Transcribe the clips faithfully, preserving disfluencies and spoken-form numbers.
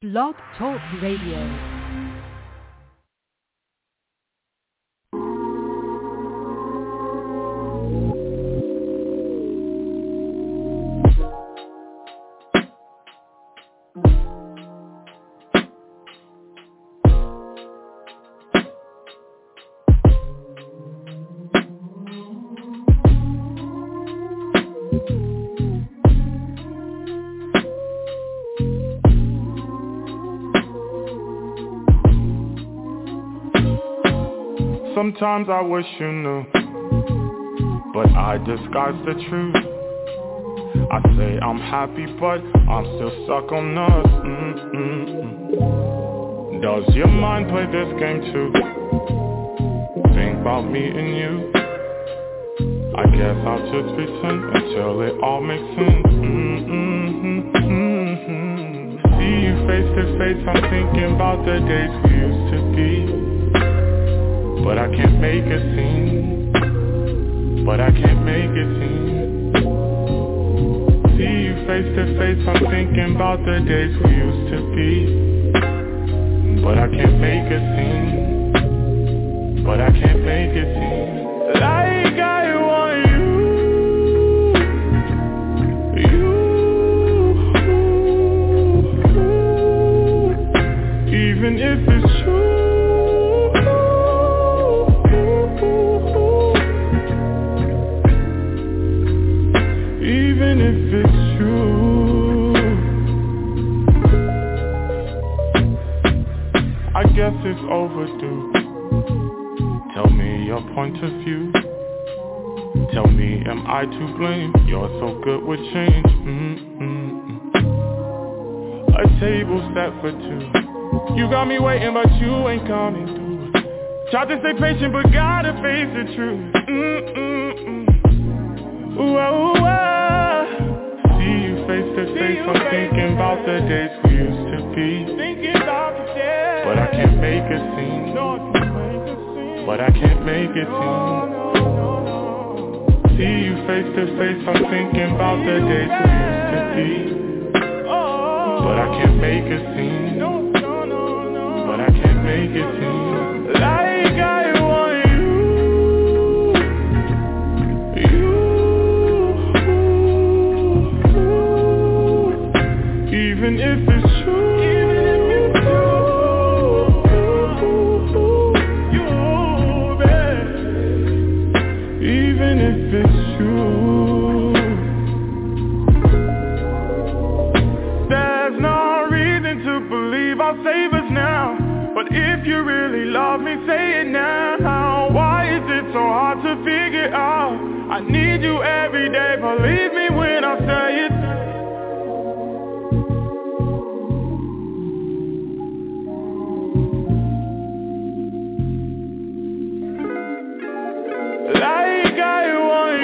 Blog Talk Radio. Sometimes I wish you knew, but I disguise the truth. I say I'm happy, but I'm still stuck on us. Mm-mm-mm. Does your mind play this game too? Think about me and you. I guess I'll just pretend until it all makes sense. Mm-mm-mm-mm. See you face to face, I'm thinking about the days we used to be. But I can't make a scene. But I can't make it seem. See you face to face, I'm thinking about the days we used to be. But I can't make a scene. But I can't make it seem like I want you. You. Even if it's true. Even if it's true, I guess it's overdue. Tell me your point of view. Tell me, am I to blame? You're so good with change. Mm-mm-mm. A table set for two. You got me waiting, but you ain't coming through. Tried to stay patient, but gotta face the truth. Mm-mm-mm. Whoa, whoa. See you face to face, I'm thinking about the days we used to be. But I can't make a scene. But I can't make it seem. See you face to face, I'm thinking about the days we used to be. But I can't make a scene. But I can't make it seem like I want you. You. Even if it's true. Even if it's true. You, babe. Even if it's true. There's no reason to believe I'll save us now. But if you really love me, say it now. Why is it so hard to figure out? I need you every day, believe me when I say it. Like I want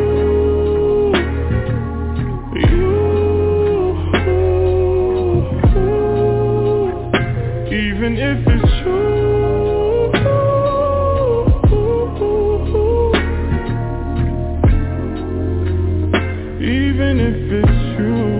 you. You. Even if it's true. Even if it's true.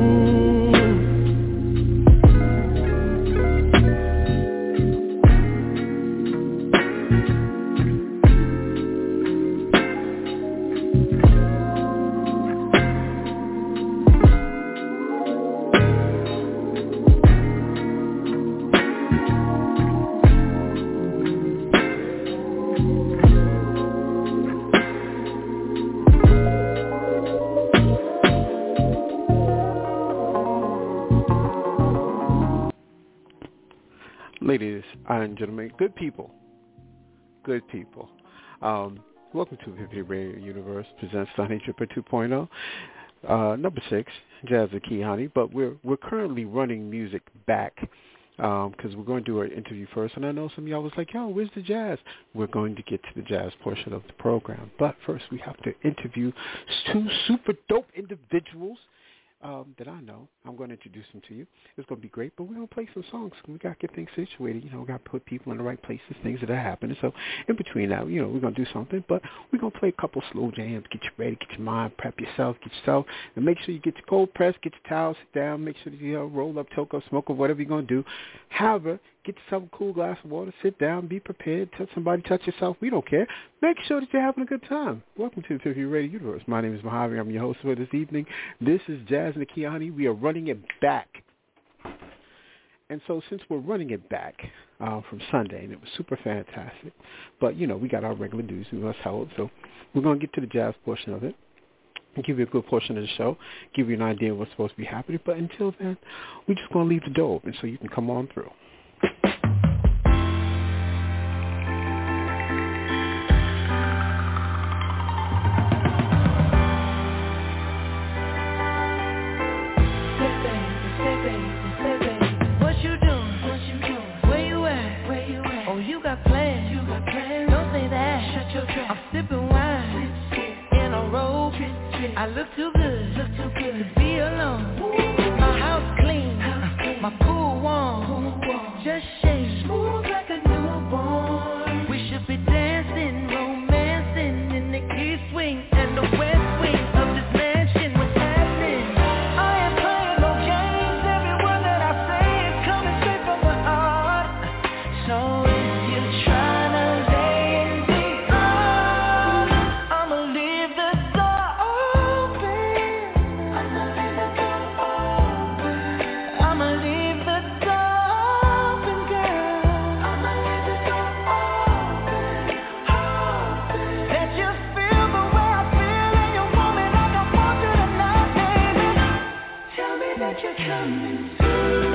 Ladies and gentlemen, good people, good people. Um, welcome to Vivid Radio Universe presents Honey Dripper two point oh, uh, number six, Jazz the Key Honey. But we're we're currently running music back because um, we're going to do our interview first. And I know some of y'all was like, "Yo, where's the jazz?" We're going to get to the jazz portion of the program, but first we have to interview two super dope individuals. um, that I know. I'm going to introduce them to you. It's going to be great, but we're going to play some songs. We got to get things situated. You know, we got to put people in the right places, things that are happening. So in between that, you know, we're going to do something, but we're going to play a couple slow jams, get you ready, get your mind, prep yourself, get yourself, and make sure you get your cold press, get your towels, sit down, make sure that you uh, roll up, toke up, smoke up, whatever you're going to do. However, get yourself a cool glass of water, sit down, be prepared, touch somebody, touch yourself. We don't care. Make sure that you're having a good time. Welcome to the Fifty Radio Universe. My name is Mojave. I'm your host for this evening. This is Jazz Nikiani. We are running it back. And so since we're running it back uh, from Sunday, and it was super fantastic, but, you know, we got our regular dues we must hold, so we're going to get to the jazz portion of it. Give you a good portion of the show, give you an idea of what's supposed to be happening. But until then, we're just going to leave the door open so you can come on through. I look too good, look too good to be alone. My house clean, my pool warm, just shake smooth like a newborn. We should be dancing, romancing in the east wing and the west wing of this mansion. What's happening? I ain't playing no games. Every word that I say is coming straight from the heart. So if you're trying to lay in the arms, I'ma leave the door open. I'ma leave the door open. I'ma leave the door open, girl. I'ma leave the door open, open. Let you feel the way I feel, and you want me like I want you tonight, baby. Tell me that you're coming through.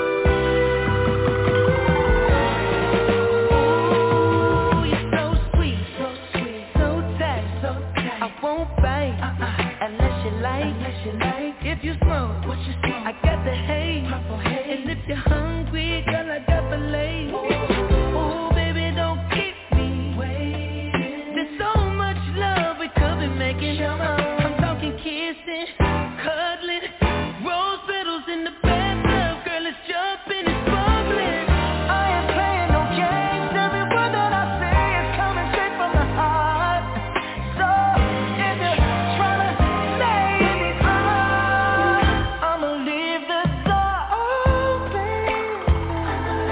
Ooh, you're so sweet, so sweet, so tight, so tight. I won't bite uh-uh. unless you like, unless you like. If you smoke, what you smoke? I got the haze, purple haze. And if you're hungry, girl, I got the lace. Ooh, baby, don't keep me waiting. There's so much love we could be making. I'm talking kissing, cuddling, rose petals in the bathtub. Girl, it's jumping, it's bubbling. I ain't playing no games. Every word that I say is coming straight from the heart. So if you're trying to lay in the arms, I'ma leave the door open. I'ma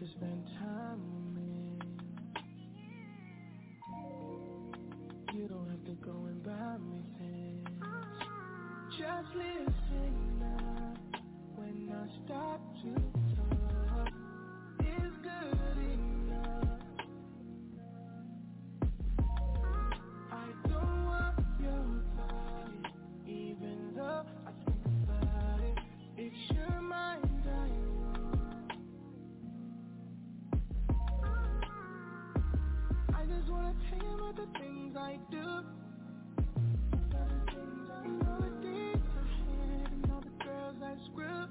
to spend time with me. You don't have to go and buy me things. Just listen up when I start to talk. It's good enough. I don't want your body, even though I think about it. It's your mind I want. I just wanna tell you about the things I do. All the things I know, the things I had, and all the girls I screw.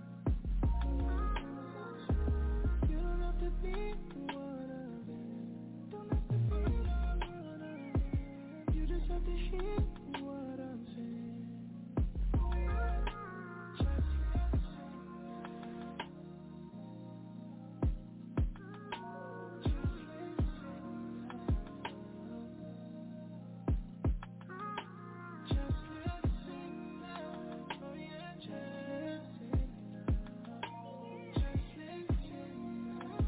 You don't have to be one of them. Don't have to be one of them. You just have to hear what I'm saying. Just listen now. Just listen now. Just listen now. Oh yeah, just listen now. Just listen now.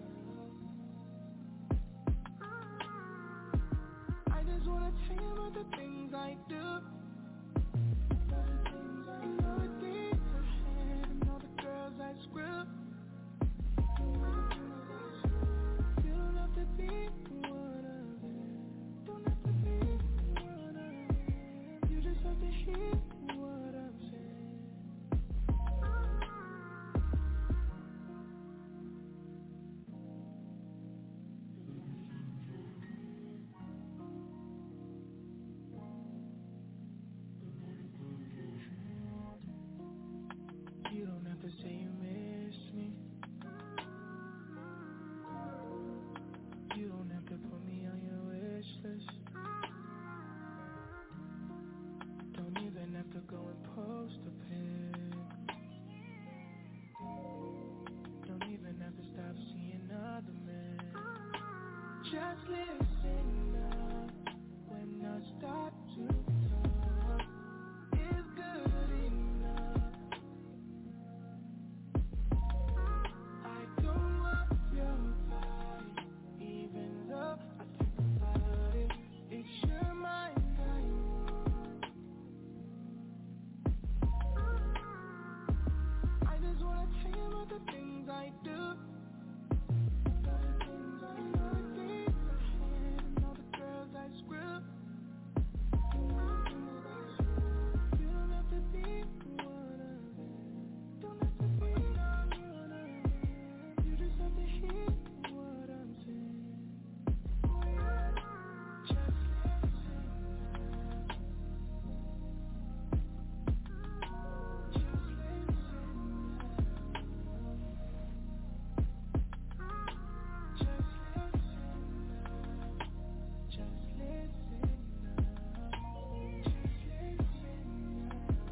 I just wanna tell you about the things I do. All the things I know, the things I had, and all the girls I screw. You don't have to be one of them. Don't have to be one of them. You just have to hear what I'm saying. You don't have to say you miss me. You don't have to put me on your wish list. Don't even have to go and post a pic. Don't even have to stop seeing other men. Just listen up when I start to talk. It's good enough. I don't want your body, even though I think about it. It's your mind I want. I just wanna tell you about the things I do. All the things I know, the things I had, and all the girls I screw. You don't have to be one of them. Don't have to be one of them. You just have to hear what I'm saying. Just listen now. Just listen now. Just listen now. Just listen now. Just listen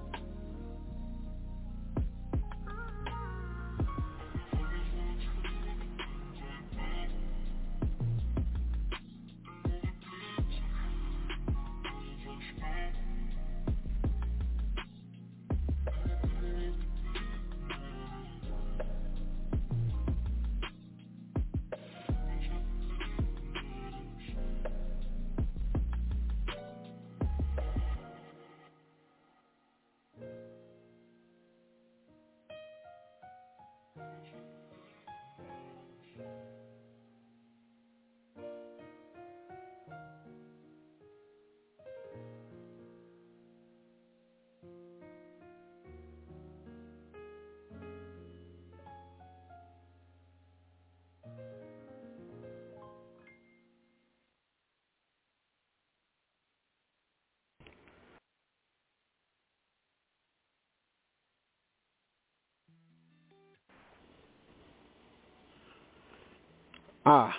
Ah,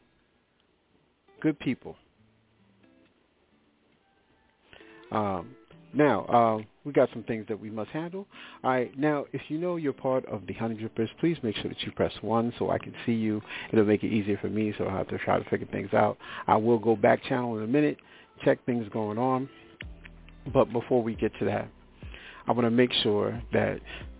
good people. Um, now, uh, we got some things that we must handle. All right, now, if you know you're part of the Honey Drippers, please make sure that you press one so I can see you. It'll make it easier for me, so I'll have to try to figure things out. I will go back channel in a minute, check things going on. But before we get to that, I want to make sure that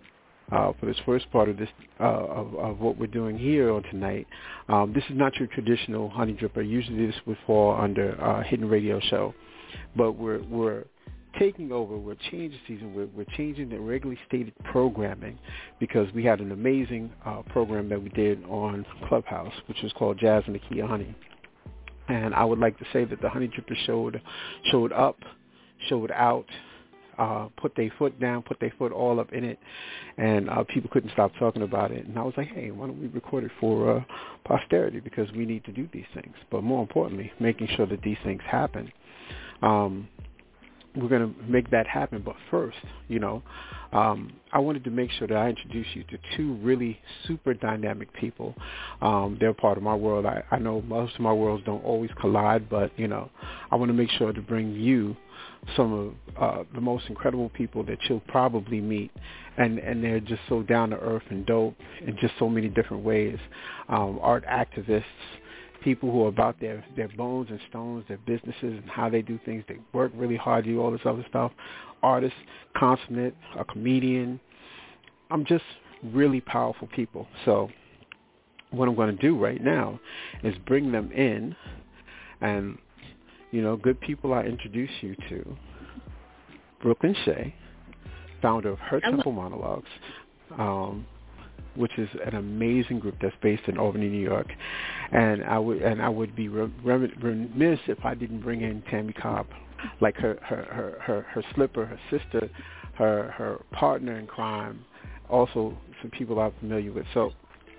uh, for this first part of this uh, of, of what we're doing here on tonight. Um, this is not your traditional Honey Dripper. Usually this would fall under uh, Hidden Radio Show, but we're we're taking over. We're changing season. We're, we're changing the regularly stated programming because we had an amazing uh, program that we did on Clubhouse, which was called Jazz and the Key of Honey. And I would like to say that the Honey Dripper showed showed up, showed out, uh, put their foot down, put their foot all up in it, and uh, people couldn't stop talking about it. And I was like, hey, why don't we record it for uh, posterity, because we need to do these things. But more importantly, making sure that these things happen. Um, we're going to make that happen. But first, you know, um, I wanted to make sure that I introduce you to two really super dynamic people. Um, they're part of my world. I, I know most of my worlds don't always collide, but, you know, I want to make sure to bring you some of uh, the most incredible people that you'll probably meet. And, and they're just so down to earth and dope in just so many different ways. Um, art activists, people who are about their, their bones and stones, their businesses and how they do things. They work really hard, do all this other stuff. Artists, consummate, a comedian. I'm just really powerful people. So what I'm going to do right now is bring them in. And, you know, good people I introduce you to. Brooklyn Shea, founder of Her Temple Monologues, um, which is an amazing group that's based in Albany, New York. And I would and I would be remiss if I didn't bring in Tammy Cobb, like her her, her, her, her slipper, her sister, her her partner in crime, also some people I'm familiar with. So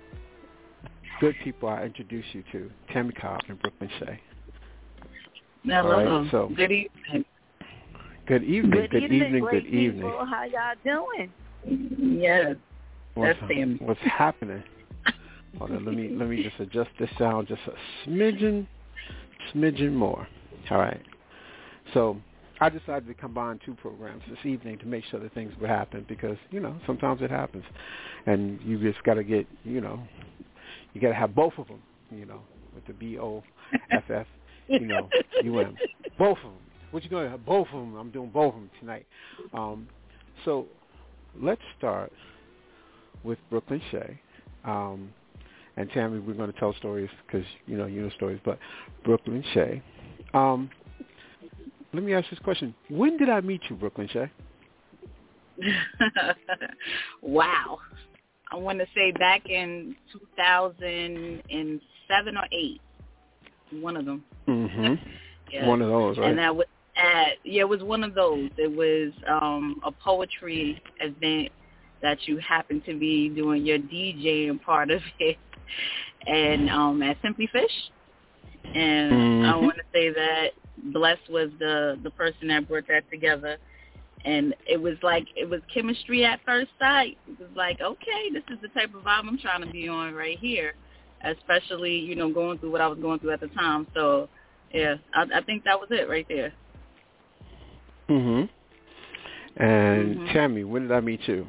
good people I introduce you to, Tammy Cobb and Brooklyn Shea. Hello. Right, so, good evening. Good evening. Good, good evening. evening. Great Good evening. People. How y'all doing? Yes. What's, That's Tammy. What's happening? Hold on, let me let me just adjust this sound just a smidgen, smidgen more. All right. So I decided to combine two programs this evening to make sure that things would happen because, you know, sometimes it happens. And you just got to get, you know, you got to have both of them, you know, with the B O F F, you know, U M. Both of them. What you going to have? Both of them. I'm doing both of them tonight. Um, so let's start with Brooklyn Shea. Um, and Tammy, we're going to tell stories because, you know, you know stories. But Brooklyn Shea. Um, let me ask this question. When did I meet you, Brooklyn Shea? Wow. I want to say back in two thousand seven or eight. One of them. Mm-hmm. Yeah. One of those, right? And that was at, yeah, it was one of those. It was um, a poetry event that you happened to be doing your DJing part of it, and um, at Simply Fish. And mm-hmm. I want to say that Bless was the, the person that brought that together. And it was like, it was chemistry at first sight. It was like, okay, this is the type of vibe I'm trying to be on right here, especially, you know, going through what I was going through at the time. So, yeah, I, I think that was it right there. Mm-hmm. And mm-hmm. Tammy, when did I meet you?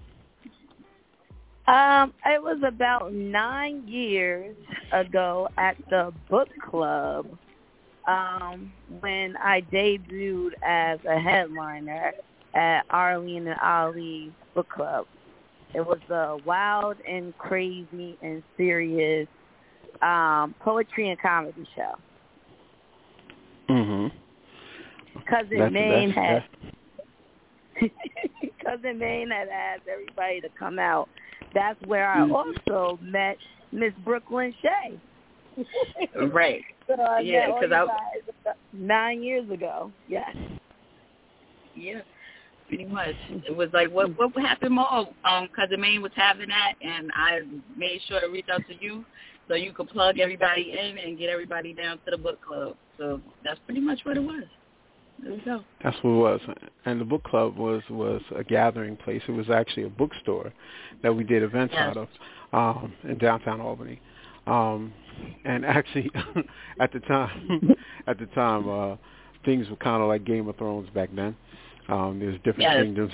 Um, it was about nine years ago at the book club um, when I debuted as a headliner at Arlene and Ali's book club. It was a wild and crazy and serious um, poetry and comedy show. Mm-hmm. Cousin that's, Maine that's, had Cousin Maine had asked everybody to come out. That's where I also met Miss Brooklyn Shea. Right. So I yeah, because I I nine years ago. Yes. Yeah. Pretty much. It was like what what happened more? Um, Cousin Maine was having that, and I made sure to reach out to you so you could plug everybody in and get everybody down to the book club. So that's pretty much what it was. There we go. That's what it was. And the book club was, was a gathering place. It was actually a bookstore that we did events yes. out of um, in downtown Albany. Um, and actually, at the time, at the time, uh, things were kind of like Game of Thrones back then. Um, there's different yes. kingdoms.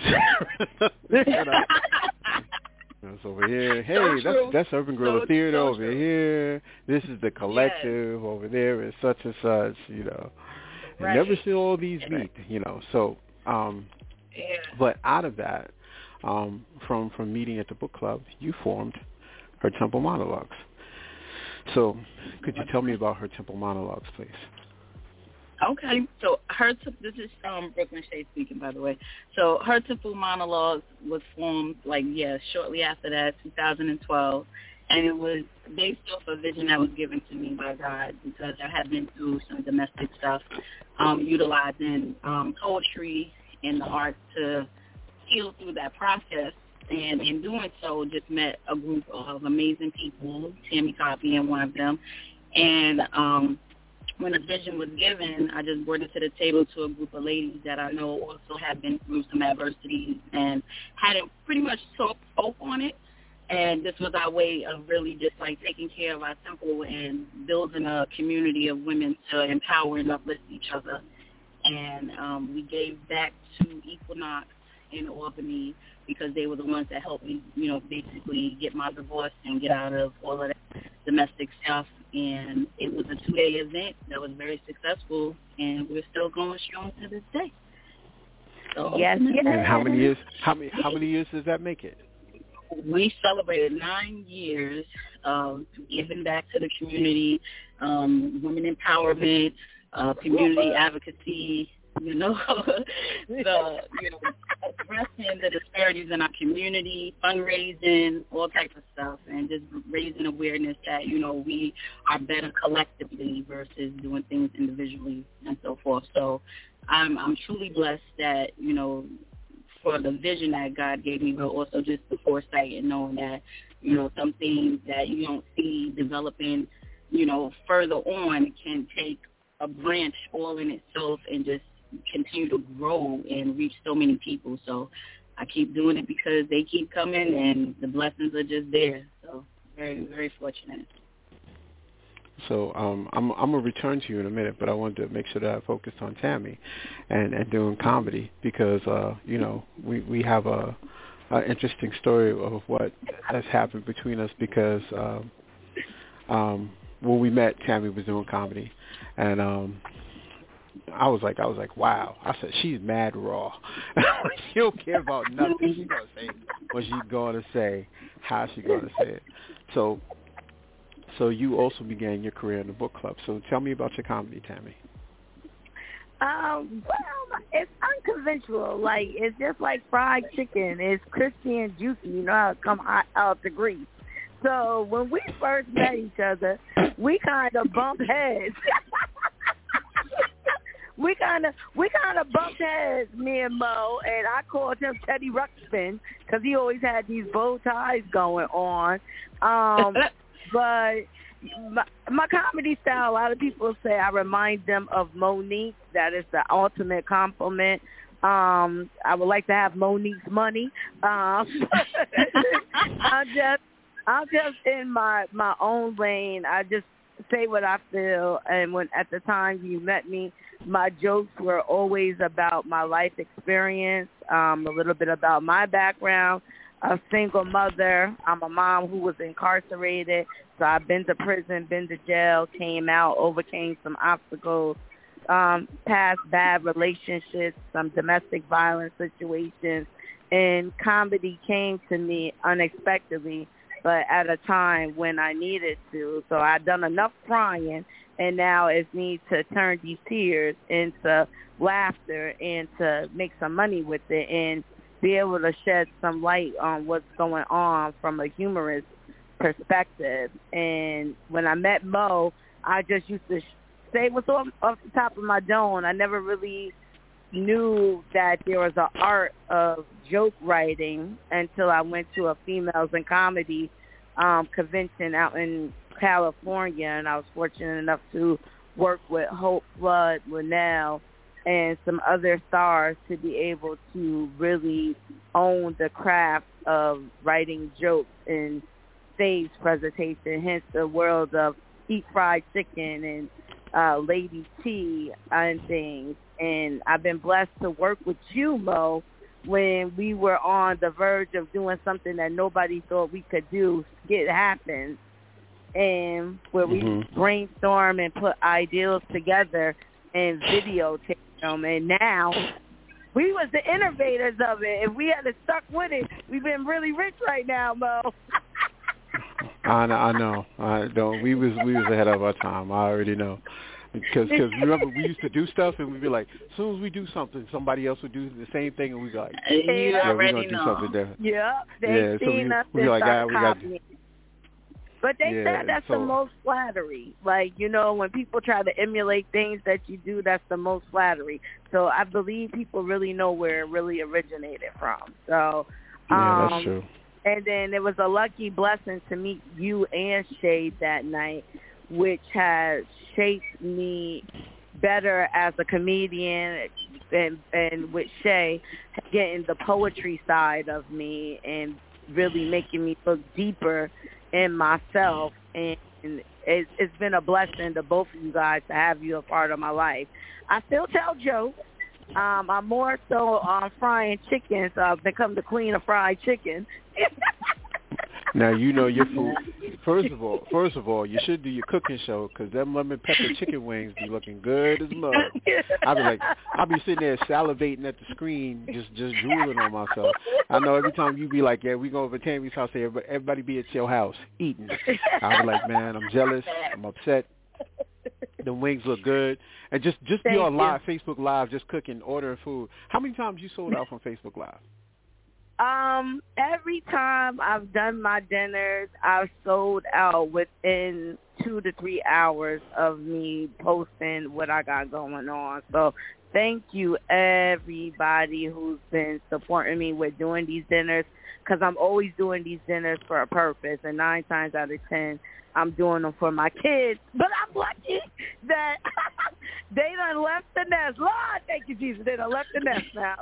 It's over here. Hey, so that's that's Urban Guerrilla so, Theater so over true. here. This is the Collective yes. over there. Is such and such. You know, and right. never see all these right. meet. You know, so. Um, yeah. But out of that, um, from from meeting at the book club, you formed Her Temple Monologues. So, could you tell me about Her Temple Monologues, please? Okay, so her this is um, Brooklyn Shea speaking, by the way. So Her Temple Monologues was formed, like, yeah, shortly after that, two thousand twelve, and it was based off a vision that was given to me by God because I had been through some domestic stuff, um, utilizing um, poetry and the art to heal through that process. And in doing so, just met a group of amazing people, Tammy Cobb being one of them, and um, when the vision was given, I just brought it to the table to a group of ladies that I know also had been through some adversities and hadn't pretty much talk, spoke on it. And this was our way of really just like taking care of our temple and building a community of women to empower and uplift each other. And um, we gave back to Equinox in Albany because they were the ones that helped me, you know, basically get my divorce and get out of all of that domestic stuff. And it was a two-day event that was very successful, and we're still going strong to this day. So, yes, yes. And how many years? How many? How many years does that make it? We celebrated nine years of giving back to the community, um, women empowerment, uh, community advocacy. You know, the you know addressing the disparities in our community, fundraising, all types of stuff, and just raising awareness that you know we are better collectively versus doing things individually and so forth. So, I'm I'm truly blessed that you know for the vision that God gave me, but also just the foresight and knowing that you know some things that you don't see developing, you know, further on can take a branch all in itself and just continue to grow and reach so many people. So I keep doing it because they keep coming and the blessings are just there. So very, very fortunate. So um, I'm I'm gonna return to you in a minute, but I wanted to make sure that I focused on Tammy and, and doing comedy because uh, you know we we have a, a interesting story of what has happened between us because um, um, when we met, Tammy was doing comedy, and um, I was like, I was like, wow. I said, she's mad raw. She don't care about nothing. She's gonna say what she's gonna say, how she's gonna say it. So, so you also began your career in the book club. So tell me about your comedy, Tammy. Um, well, it's unconventional. Like it's just like fried chicken. It's crispy and juicy. You know how it come hot out the grease. So when we first met each other, we kind of bumped heads. We kind of we kind of bumped heads, me and Mo, and I called him Teddy Ruxpin because he always had these bow ties going on. Um, but my, my comedy style, a lot of people say I remind them of Monique. That is the ultimate compliment. Um, I would like to have Monique's money. Um, I'm just I'm just in my my own lane. I just say what I feel, and when at the time you met me, my jokes were always about my life experience, um, a little bit about my background, a single mother. I'm a mom who was incarcerated, so I've been to prison, been to jail, came out, overcame some obstacles, um, past bad relationships, some domestic violence situations, and comedy came to me unexpectedly, but at a time when I needed to. So I'd done enough crying, and now it's me to turn these tears into laughter and to make some money with it and be able to shed some light on what's going on from a humorous perspective. And when I met Mo, I just used to say what's off, off the top of my dome. I never really knew that there was an art of joke writing until I went to a Females in Comedy um, convention out in California, and I was fortunate enough to work with Hope Flood, Linnell, and some other stars to be able to really own the craft of writing jokes and stage presentation, hence the world of Eat Fried Chicken and uh, Lady T and things. And I've been blessed to work with you, Mo, when we were on the verge of doing something that nobody thought we could do. It happened. And where we mm-hmm. brainstorm and put ideals together and videotape them. And now We was the innovators of it. If we had stuck with it, we've been really rich right now, Mo. I know. I know. I don't. We was we was ahead of our time. I already know. Because cause remember, we used to do stuff, and we'd be like, as soon as we do something, somebody else would do the same thing, and we'd be like, you yeah, already we're going to do know. something different. Yeah, they yeah, so seen we, us we and like, started ah, we got copying. But they yeah, said that's so, the most flattery. Like, you know, when people try to emulate things that you do, that's the most flattery. So I believe people really know where it really originated from. So, um, yeah, that's true. And then it was a lucky blessing to meet you and Shade that night, which has shaped me better as a comedian, and and with Shay getting the poetry side of me and really making me look deeper in myself. And it's, it's been a blessing to both of you guys to have you a part of my life. I still tell jokes. Um, I'm more so on frying chicken, so I've become the queen of fried chicken. Now you know your food. First of all, first of all, you should do your cooking show because them lemon pepper chicken wings be looking good as mud. I'll be like, I'll be sitting there salivating at the screen, just just drooling on myself. I know every time you be like, yeah, we go over to Tammy's house, here, but everybody be at your house eating. I'll be like, man, I'm jealous, I'm upset. The wings look good, and just just Thank be on you. live, Facebook Live, just cooking, ordering food. How many times you sold out from Facebook Live? Um, every time I've done my dinners, I've sold out within two to three hours of me posting what I got going on. So thank you, everybody who's been supporting me with doing these dinners, because I'm always doing these dinners for a purpose, and nine times out of ten, I'm doing them for my kids. But I'm lucky that they done left the nest. Lord, thank you, Jesus. They done left the nest now.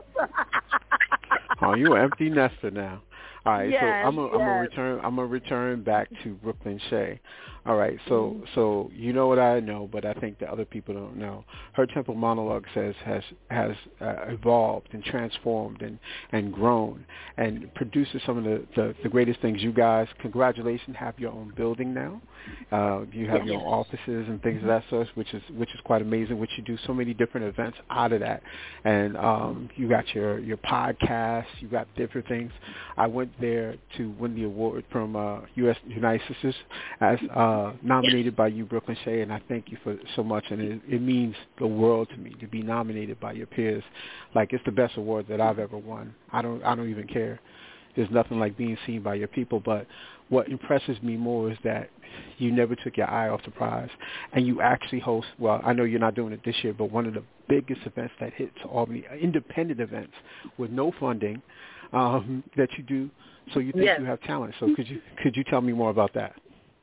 Oh, you an empty nester now. All right, yes, so I'm gonna yes. I'm gonna return I'm gonna return back to Brooklyn Shay. All right, so mm-hmm. so you know what I know, but I think the other people don't know. Her Temple Monologue says has has uh, evolved and transformed and, and grown and produces some of the, the, the greatest things. You guys, congratulations, have your own building now. Uh, you have yes. your own offices and things of that sort, which is which is quite amazing. Which you do so many different events out of that, and um, you got your your podcast, you got different things. I went there to win the award from uh, U S United Sisters as uh, nominated by you, Brooklyn Shay, and I thank you for so much. And it, it means the world to me to be nominated by your peers. Like, it's the best award that I've ever won. I don't I don't even care. There's nothing like being seen by your people. But what impresses me more is that you never took your eye off the prize, and you actually host. Well, I know you're not doing it this year, but one of the biggest events that hits Albany, independent events with no funding, um, that you do. So you think yes. you have talent. So could you could you tell me more about that?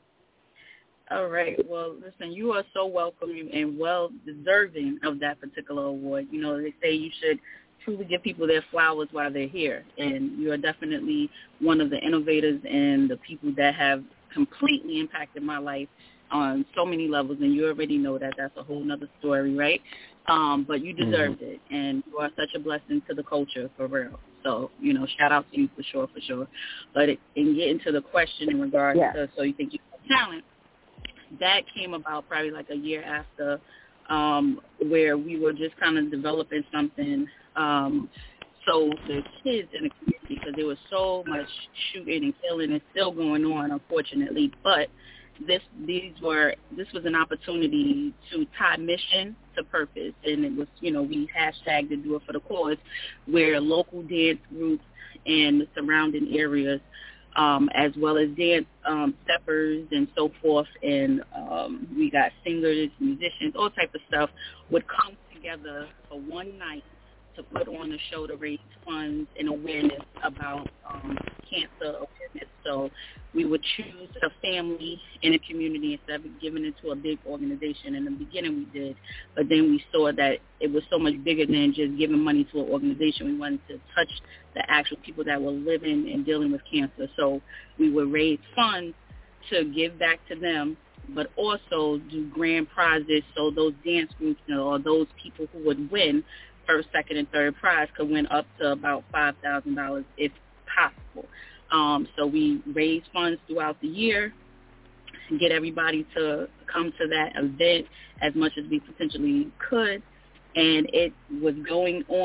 All right. Well, listen, you are so welcome and well deserving of that particular award. You know, they say you should truly give people their flowers while they're here, and you are definitely one of the innovators and the people that have completely impacted my life on so many levels, and you already know that. That's a whole nother story, right? Um, but you deserved mm-hmm. it, and you are such a blessing to the culture, for real. So, you know, shout out to you for sure, for sure. But it, in getting to the question in regards yeah. to, so you think you have talent, that came about probably like a year after, um, where we were just kind of developing something. Um, so the kids in the community, because there was so much shooting and killing and still going on, unfortunately, but this these were this was an opportunity to tie mission to purpose, and it was, you know, we hashtagged to do it for the cause, where local dance groups and the surrounding areas, um, as well as dance um, steppers and so forth, and um, we got singers, musicians, all type of stuff, would come together for one night to put on a show to raise funds and awareness about um, cancer awareness. So we would choose a family in a community instead of giving it to a big organization. In the beginning we did, but then we saw that it was so much bigger than just giving money to an organization. We wanted to touch the actual people that were living and dealing with cancer. So we would raise funds to give back to them, but also do grand prizes so those dance groups, you know, or those people who would win first, second, and third prize could win up to about five thousand dollars if possible. Um, so we raise funds throughout the year, get everybody to come to that event as much as we potentially could, and it was going on its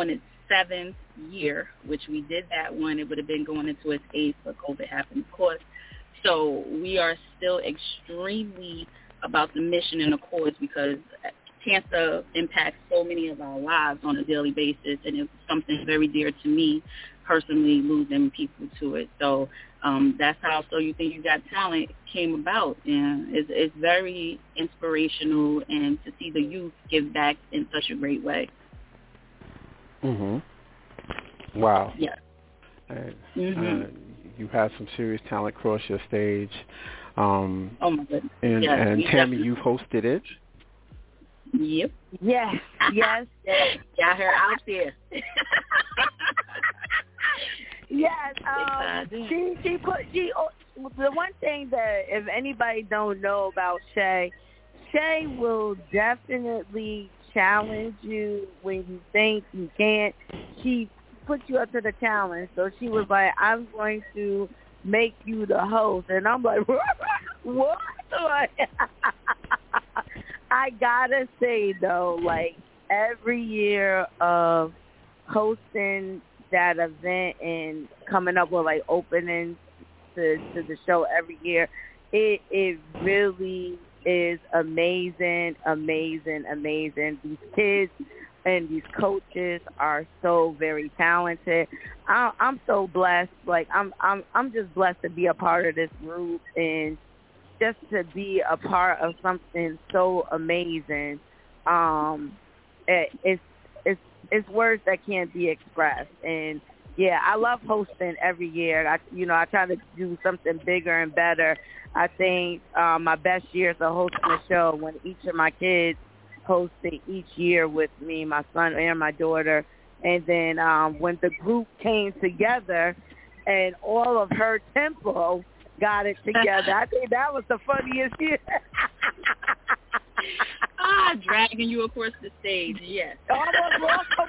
seventh year, which we did that one. It would have been going into its eighth, but COVID happened, of course. So we are still extremely about the mission and the cause because cancer impacts so many of our lives on a daily basis, and it's something very dear to me personally, losing people to it. So um, that's how So You Think You Got Talent came about, and it's, it's very inspirational, and to see the youth give back in such a great way. Mhm. Wow. Yeah. And, mm-hmm. uh, you had some serious talent cross your stage. Um, oh my goodness. And, yes, and Tammy, you've hosted it. Yep. Yes. Yes. Got her out there. Yes. Um, she she put she. The one thing that if anybody don't know about Shay, Shay will definitely challenge you when you think you can't. She put you up to the challenge. So she was like, "I'm going to make you the host," and I'm like, "What?" I gotta say though, like every year of hosting that event and coming up with like openings to, to the show every year, it it really is amazing, amazing, amazing. These kids and these coaches are so very talented. I, I'm so blessed. Like I'm I'm I'm just blessed to be a part of this group and just to be a part of something so amazing. Um, it, it's it's it's words that can't be expressed. And yeah, I love hosting every year. I you know I try to do something bigger and better. I think um, my best years of hosting a show when each of my kids hosted each year with me, my son and my daughter. And then um, when the group came together and all of her tempo got it together, I think that was the funniest year. ah, dragging you across the stage, yes. Almost lost the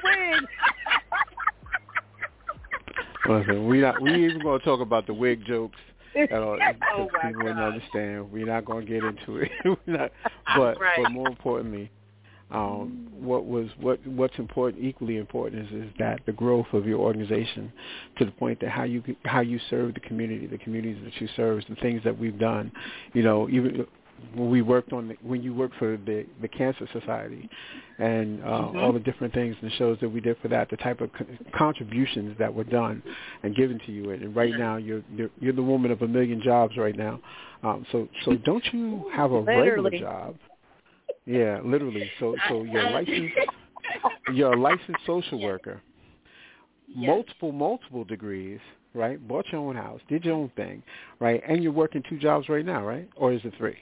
wig. Listen, we not we ain't even gonna talk about the wig jokes at all. Oh my people wouldn't God. understand. We're not gonna get into it. We're not, but right. but more importantly, um, what was what what's important, equally important, is is that the growth of your organization to the point that how you how you serve the community, the communities that you serve, the things that we've done. You know, even when we worked on the, when you worked for the the Cancer Society, and uh, mm-hmm. all the different things and shows that we did for that, the type of co- contributions that were done and given to you. And right now, you're you're, you're the woman of a million jobs right now. Um, so so don't you have a Literally. regular job? Yeah, literally. So so you're a licensed you're a licensed social worker, yes. multiple multiple degrees, right? Bought your own house, did your own thing, right? And you're working two jobs right now, right? Or is it three?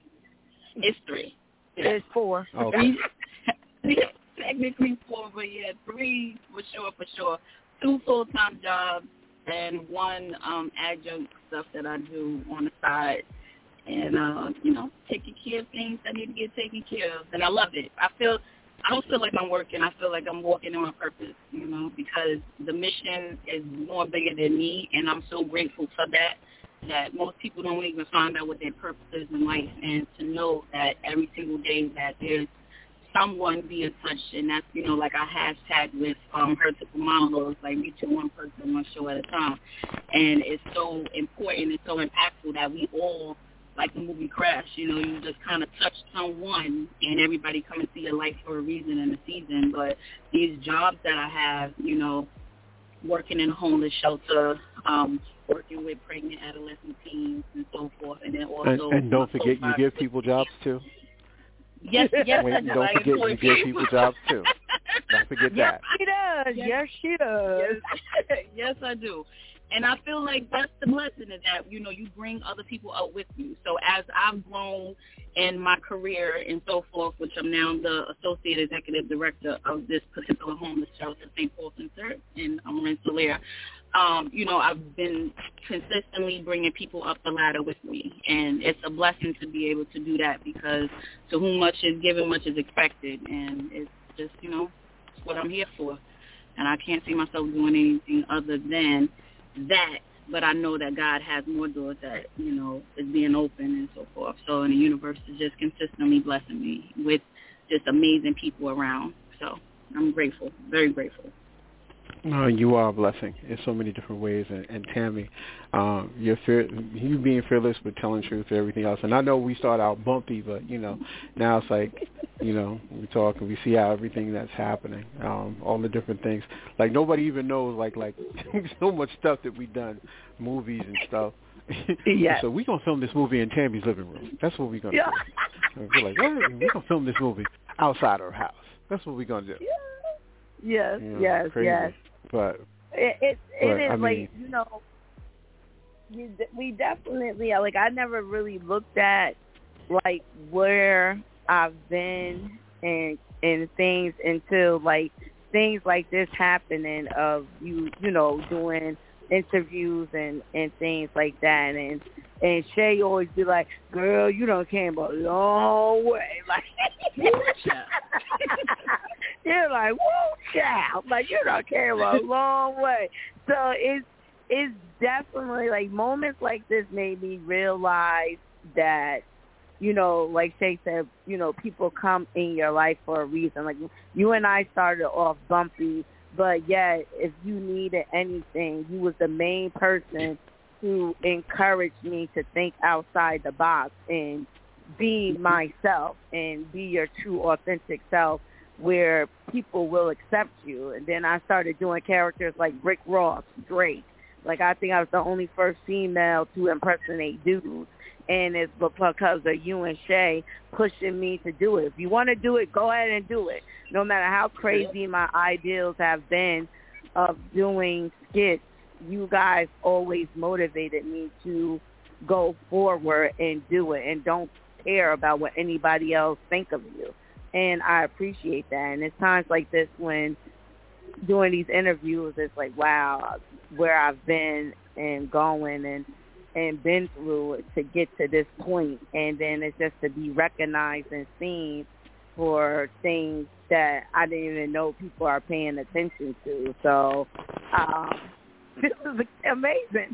It's three. It's four. Okay. Technically four, but yeah, three for sure, for sure. Two full-time jobs and one um, adjunct stuff that I do on the side. And, uh, you know, taking care of things that need to get taken care of. And I love it. I feel, I don't feel like I'm working. I feel like I'm walking in my purpose, you know, because the mission is more bigger than me, and I'm so grateful for that, that most people don't even find out what their purpose is in life. And to know that every single day that there's someone being touched, and that's, you know, like I hashtag with um, Her Typical Monologues, like reaching one person, one show at a time. And it's so important, it's so impactful that we all, like the movie Crash, you know, you just kind of touch someone and everybody come into your life for a reason and a season. But these jobs that I have, you know, working in a homeless shelter, um, working with pregnant adolescent teens and so forth, and then also... And, and don't forget, you give people jobs too. Yes, yes, Wait, I do. Don't I forget, you give people. people jobs too. Don't forget Yes, that. she does. Yes. Yes, she does. Yes. Yes, I do. And I feel like that's the blessing, is that, you know, you bring other people out with you. So as I've grown in my career and so forth, which I'm now the Associate Executive Director of this particular homeless shelter, Saint Paul Center in um, Rensselaer, um, you know, I've been consistently bringing people up the ladder with me. And it's a blessing to be able to do that, because to whom much is given, much is expected. And it's just, you know, it's what I'm here for. And I can't see myself doing anything other than that, but I know that God has more doors that, you know, is being open and so forth. So, and the universe is just consistently blessing me with just amazing people around. So I'm grateful, very grateful. No, you are a blessing in so many different ways, and, and Tammy, um, you're fear, you being fearless with telling truth and everything else. And I know we start out bumpy, but you know, now it's like, you know, we talk and we see how everything that's happening, um, all the different things. Like nobody even knows, like like so much stuff that we've done, movies and stuff. Yeah. So we're gonna film this movie in Tammy's living room. That's what we're gonna yeah. do. We're like, what? We're gonna film this movie outside our house. That's what we're gonna do. Yeah. Yes, You know, yes, crazy. yes. But it it, but, it is I like mean, you know, you, we definitely like. I never really looked at like where I've been and and things until like things like this happening of you you know doing interviews and and things like that and. And Shay always be like, girl, you done came a long way. Like, you're like, whoa, child. Like, you done came a long way. So it's, it's definitely, like, moments like this made me realize that, you know, like Shay said, you know, people come in your life for a reason. Like, you and I started off bumpy, but yet if you needed anything, you was the main person who encouraged me to think outside the box and be myself and be your true authentic self where people will accept you. And then I started doing characters like Rick Ross, Drake. Like I think I was the only first female to impersonate dudes. And it's because of you and Shay pushing me to do it. If you want to do it, go ahead and do it. No matter how crazy my ideals have been of doing skits, you guys always motivated me to go forward and do it and don't care about what anybody else think of you. And I appreciate that. And it's times like this when doing these interviews, it's like, wow, where I've been and going and, and been through to get to this point. And then it's just to be recognized and seen for things that I didn't even know people are paying attention to. So, um, this is amazing.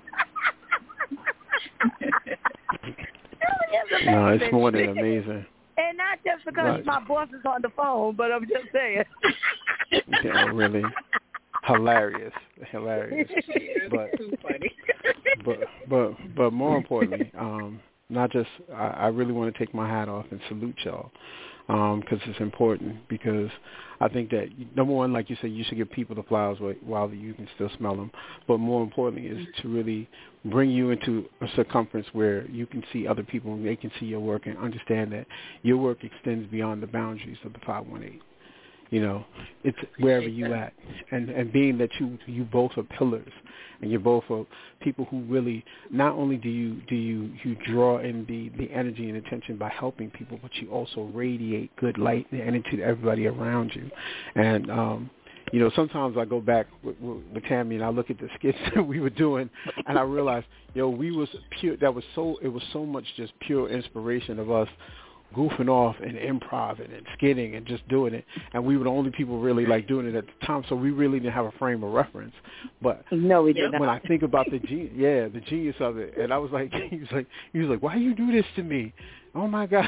It really is amazing. No, it's more than amazing. And not just because Right. my boss is on the phone, but I'm just saying. Yeah, really hilarious, hilarious. But, but, but, but more importantly, um, not just I, I really want to take my hat off and salute y'all. Because um, it's important, because I think that, number one, like you said, you should give people the flowers while you can still smell them. But more importantly is to really bring you into a circumference where you can see other people and they can see your work and understand that your work extends beyond the boundaries of the five one eight. You know, it's wherever you at. And and being that you you both are pillars and you're both are people who really, not only do you do you, you draw in the, the energy and attention by helping people, but you also radiate good light and energy to everybody around you. And, um, you know, sometimes I go back with, with, with Tammy and I look at the skits that we were doing and I realize, yo, we was pure, that was so, it was so much just pure inspiration of us goofing off and improv and, and skitting and just doing it, and we were the only people really like doing it at the time, so we really didn't have a frame of reference. But no, we didn't. When I think about the gen- yeah, the genius of it, and I was like, he was like, he was like, why you do this to me? Oh my God!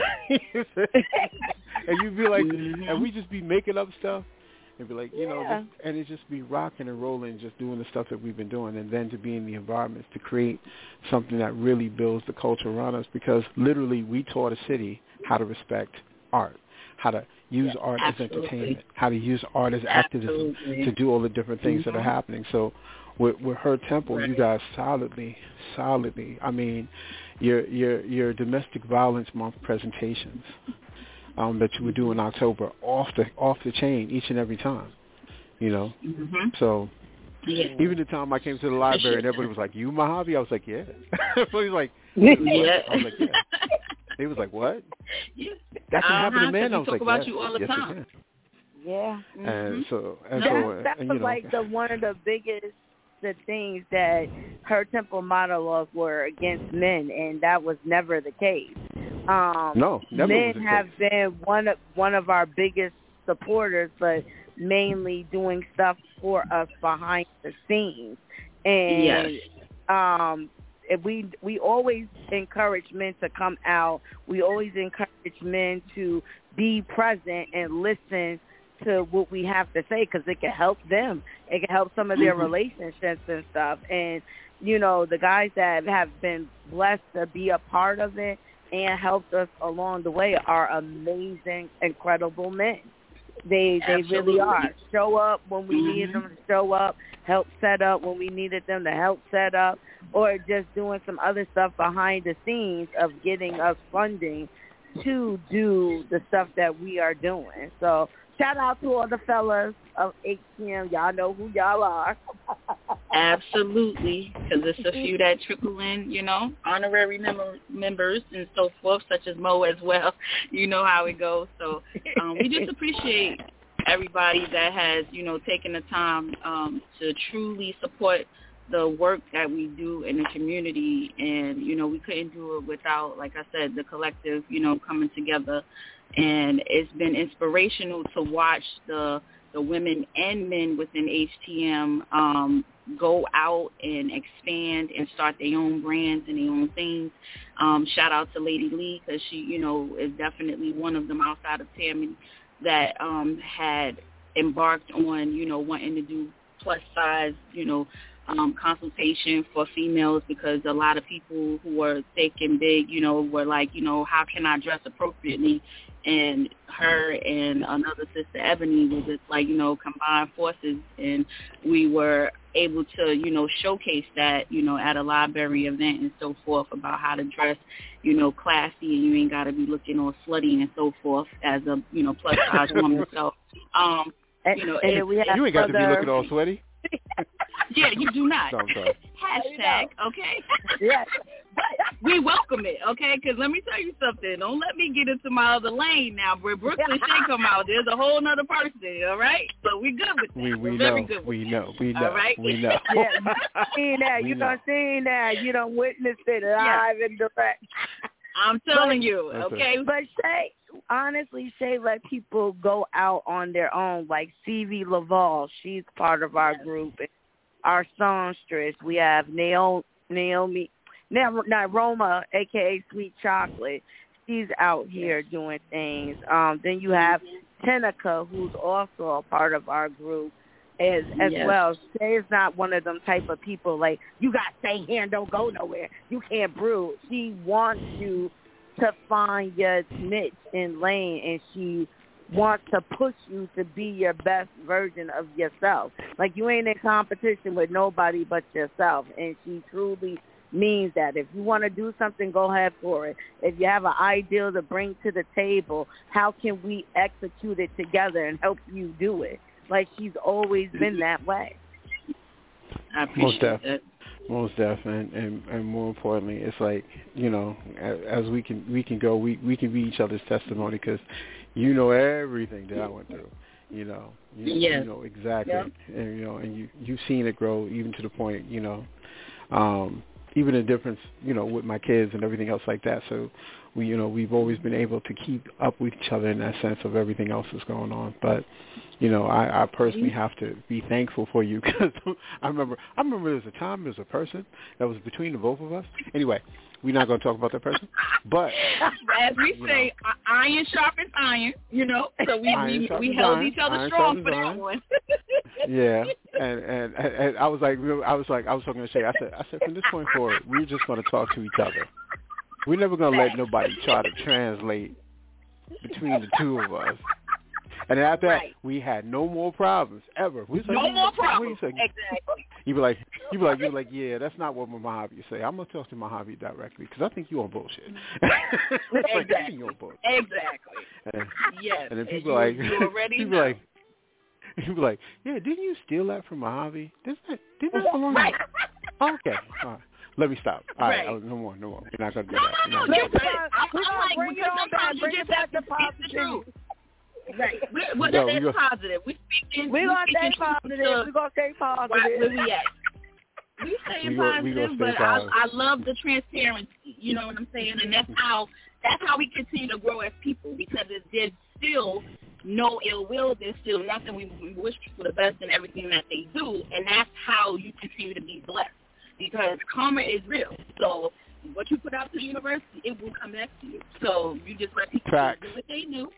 And you'd be like, mm-hmm. and we just be making up stuff. And be like, you know, yeah. just, and it just be rocking and rolling, just doing the stuff that we've been doing, and then to be in the environments to create something that really builds the culture around us. Because literally, we taught a city how to respect art, how to use yeah, art absolutely. as entertainment, how to use art as activism Absolutely. to do all the different things mm-hmm. that are happening. So with, with Her Temple, right. you guys solidly, solidly. I mean, your your your domestic violence month presentations. Um, that you would do in October, off the off the chain each and every time, you know. Mm-hmm. So yeah. even the time I came to the library and everybody was like, "You Mojave?" I was like, "Yeah." Everybody was like, "Yeah." I was like, "Yeah." They was like, "What?" Yeah. That can uh-huh, happen to men. I was talk like, about yes, you all the yes, time. it can. Yeah. And mm-hmm. so, and that, so, that and, was you know, like the one of the biggest the things that Her Temple monologues were against men, and that was never the case. Um, no, never men was the have case. been one of one of our biggest supporters, but mainly doing stuff for us behind the scenes. And yes. um, if we we always encourage men to come out. We always encourage men to be present and listen to what we have to say because it can help them. It can help some of their Mm-hmm. relationships and stuff. And, you know, the guys that have been blessed to be a part of it and helped us along the way are amazing, incredible men. They they Absolutely. really are. Show up when we Mm-hmm. needed them to show up, help set up when we needed them to help set up, or just doing some other stuff behind the scenes of getting us funding to do the stuff that we are doing. So shout out to all the fellas of H T M. Y'all know who y'all are. Absolutely, because it's a few that trickle in, you know, honorary mem- members and so forth, such as Mo as well. You know how it goes. So um, we just appreciate everybody that has, you know, taken the time um, to truly support the work that we do in the community. And, you know, we couldn't do it without, like I said, the collective, you know, coming together. And it's been inspirational to watch the the women and men within H T M um, go out and expand and start their own brands and their own things. Um, shout out to Lady Lee because she, you know, is definitely one of them outside of Tammy that um, had embarked on, you know, wanting to do plus size, you know, um, consultation for females because a lot of people who were thick and big, you know, were like, you know, how can I dress appropriately? And her and another sister, Ebony, was just like, you know, combined forces. And we were able to, you know, showcase that, you know, at a library event and so forth about how to dress, you know, classy and you ain't got to be looking all slutty and so forth as a, you know, plus-size woman. So, um, you know, and it, we have You ain't got to be other- looking all sweaty. yeah, you do not. No, I'm sorry. Hashtag, okay? Yes. We welcome it, okay? Because let me tell you something. Don't let me get into my other lane now. Where Brooks and Shay come out, there's a whole nother person, all right? So we good with that. We we We're know. very good with We that. know. We know. All right? We know. Yeah, you seen that. We You know. done seen that. You done witnessed it live and direct. I'm telling you, That's okay? But Shay, honestly, Shay let people go out on their own. Like C V Laval, she's part of our group. Our songstress, we have Naomi, Naomi, not Roma, a k a. Sweet Chocolate. She's out here doing things. Um, then you have Tenica, who's also a part of our group as as Yes. well. Shay is not one of them type of people like, you got to stay here and don't go nowhere. You can't brew. She wants you to find your niche and lane, and she wants to push you to be your best version of yourself. Like, you ain't in competition with nobody but yourself, and she truly means that. If you want to do something, go ahead for it. If you have an ideal to bring to the table, how can we execute it together and help you do it? Like, she's always been that way. I Most appreciate def. that. Most definitely, and, and and more importantly, it's like, you know, as, as we can we can go, we we can be each other's testimony because you know everything that I went through. You know, you, Yes. you know exactly, Yep. and you know, and you you've seen it grow even to the point, you know, um, even the difference, you know, with my kids and everything else like that. So we, you know, we've always been able to keep up with each other in that sense of everything else that's going on. But, you know, I, I personally have to be thankful for you because I remember, I remember there was a time there was a person that was between the both of us. Anyway, we're not going to talk about that person, but as we you say, know. iron sharpens iron, you know. So we Iron we, sharpens we held iron. each other Iron strong sharpens for that iron. one. yeah, and, and and I was like, I was like, I was talking to Shay. I said, I said, from this point forward, we're just going to talk to each other. We're never going to let nobody try to translate between the two of us. And after that, Right. we had no more problems ever. We was like, No more what problems. you say? Exactly. You be like, you be like, you be like, yeah, that's not what Mojave say. I'm gonna talk to Mojave directly because I think you on bullshit. Like, I think you on bullshit. Exactly. And, Yes. and then people you, like, you already people know. like, people like, yeah, didn't you steal that from Mojave? Didn't that, didn't that belong? Right. To okay, all right. Let me stop. All right, Right. oh, no more, no more. We're not gonna do No, that. no, We're no. not You're gonna do right. that. I'm, We're I'm gonna like, bring it because on back. sometimes you Bring it just back have to to speak the positivity. truth. Right. We're, well, No, that's we go- positive. We speaking. We're going to stay speaking truth positive. to We're going to stay Where, positive. where we at? We staying We go- we positive, gonna stay but I, positive. I love the transparency. You know what I'm saying? And that's how that's how we continue to grow as people because it, there's still no ill will. There's still nothing. We, we wish people the best in everything that they do, and that's how you continue to be blessed because karma is real. So what you put out to the universe, it will come back to you. So you just let people Facts. do what they do.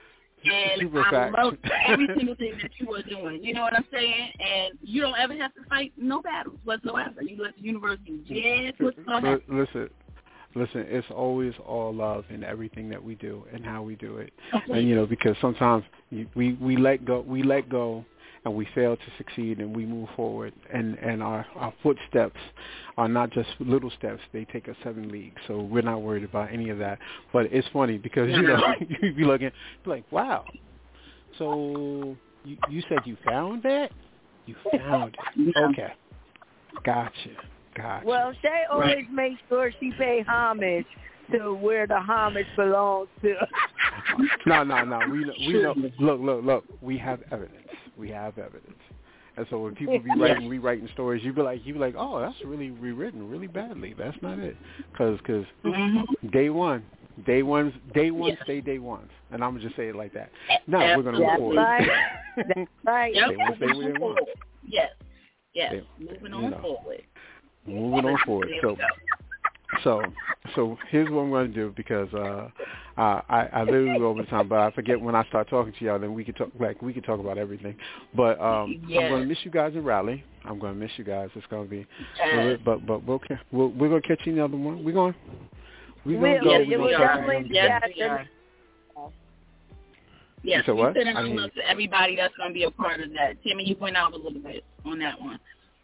And Super I facts. love every single thing that you are doing. You know what I'm saying? And you don't ever have to fight no battles whatsoever. You let the universe do just what's going to happen. Listen, listen, it's always all love in everything that we do and how we do it. Okay. And, you know, because sometimes we, we let go, we let go and we fail to succeed and we move forward. And, and our, our footsteps are not just little steps. They take us seven leagues. So we're not worried about any of that. But it's funny because, you know, you be looking, be like, wow. So you, you said you found that? You found it. Okay. Gotcha. Gotcha. Well, Shay always Right. makes sure she pay homage to where the homage belongs to. No, no, no. We know, we know. Look, look, look. We have evidence. We have evidence. And so when people be writing, rewriting stories, you be like, you be like, oh, that's really rewritten, really badly. That's not it, because because Mm-hmm. day one, day ones, day ones, Yeah. stay day ones, and I'm gonna just say it like that. No, we're gonna Absolutely. That's record. right. That's right. Yep. Day one, stay Moving day one. forward. Yes. Yes. They- Moving you on know. forward. Moving on forward. There So, we go. so, so here's what I'm going to do because uh, uh, I, I literally go over the time, but I forget when I start talking to y'all. Then we could talk like we could talk about everything. But um, Yes. I'm going to miss you guys in Raleigh. I'm going to miss you guys. It's going to be, Yes. but but we'll, we'll we're going to catch you another one. We're going. We're We'll- going to go. Yes, We're we gonna are. catch you. Yes, Yeah, we are. Yes, said we what? send I out didn't love to everybody that's going to be a part of that. Timmy, you went out a little bit on that one.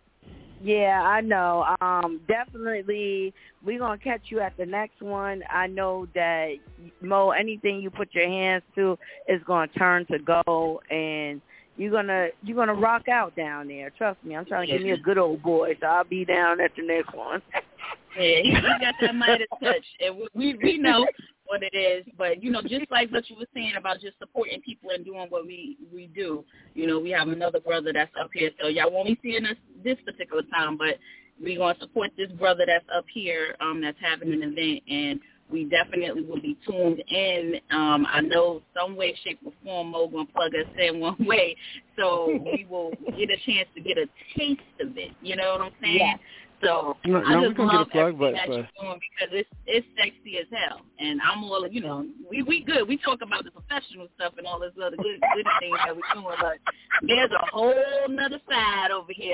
Yeah, I know. Um, definitely, we're gonna catch you at the next one. I know that Mo, anything you put your hands to is gonna turn to gold, and you're gonna you're gonna rock out down there. Trust me, I'm trying to give me a good old boy, so I'll be down at the next one. Yeah, he got that Midas touch, and we we know what it is. But you know, just like what you were saying about just supporting people and doing what we we do. You know, we have another brother that's up here, so y'all won't be seeing us this particular time, but we're gonna support this brother that's up here, um, that's having an event, and we definitely will be tuned in. Um, I know some way, shape, or form Mo gonna plug us in one way, so we will get a chance to get a taste of it. You know what I'm saying? Yeah. So No, I no, we just gonna get love a plug, everything but- that but- you're doing because it's it's sexy as hell, and I'm all you know. We we good. We talk about the professional stuff and all this other good good things that we're doing, but there's a whole nother side over here.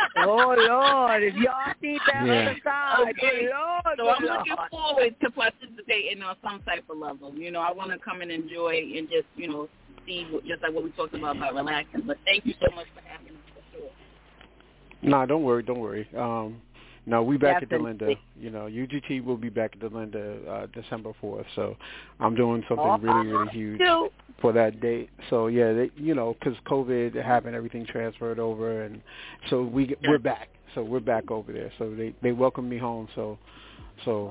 Oh Lord, if y'all see that Yeah. other side, Okay. Lord, So I'm Lord. looking forward to participating on some type of level. You know, I want to come and enjoy and just you know see what, just like what we talked about about relaxing. But thank you so much for having us for sure. Nah, don't worry, don't worry. Um, no, we back at the Definitely. Linda. You know, U G T will be back at the Linda uh, December fourth. So I'm doing something really, really huge Cute. for that date. So yeah, they, you know, because COVID happened, everything transferred over, and so we we're back. So we're back over there. So they they welcomed me home. So so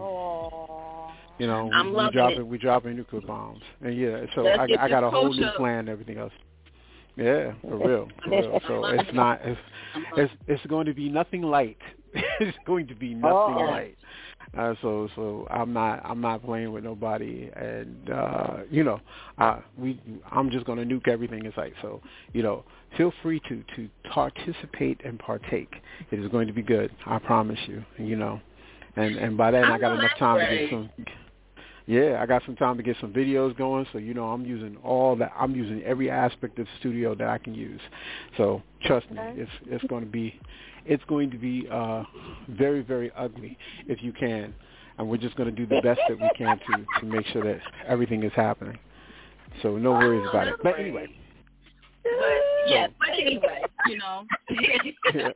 Oh. you know I'm we, we loving dropping it. we dropping nuclear bombs, and yeah. So Let's I, get I got this a whole new culture. plan and everything else. Yeah, for real, for real. So I'm it's loving not it's I'm loving it's it's going to be nothing light. It's going to be nothing Oh. light. Uh, so so I'm not I'm not playing with nobody, and uh, you know uh, we I'm just going to nuke everything in sight. So you know feel free to to participate and partake. It is going to be good. I promise you. You know, and and by then I, I got know enough that's time to right. get some. Yeah, I got some time to get some videos going, so you know I'm using all that. I'm using every aspect of the studio that I can use. So trust me, it's it's going to be, it's going to be uh, very very ugly if you can, and we're just going to do the best that we can to to make sure that everything is happening. So no worries about it. But anyway, But yeah, but anyway, you know. yeah.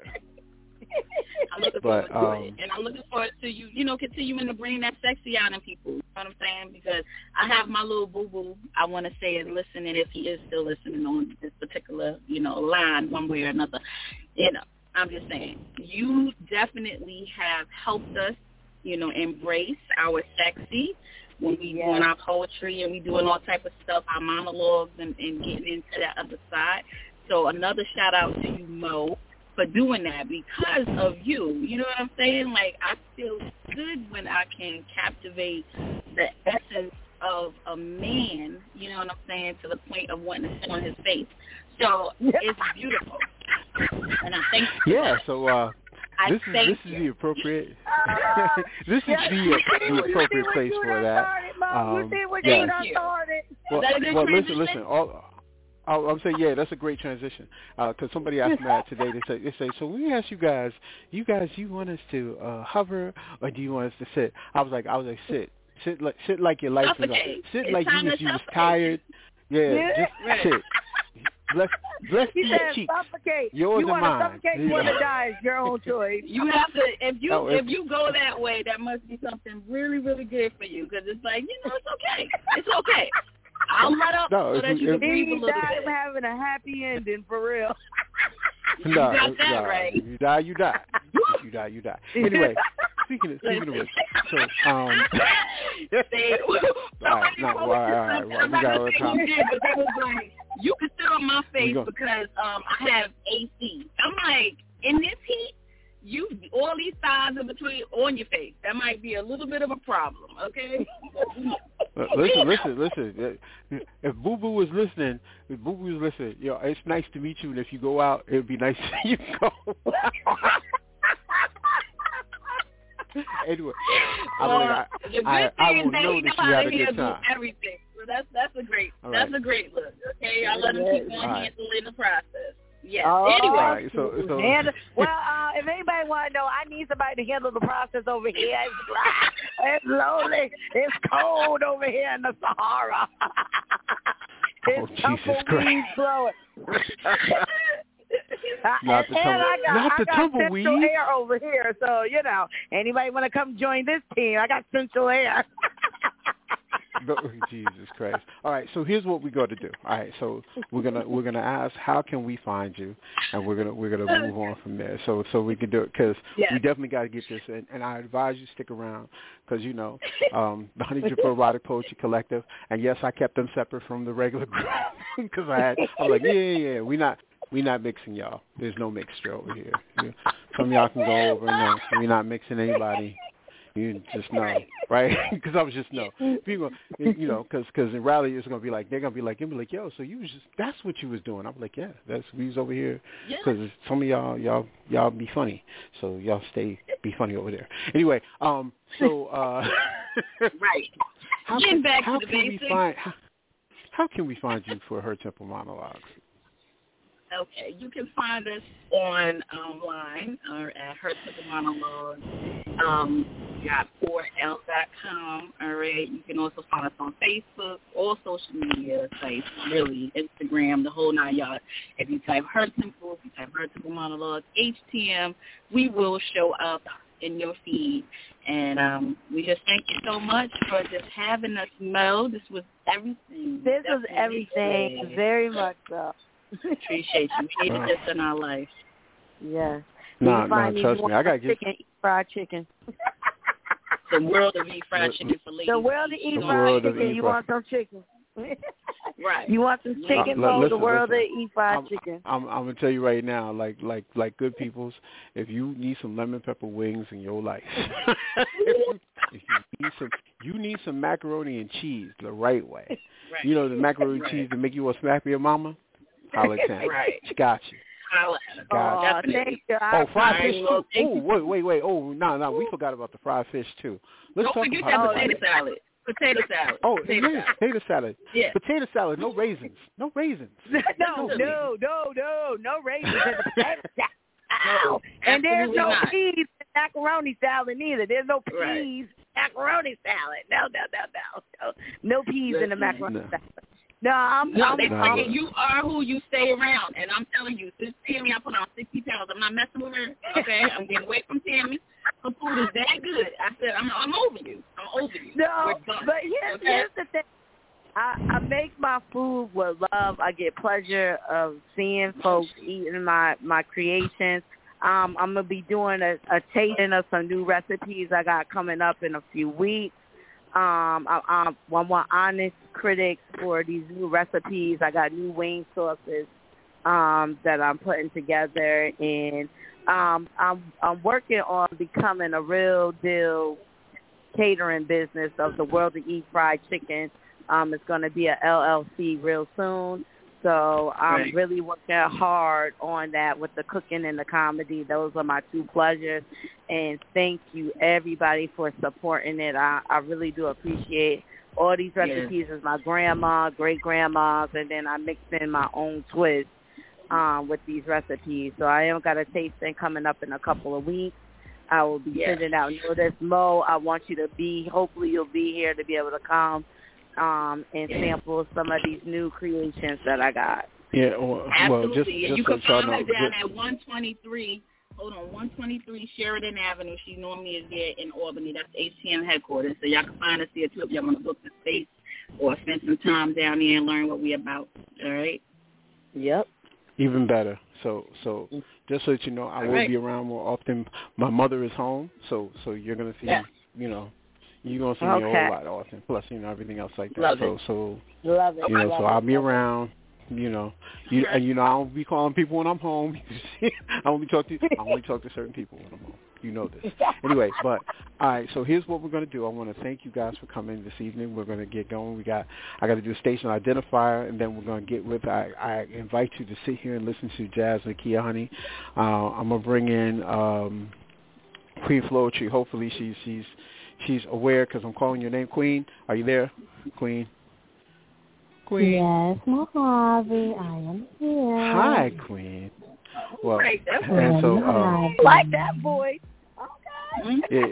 I'm looking But, forward to um, it. And I'm looking forward to you, you know, continuing to bring that sexy out in people. You know what I'm saying? Because I have my little boo-boo, I want to say, is listening, if he is still listening on this particular, you know, line one way or another. You know, I'm just saying, you definitely have helped us, you know, embrace our sexy when we Yes. doing our poetry and we doing all type of stuff, our monologues and, and getting into that other side. So another shout out to you, Mo, for doing that because of you. You know what I'm saying? Like, I feel good when I can captivate the essence of a man, you know what I'm saying, to the point of wanting to sit on his face. So it's beautiful. And I thank you. Yeah. So uh, I this is thank this is you. the appropriate. This is the the appropriate place for that. Mom, you Um, see what yes. you done you. started. well, Is that a good well transition? listen, listen. All, I'll, I'm saying, yeah, that's a great transition. Because uh, somebody asked me that today. They say, they say, so we ask you guys, you guys, you want us to uh, hover or do you want us to sit? I was like, I was like, sit, sit like, sit like your life is on. Sit it's like you, if you was tired. Yeah, yeah. just right. sit. Bless, bless He your said, cheeks. suffocate. Yours you and want mine. to suffocate, you Yeah. want to die. It's your own choice. You have to, if you Oh, if you go that way, that must be something really, really good for you. Because it's like, you know, it's okay. It's okay. I'll let up No, so if that you- you if- can breathe a He little died bit. having a happy ending, for real. You No, got that no, right. If you die, you die. If you die, you die. Anyway, speaking of speaking of which, so um, They, all right, no, all right, all right, well, I'm we not got gonna all the say time. who did, but they was like, you can sit on my We face go- because um I have A C. I'm like, in this heat, you all these thighs in between on your face. That might be a little bit of a problem, okay? Uh, listen, listen, listen. Uh, If Boo Boo was listening, if Boo Boo was listening, you know, it's nice to meet you, and if you go out, it would be nice to see you go. Anyway, I, mean, Uh, I, the good I, thing I is will that know he that know you how had to a good handle time. everything. So that's that's a great All that's right. a great look. Okay, I let him keep on All right. handling the process. Yeah. Oh, Anyway, All right, so, so and, well, uh, if anybody want to know, I need somebody to handle the process over here. It's dry. It's lonely. It's cold over here in the Sahara. Oh, It's Jesus Christ. blowing. Not the and tumble- I got, not I the got tumbleweed. central air over here, so you know, anybody want to come join this team? I got central air. No, Jesus Christ! All right, so here's what we got to do. All right, so we're gonna we're gonna ask how can we find you, and we're gonna we're gonna move on from there. So so we can do it because Yes. we definitely got to get this in, and I advise you stick around because you know um, the Honey Dripper Erotic Poetry Collective, and yes, I kept them separate from the regular group because I had I was like yeah yeah yeah we not we not mixing y'all. There's no mixture over here. You, some of y'all can go over. No, we're not mixing anybody. You just know, right? Because I was just know. People, you know, because because in rally it's gonna be like they're gonna be like, you'll be like, yo, so you was just that's what you was doing. I'm like, yeah, that's we was over here because yeah. some of y'all y'all y'all be funny, so y'all stay be funny over there. Anyway, um, so uh, right. How Getting can, back how to the can basics. we find how, how can we find you for Her Temple Monologues? Okay, you can find us on online or at Her Temple Monologues. Um, you got four L dot com. All right. You can also find us on Facebook, all social media sites, really, Instagram, the whole nine yards. If you type Her Temple, if you type Her Temple Monologues, H T M, we will show up in your feed. And um, we just thank you so much for just having us, Mo. This was everything. This was Definitely. everything, very much so. Appreciate you. Hated Wow. this in our life. Yeah. Nah, You nah, find me, trust you me, want I gotta some get- chicken, eat fried chicken. The world of eat fried The- chicken for ladies. The world to eat The fried world of chicken. eat You fried- want some chicken. Right. You want some chicken Uh, for listen, the world listen. to eat fried I'm, chicken. I'm, I'm gonna tell you right now, like like like good peoples, if you need some lemon pepper wings in your life, if, you, if you need some, you need some macaroni and cheese the right way. Right. You know the macaroni and Right. cheese that make you want to smack your mama. Holla at Tam. Right. She got you. Holla at us. Got Oh, Definitely. thank you. I Oh, fried fish appreciate too. it. Thank Oh, you. wait, wait, wait. Oh, no, no, we forgot about the fried fish too. Let's Don't talk forget about that potato salad. Potato salad. Oh, potato yeah, salad. potato salad. Yeah. Potato salad, no raisins. No raisins. No, Absolutely. no, no, no, no raisins in the potato salad. No, And there's absolutely no not. peas in macaroni salad neither. There's no peas Right. macaroni salad. No, no, no, no, no. No peas in the Listen. macaroni No. salad. No, I'm. No, I'm they No, say but- you are who you stay around. And I'm telling you, since Tammy, I put on sixty pounds. I'm not messing with her, okay? I'm getting away from Tammy. Her food is that good. I said, I'm, I'm over you. I'm over you. No, We're done. but here's, Okay? here's the thing. I, I make my food with love. I get pleasure of seeing folks eating my, my creations. Um, I'm going to be doing a, a tasting of some new recipes I got coming up in a few weeks. Um, I, I, I want honest critics for these new recipes. I got new wing sauces um, that I'm putting together, and um, I'm, I'm working on becoming a real deal catering business of the World to Eat Fried Chicken. Um, it's going to be a L L C real soon. So I'm Right. really working hard on that with the cooking and the comedy. Those are my two pleasures. And thank you, everybody, for supporting it. I, I really do appreciate all these recipes yes. is my grandma, great grandma's, and then I mixed in my own twist um, with these recipes. So I am got a tasting coming up in a couple of weeks. I will be yes. sending out notice. Mo, I want you to be, hopefully you'll be here to be able to come um, and yes. sample some of these new creations that I got. Yeah, well, absolutely. Well, just, and just you can so find know, her down just, at one twenty-three. Hold on, one twenty-three Sheridan Avenue. She normally is there in Albany. That's H T M headquarters. So y'all can find us here too if y'all want to book the space or spend some time down there and learn what we about. All right. Yep. Even better. So, so just so that you know, I All will right. be around more often. My mother is home, so so you're gonna see, yes. you know, you're gonna see okay. me a whole lot often. Plus, you know, everything else like that. Love so, it. so love it. You know, love so it. I'll be love around. You know, you and you know, I don't be calling people when I'm home. I only talk to I only talk to certain people when I'm home. You know this. Anyway, but all right. So here's what we're going to do. I want to thank you guys for coming this evening. We're going to get going. We got I got to do a station identifier, and then we're going to get with. I, I invite you to sit here and listen to Jazz Nakia Honey. Uh, I'm gonna bring in um, Queen Floetry. Hopefully she's she's she's aware because I'm calling your name, Queen. Are you there, Queen? Queen. Yes, Mojave, I am here. Hi, Queen. Well, Right, and so um, like that voice. Okay. yeah,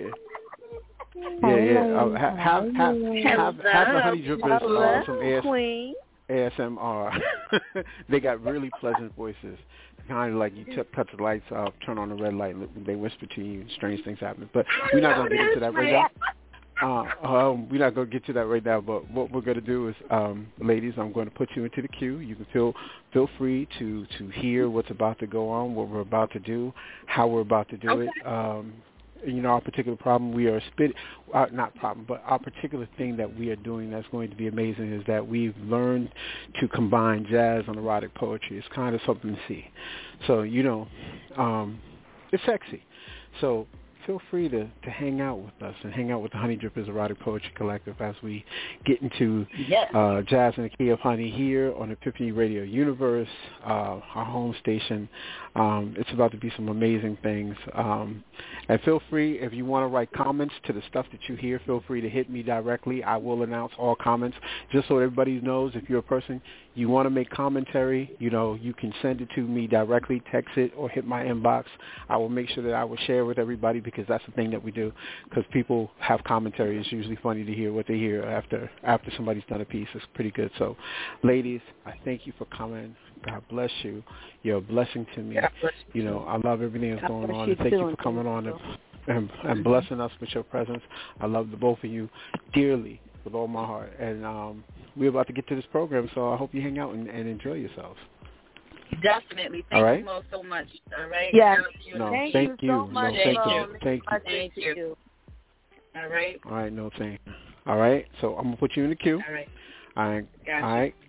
yeah, yeah. Uh, have have have have, have the Honey Drippers uh, some A S, Queen. A S M R. They got really pleasant voices. Kind of like you t- cut the lights off, turn on the red light, they whisper to you, strange things happen. But we're not going to get into that right now. Uh, um, we're not going to get to that right now, but what we're going to do is, um, ladies, I'm going to put you into the queue. You can feel feel free to, to hear what's about to go on, what we're about to do, how we're about to do okay. it. Um, you know, our particular problem, we are spit, uh, not problem, but our particular thing that we are doing that's going to be amazing is that we've learned to combine jazz and erotic poetry. It's kind of something to see. So, you know, um, it's sexy. So feel free to, to hang out with us and hang out with the Honey Drippers Erotic Poetry Collective as we get into yes. uh, Jazz and the Key of Honey here on Epiphany Radio Universe, uh, our home station. Um, it's about to be some amazing things. Um, and feel free, if you want to write comments to the stuff that you hear, feel free to hit me directly. I will announce all comments just so everybody knows if you're a person, you want to make commentary, you know, you can send it to me directly, text it, or hit my inbox. I will make sure that I will share with everybody because that's the thing that we do. Because people have commentary. It's usually funny to hear what they hear after after somebody's done a piece. It's pretty good. So, ladies, I thank you for coming. God bless you. You're a blessing to me. You know, I love everything that's going on. And thank you for coming on and, and, and blessing us with your presence. I love the both of you dearly with all my heart. And um, we're about to get to this program, so I hope you hang out and, and enjoy yourselves. Definitely. Thank all right? you Mo, so much. All right? Yes. No, thank, thank you you. so much. No, thank Mo. you. Thank you. Thank you. you. All right. All right, no thank you. All right, so I'm going to put you in the queue. All right. All right. Gotcha. All right.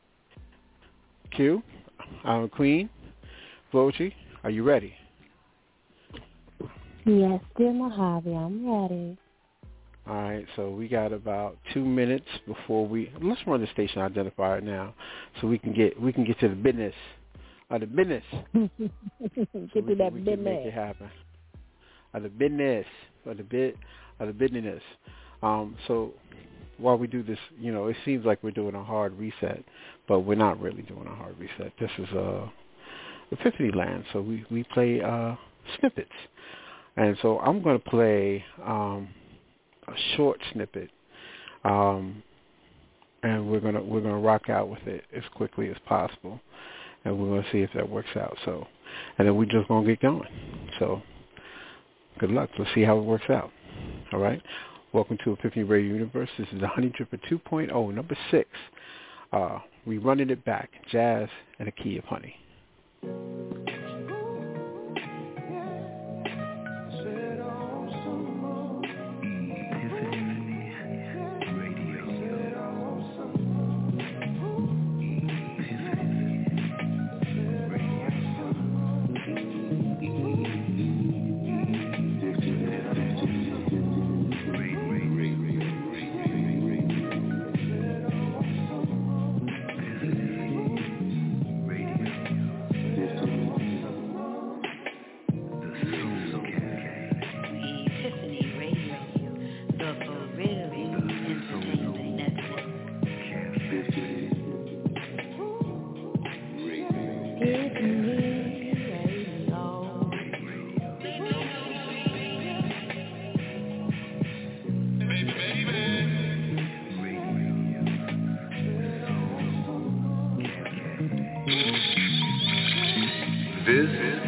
Q, um, Queen, Floetry, are you ready? Yes, dear Mojave, I'm ready. All right, so we got about two minutes before we let's run the station identifier now, so we can get we can get to the business of the business. Get so to that we business. Can make it happen. Of the business, of the bit, of the business. Um, so while we do this, you know, it seems like we're doing a hard reset, but we're not really doing a hard reset. This is uh, Epiphany Land, so we we play uh, snippets, and so I'm going to play. Um, a short snippet, um, and we're gonna we're gonna rock out with it as quickly as possible, and we're gonna see if that works out. So, and then we're just gonna get going. So, good luck. Let's see how it works out. All right. Welcome to Epiphany Radio Universe. This is the Honey Dripper two point oh, number six. Uh, we running it back. Jazz and a Key of Honey. Radio.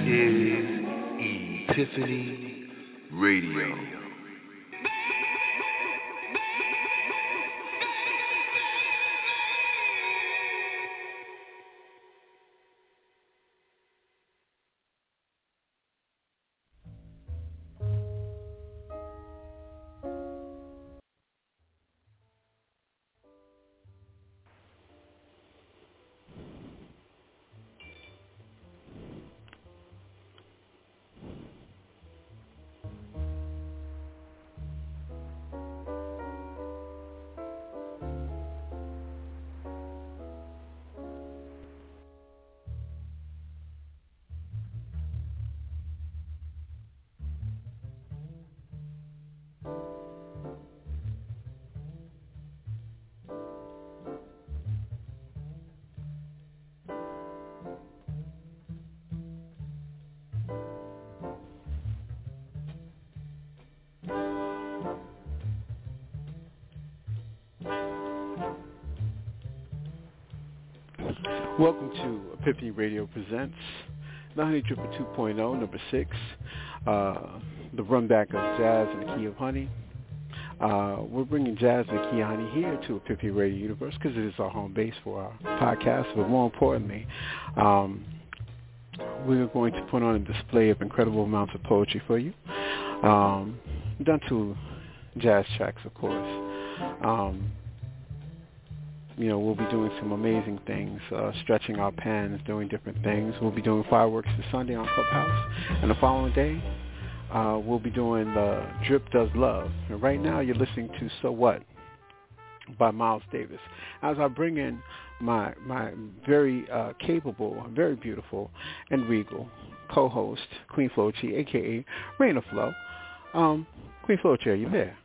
is Epiphany Radio. Welcome to Epiphany Radio Presents the Honey Dripper two point oh, number six, uh, the runback of Jazz in the Key of Honey. Uh, we're bringing Jazz in the Key of Honey here to Epiphany Radio Universe because it is our home base for our podcast, but more importantly, um, we're going to put on a display of incredible amounts of poetry for you, um, done to jazz tracks, of course. Um, You know, we'll be doing some amazing things, uh, stretching our pens, doing different things. We'll be doing fireworks this Sunday on Clubhouse. And the following day, uh, we'll be doing the Drip Does Love. And right now, you're listening to So What by Miles Davis. As I bring in my my very uh, capable, very beautiful, and regal co-host, Queen Flochi, a k a. Raina Flo. Um, Queen Flochi, are you there?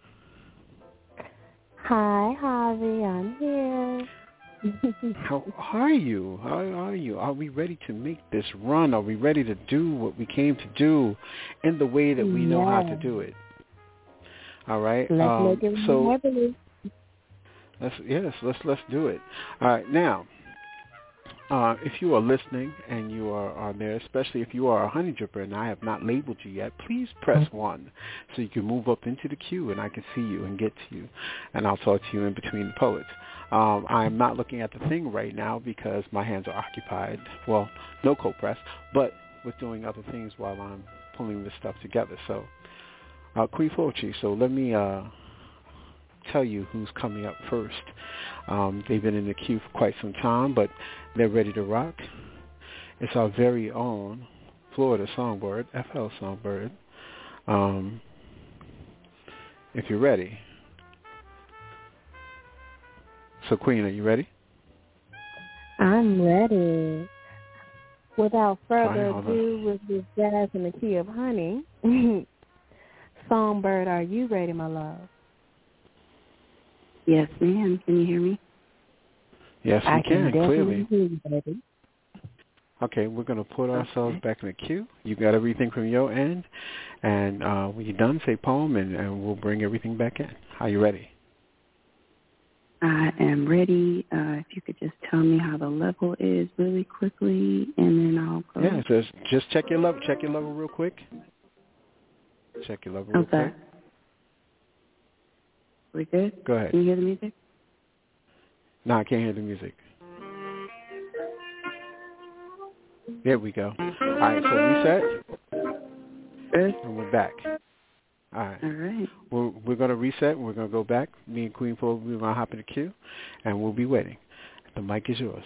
Hi, Javi. I'm here. How are you? How are you? Are we ready to make this run? Are we ready to do what we came to do in the way that we know how to do it? All right. Let's um, make it so happening. let's yes, let's let's do it. All right. Now, uh, if you are listening and you are, are there, especially if you are a honey dripper and I have not labeled you yet, please press one so you can move up into the queue and I can see you and get to you, and I'll talk to you in between the poets. Um, I am not looking at the thing right now because my hands are occupied. Well, no co-press, but with doing other things while I'm pulling this stuff together. So, uh, Queen Flochi, so let me uh, tell you who's coming up first. Um, they've been in the queue for quite some time, but they're ready to rock. It's our very own Florida Songbird, F L Songbird. Um, if you're ready. So, Queen, are you ready? I'm ready. Without further Fine, ado, with this Jazz in the Key of Honey, Songbird, are you ready, my love? Yes, ma'am. Can you hear me? Yes, we I can, can clearly. hear you, baby. Okay, we're going to put ourselves okay. back in the queue. You got everything from your end, and uh, when you're done, say poem, and, and we'll bring everything back in. Are you ready? I am ready. Uh, if you could just tell me how the level is really quickly, and then I'll go. Yeah, just just check your level. Check your level real quick. Check your level real okay. quick. We good? Go ahead. Can you hear the music? No, I can't hear the music. There we go. All right, so reset. Good. And we're back. All right. All right. We're, we're going to reset, and we're going to go back. Me and Queen Flo, we're going to hop in the queue, and we'll be waiting. The mic is yours.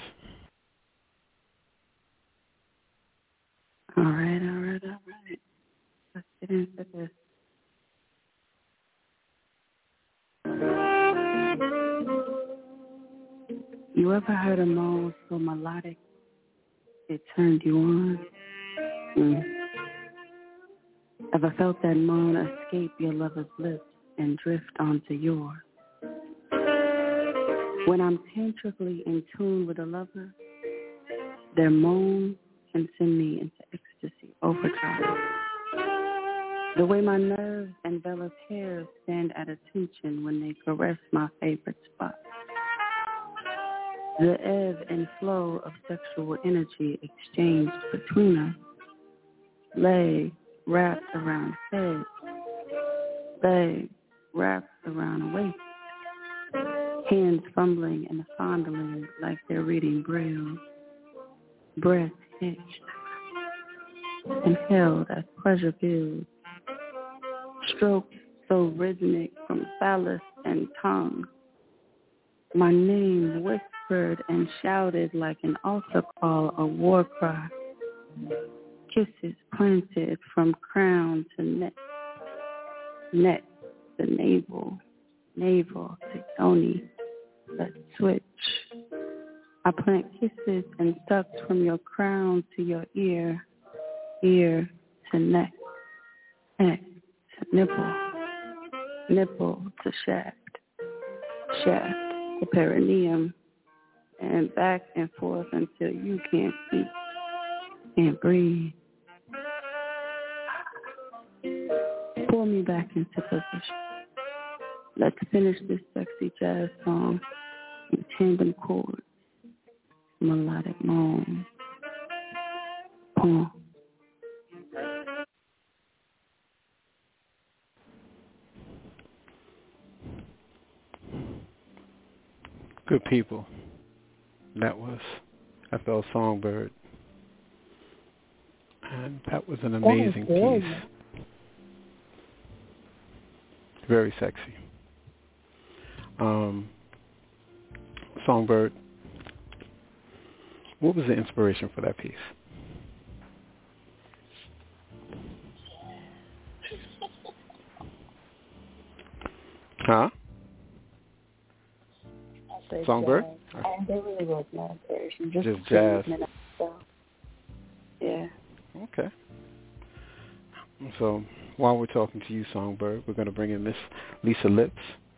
All right, all right, all right. Let's get into this. You ever heard a moan so melodic it turned you on? Mm. Ever felt that moan escape your lover's lips and drift onto yours? When I'm tantrically in tune with a lover, their moan can send me into ecstasy overdrive. The way my nerves and veiled hairs stand at attention when they caress my favorite spot. The ebb and flow of sexual energy exchanged between us leg wrapped around head, leg wrapped around waist, hands fumbling and fondling like they're reading Braille, breath hitched and held as pleasure builds, stroke so rhythmic from phallus and tongue, my name whispered and shouted like an altar call, a war cry, kisses planted from crown to neck, neck to navel, navel to yoni, let's switch. I plant kisses and sucks from your crown to your ear, ear to neck, neck to nipple, nipple to shaft, shaft to perineum, and back and forth until you can't speak, can't breathe. Pull me back into position. Let's finish this sexy jazz song in tandem chords, melodic moan. Poem. Good people. That was F L Songbird. And that was an amazing was piece. Very sexy. Um, Songbird, what was the inspiration for that piece? Huh? Songbird? Jazz. And there really was no version. Just, just jazz. So, yeah. Okay. So while we're talking to you, Songbird, we're going to bring in Miss Lisa Lips.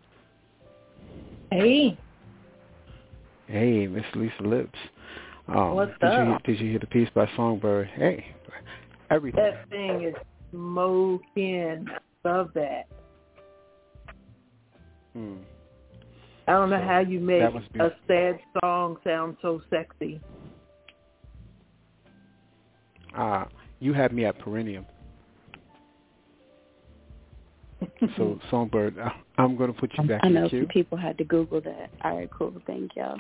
Hey. Hey, Miss Lisa Lips. Um, What's did up? You, did you hear the piece by Songbird? Hey, everything. That thing is smoking. Love that. Hmm. I don't know so how you make be- a sad song sound so sexy. Ah, uh, you had me at perineum. So, Songbird, I'm going to put you back I in know the queue. some people had to Google that. All right, cool. Thank y'all.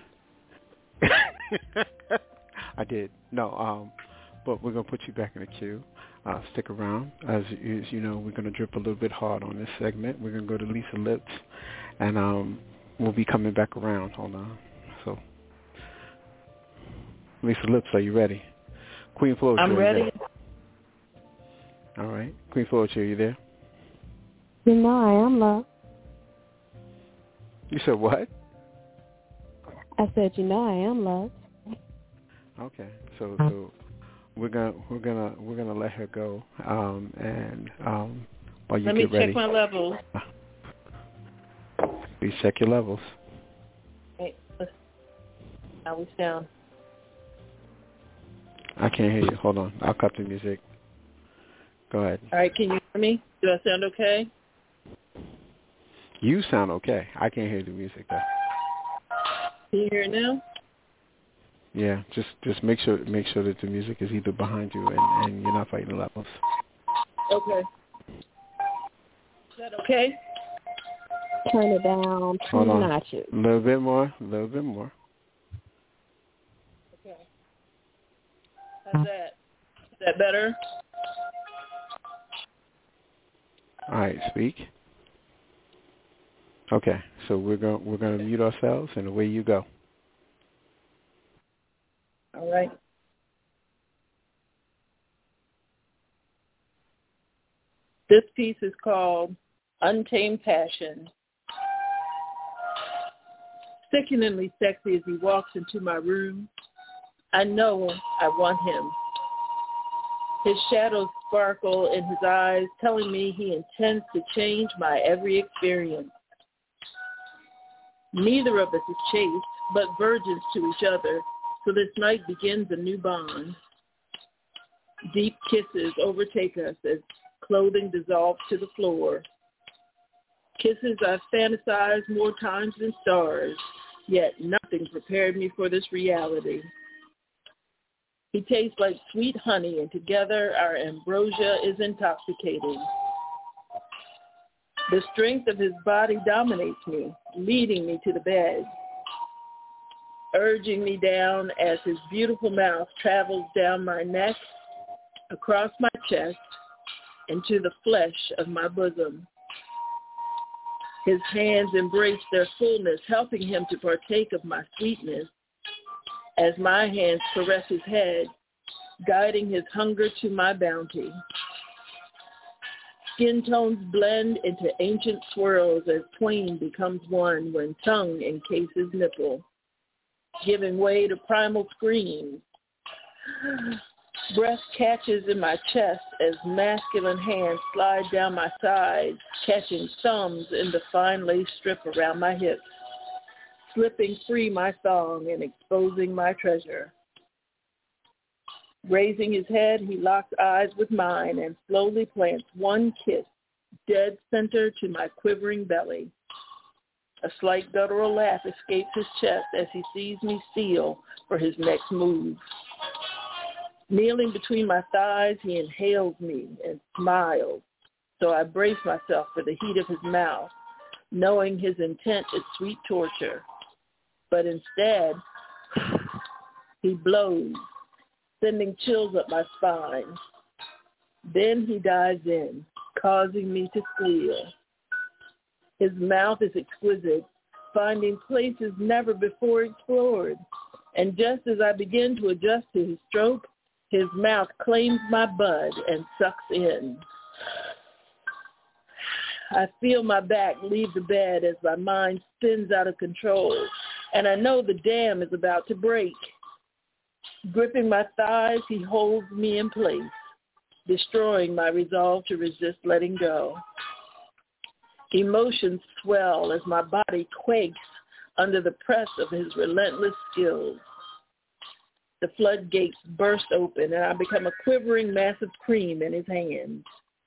I did. No, um, but we're going to put you back in the queue. Uh, stick around. As, as you know, we're going to drip a little bit hard on this segment. We're going to go to Lisa Lips, and um, we'll be coming back around. Hold on. So, Lisa Lips, are you ready? Queen Flow. I'm ready. All right. Queen Flow, are you there? You know I am, love. You said what? I said, you know I am, love. Okay. So, so we're gonna we're gonna we're gonna let her go. Um, and um, while you let get me ready, check my levels. Please check your levels. Hey, now we sound. I can't hear you. Hold on. I'll cut the music. Go ahead. All right. Can you hear me? Do I sound okay? You sound okay. I can't hear the music though. Can you hear it now? Yeah, just just make sure make sure that the music is either behind you and, and you're not fighting the levels. Okay. Is that okay? Turn it down two Hold on. notches. A little bit more. A little bit more. Okay. How's that? Is that better? All right, speak. Okay, so we're going we're going to mute ourselves, and away you go. All right. This piece is called Untamed Passion. Sickeningly sexy as he walks into my room, I know I want him. His shadows sparkle in his eyes, telling me he intends to change my every experience. Neither of us is chaste, but virgins to each other, so this night begins a new bond. Deep kisses overtake us as clothing dissolves to the floor. Kisses I've fantasized more times than stars, yet nothing prepared me for this reality. He tastes like sweet honey, and together our ambrosia is intoxicating. The strength of his body dominates me, leading me to the bed, urging me down as his beautiful mouth travels down my neck, across my chest, and to the flesh of my bosom. His hands embrace their fullness, helping him to partake of my sweetness, as my hands caress his head, guiding his hunger to my bounty. Skin tones blend into ancient swirls as twain becomes one when tongue encases nipple, giving way to primal screams. Breath catches in my chest as masculine hands slide down my sides, catching thumbs in the fine lace strip around my hips, slipping free my thong and exposing my treasure. Raising his head, he locks eyes with mine and slowly plants one kiss dead center to my quivering belly. A slight guttural laugh escapes his chest as he sees me seal for his next move. Kneeling between my thighs, he inhales me and smiles, so I brace myself for the heat of his mouth, knowing his intent is sweet torture. But instead, he blows, sending chills up my spine. Then he dives in, causing me to squeal. His mouth is exquisite, finding places never before explored. And just as I begin to adjust to his stroke, his mouth claims my bud and sucks in. I feel my back leave the bed as my mind spins out of control, and I know the dam is about to break. Gripping my thighs, he holds me in place, destroying my resolve to resist letting go. Emotions swell as my body quakes under the press of his relentless skills. The floodgates burst open, and I become a quivering mass of cream in his hands.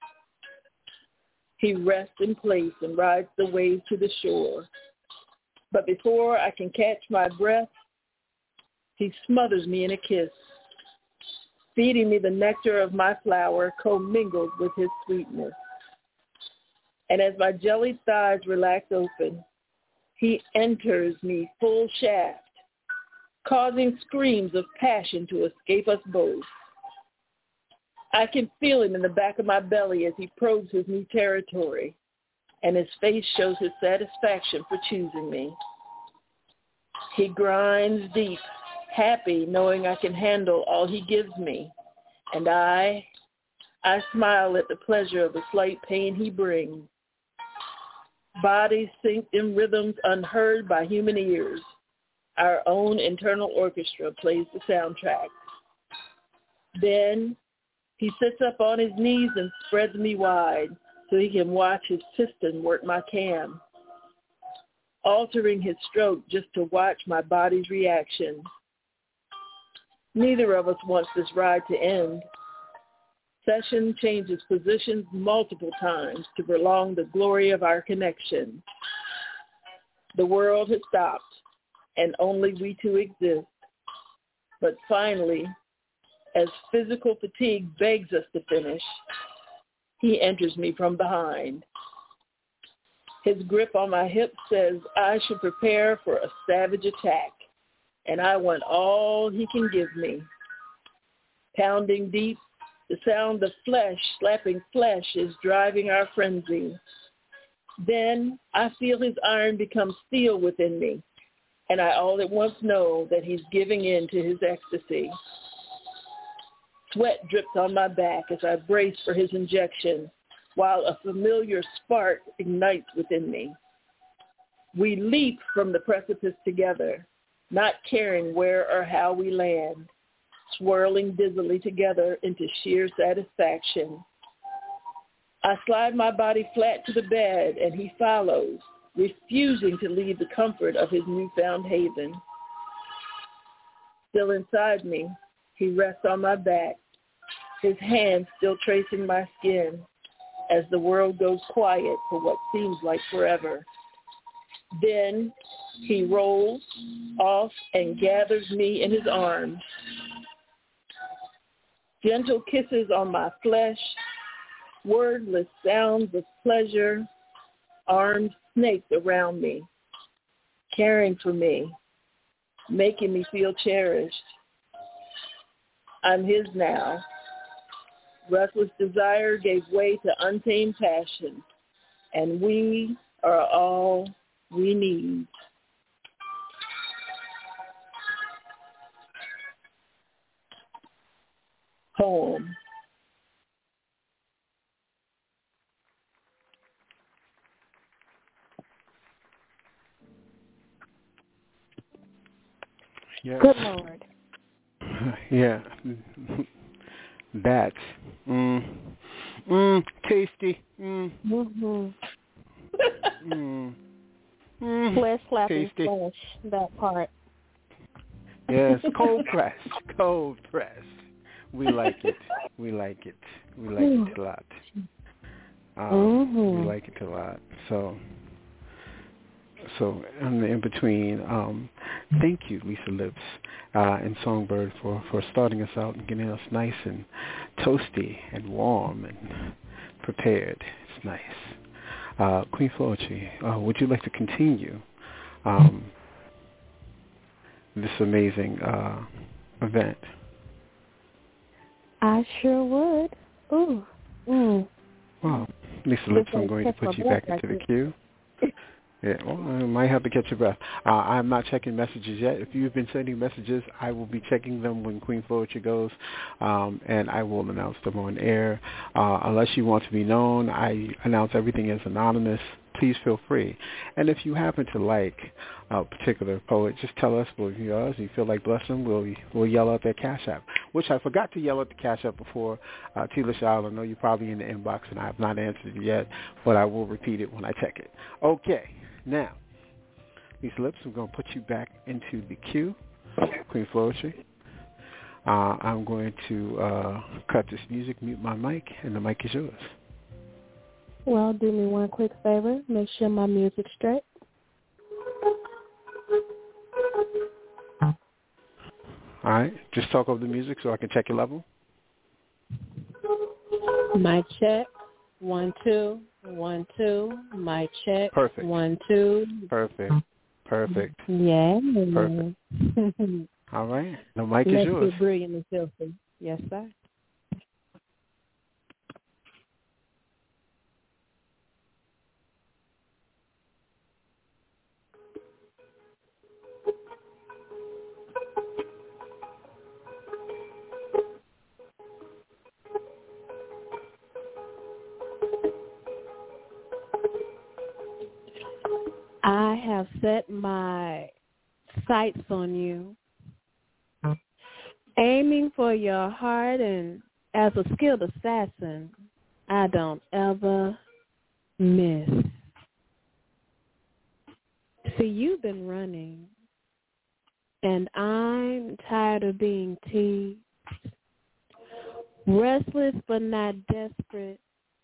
He rests in place and rides the wave to the shore. But before I can catch my breath, he smothers me in a kiss, feeding me the nectar of my flower commingled with his sweetness. And as my jellied thighs relax open, he enters me full shaft, causing screams of passion to escape us both. I can feel him in the back of my belly as he probes his new territory, and his face shows his satisfaction for choosing me. He grinds deep, happy knowing I can handle all he gives me, and I, I smile at the pleasure of the slight pain he brings. Bodies synced in rhythms unheard by human ears. Our own internal orchestra plays the soundtrack. Then he sits up on his knees and spreads me wide so he can watch his piston work my cam, altering his stroke just to watch my body's reaction. Neither of us wants this ride to end. Session changes positions multiple times to prolong the glory of our connection. The world has stopped, and only we two exist. But finally, as physical fatigue begs us to finish, he enters me from behind. His grip on my hip says I should prepare for a savage attack, and I want all he can give me. Pounding deep, the sound of flesh slapping flesh is driving our frenzy. Then I feel his iron become steel within me, and I all at once know that he's giving in to his ecstasy. Sweat drips on my back as I brace for his injection, while a familiar spark ignites within me. We leap from the precipice together, not caring where or how we land, swirling dizzily together into sheer satisfaction. I slide my body flat to the bed, and he follows, refusing to leave the comfort of his newfound haven. Still inside me, he rests on my back, his hands still tracing my skin as the world goes quiet for what seems like forever. Then he rolls off and gathers me in his arms. Gentle kisses on my flesh, wordless sounds of pleasure, arms snaked around me, caring for me, making me feel cherished. I'm his now. Restless desire gave way to untamed passion, and we are all we need. Poem. Yes. Good Lord. Yeah. That. Mm. Mm. Tasty. Mm. Mm-hmm. Mm. Mm. Flesh slapping Tasty. flesh, that part. Yes, cold press. Cold press. We like it. We like it. We like it a lot. Um, mm-hmm. We like it a lot. So, so in the in between, um, thank you, Lisa Lips uh, and Songbird, for, for starting us out and getting us nice and toasty and warm and prepared. It's nice. Uh, Queen Floetry, uh, would you like to continue um, this amazing uh, event? I sure would. Ooh. Mm. Well, Lisa Lips, I'm going to put you back into the queue. Yeah, well, I might have to catch your breath. Uh, I'm not checking messages yet. If you've been sending messages, I will be checking them when Queen Floetry goes, um, and I will announce them on air. Uh, unless you want to be known, I announce everything as anonymous. Please feel free. And if you happen to like a particular poet, just tell us. We'll you know, if you feel like bless them, we'll we'll yell out their Cash App, which I forgot to yell out the Cash App before. Uh, Tila Shaw, I know you're probably in the inbox, and I have not answered it yet, but I will repeat it when I check it. Okay. Now, Lisa Lips, I'm going to put you back into the queue, Queen Floetry. Uh, I'm going to uh, cut this music, mute my mic, and the mic is yours. Well, do me one quick favor. Make sure my music's straight. All right. Just talk over the music so I can check your level. Mic check. One, two. One, two. Mic check. Perfect. One, two. Perfect. Perfect. Yeah. Perfect. All right. The mic is Let's yours. get brilliant and filthy. Yes, sir. I have set my sights on you, aiming for your heart, and as a skilled assassin, I don't ever miss. See, you've been running, and I'm tired of being teased, restless but not desperate.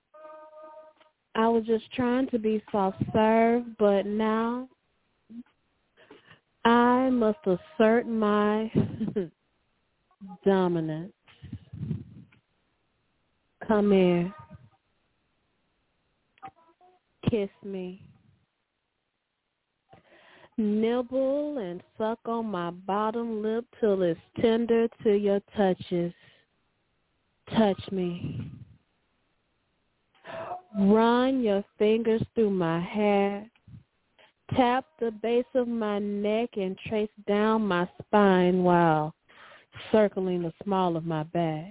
I was just trying to be soft-served, but now I must assert my dominance. Come here. Kiss me. Nibble and suck on my bottom lip till it's tender to your touches. Touch me. Run your fingers through my hair. Tap the base of my neck and trace down my spine while circling the small of my back.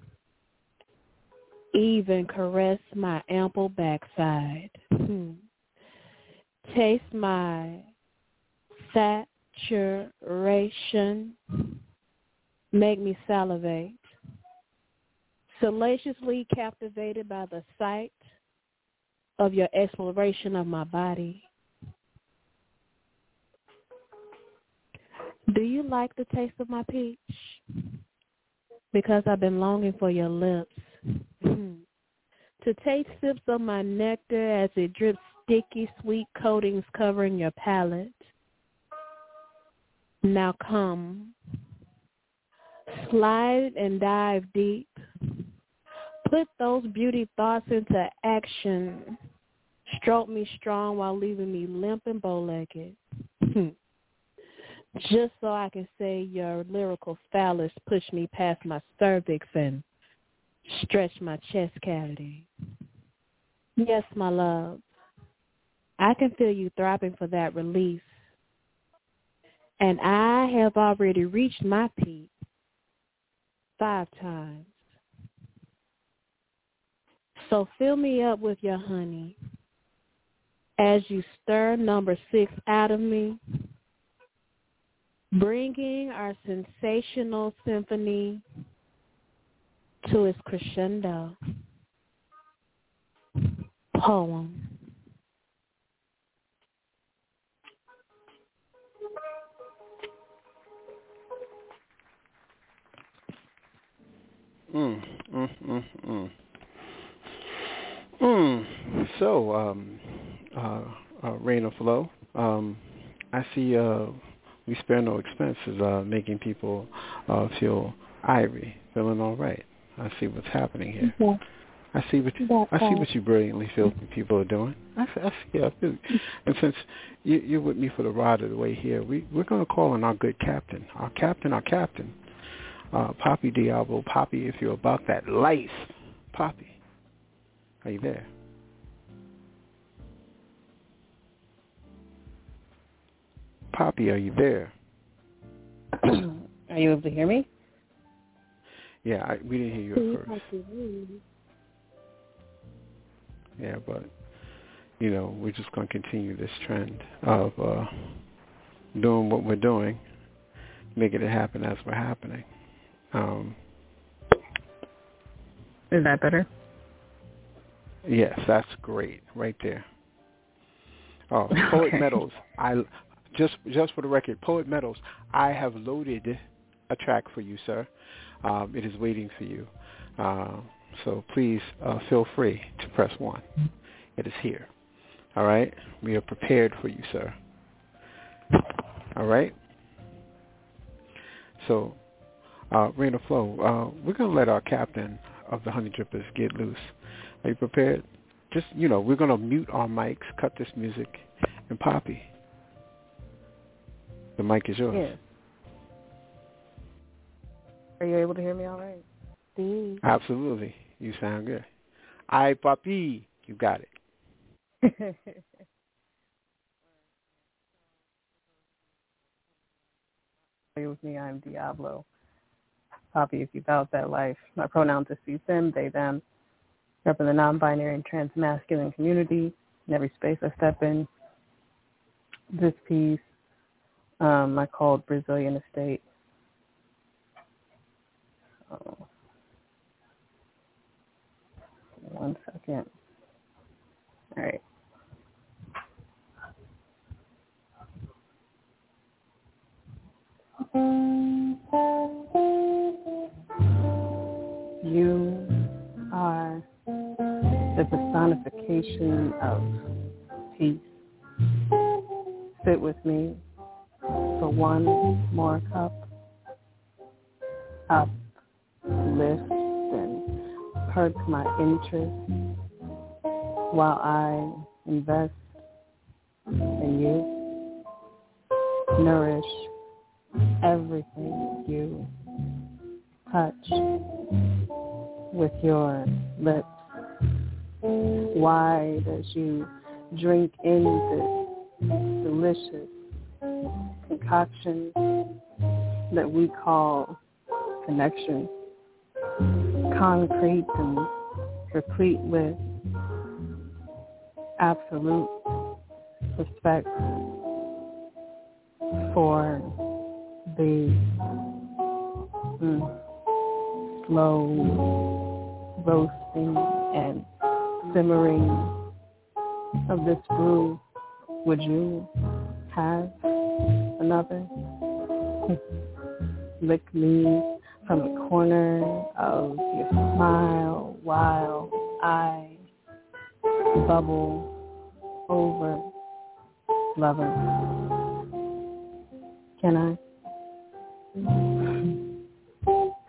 Even caress my ample backside. Hmm. Taste my saturation. Make me salivate. Salaciously captivated by the sight of your exploration of my body. Do you like the taste of my peach? Because I've been longing for your lips. To taste sips of my nectar as it drips sticky, sweet coatings covering your palate. Now come. Slide and dive deep. Put those beauty thoughts into action. Stroke me strong while leaving me limp and bow-legged. Just so I can say your lyrical phallus pushed me past my cervix and stretched my chest cavity. Yes, my love, I can feel you throbbing for that release. And I have already reached my peak five times. So fill me up with your honey as you stir number six out of me, bringing our sensational symphony to its crescendo. Poem. Mm, mm, mm, mm. Mm. So, um, uh, uh, Rain or Flow, um, I see uh, we spare no expenses uh, making people uh, feel ivory, feeling all right. I see what's happening here. Yeah. I see what you, I see what you brilliantly feel people are doing. I, I see. I feel, and since you, you're with me for the ride of the way here, we we're going to call on our good captain, our captain, our captain, uh, Poppy Diablo. Poppy, if you're about that life, Poppy, are you there? Poppy, are you there? Are you able to hear me? Yeah, I, we didn't hear you at first. Yeah, but, you know, we're just going to continue this trend of uh, doing what we're doing, making it happen as we're happening. Um, Is that better? Yes, that's great, right there. Oh, Poet okay. Meadows, I just just for the record, Poet Meadows, I have loaded a track for you, sir. Um, it is waiting for you. Uh, so please uh, feel free to press one. It is here. All right? We are prepared for you, sir. All right? So, uh, Rain or Flow, uh, we're going to let our captain of the Honey Drippers get loose. Are you prepared? Just, you know, we're going to mute our mics, cut this music, and Poppy, the mic is yours. Yeah. Are you able to hear me all right? Mm. Absolutely. You sound good. Aye, Poppy, you got it. With me, I'm Diablo. Poppy, if you about that life. My pronouns are she, them, they, them. Rep in the non-binary and trans-masculine community. In every space I step in. This piece um, I called Brazilian Estate. So, one second. All right. You are the personification of peace. Sit with me for one more cup. Up, lift, and perk my interest while I invest in you. Nourish everything you touch with your lips. Wide as you drink in this delicious concoction that we call connection, concrete and replete with absolute respect for the mm, slow roasting and simmering of this brew. Would you have another? Lick me from the corner of your smile while I bubble over, lover. Can I?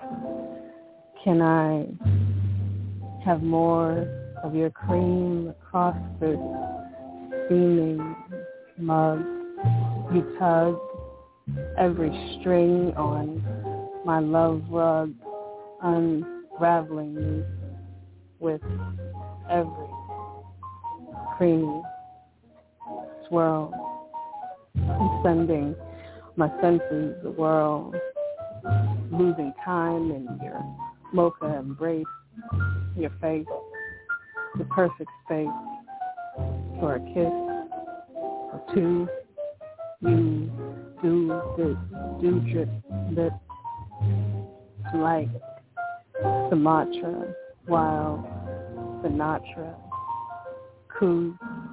Can I have more of your cream across this steaming mug? You tug every string on my love rug, unraveling me with every creamy swirl, and sending my senses a whirl, losing time in your mocha embrace, your face, the perfect space for a kiss or two. You do this, do drip lip like Sumatra, while Sinatra coos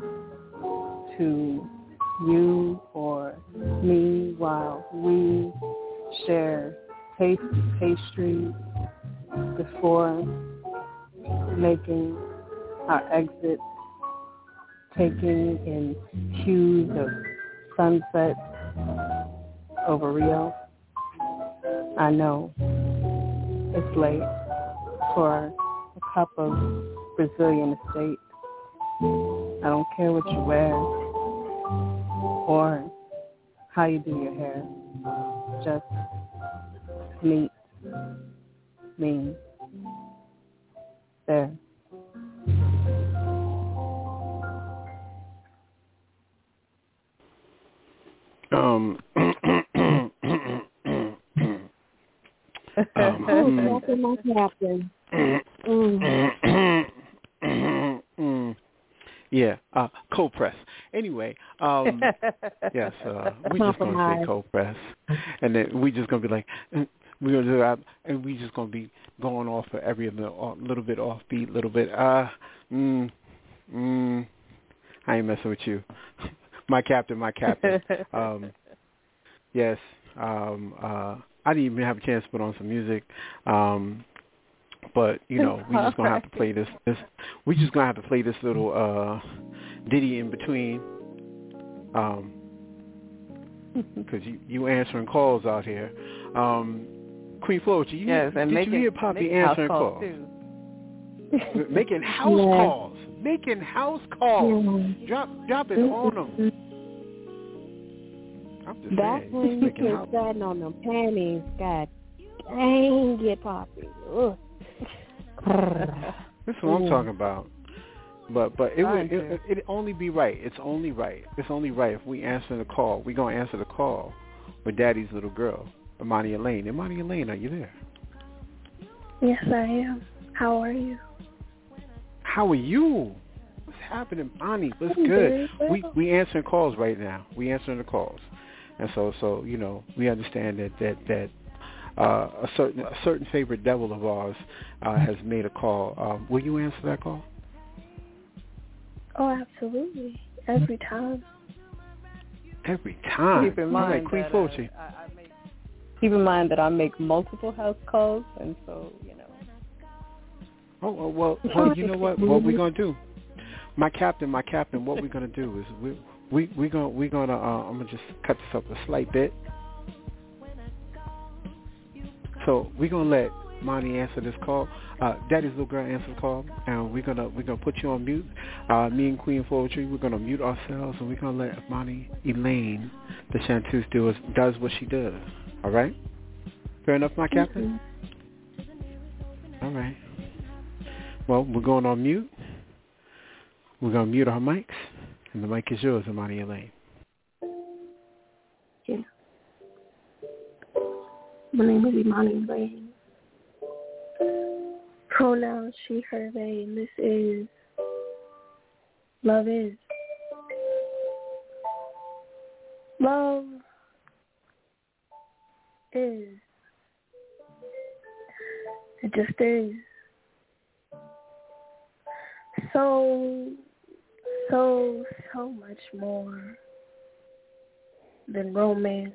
to you or me while we share tasty pastries before making our exit, taking in hues of sunset over Rio. I know it's late for a cup of Brazilian estate. I don't care what you wear or how you do your hair. Just meet me there. Um, um, oh, that's my captain. Mm. Yeah, uh, cold press. Anyway, um, yes, uh, we just gonna say cold press, and then we just gonna be like, we're gonna do that, and we just gonna be going off for every little, little bit offbeat, little bit. Uh, mm, mm, I ain't messing with you, my captain, my captain. Um, yes, um, uh, I didn't even have a chance to put on some music. Um, But, you know, we just going to have to play this, this, we just going to have to play this little uh, ditty in between, um, because you, you answering calls out here. Um, Queen Flo, you, yes, and did making, you hear Poppy answering calls? calls? Too. Making house yeah. calls. Making house calls. Yeah. Drop drop it mm-hmm. on them. I'm just That's saying, when you can stand on them panties. God dang it, Poppy. Ugh. That's what I'm talking about. But but it would it, it only be right. It's only right. It's only right if we answer the call. We're gonna answer the call with Daddy's little girl, Imani Elaine. Imani Elaine, are you there? Yes, I am. How are you? How are you? What's happening, Imani? What's good? We we answering calls right now. We answering the calls, and so so you know we understand that that that. Uh, a certain a certain favorite devil of ours uh, has made a call. Um, will you answer that call? Oh, absolutely. Every time. Every time. Keep in mind, right, Queen that, uh, I, I make, keep in mind that I make multiple house calls, and so you know. Oh well, well, well you know what? What we're gonna do? My captain, my captain. What we're gonna do is we we we gonna we gonna. Uh, I'm gonna just cut this up a slight bit. So we're gonna let Monty answer this call. Uh, Daddy's little girl answer the call, and we're gonna we're gonna put you on mute. Uh, me and Queen Poetry, we're gonna mute ourselves, and we're gonna let Monty Elaine, the chanteuse, do does what she does. All right? Fair enough, my captain. Mm-hmm. All right. Well, we're going on mute. We're gonna mute our mics, and the mic is yours, Imani Elaine. Yeah. My name is Imani Elaine. Pronouns she, her, they, and this is Love Is. Love is. It just is. So, so, so much more than romance.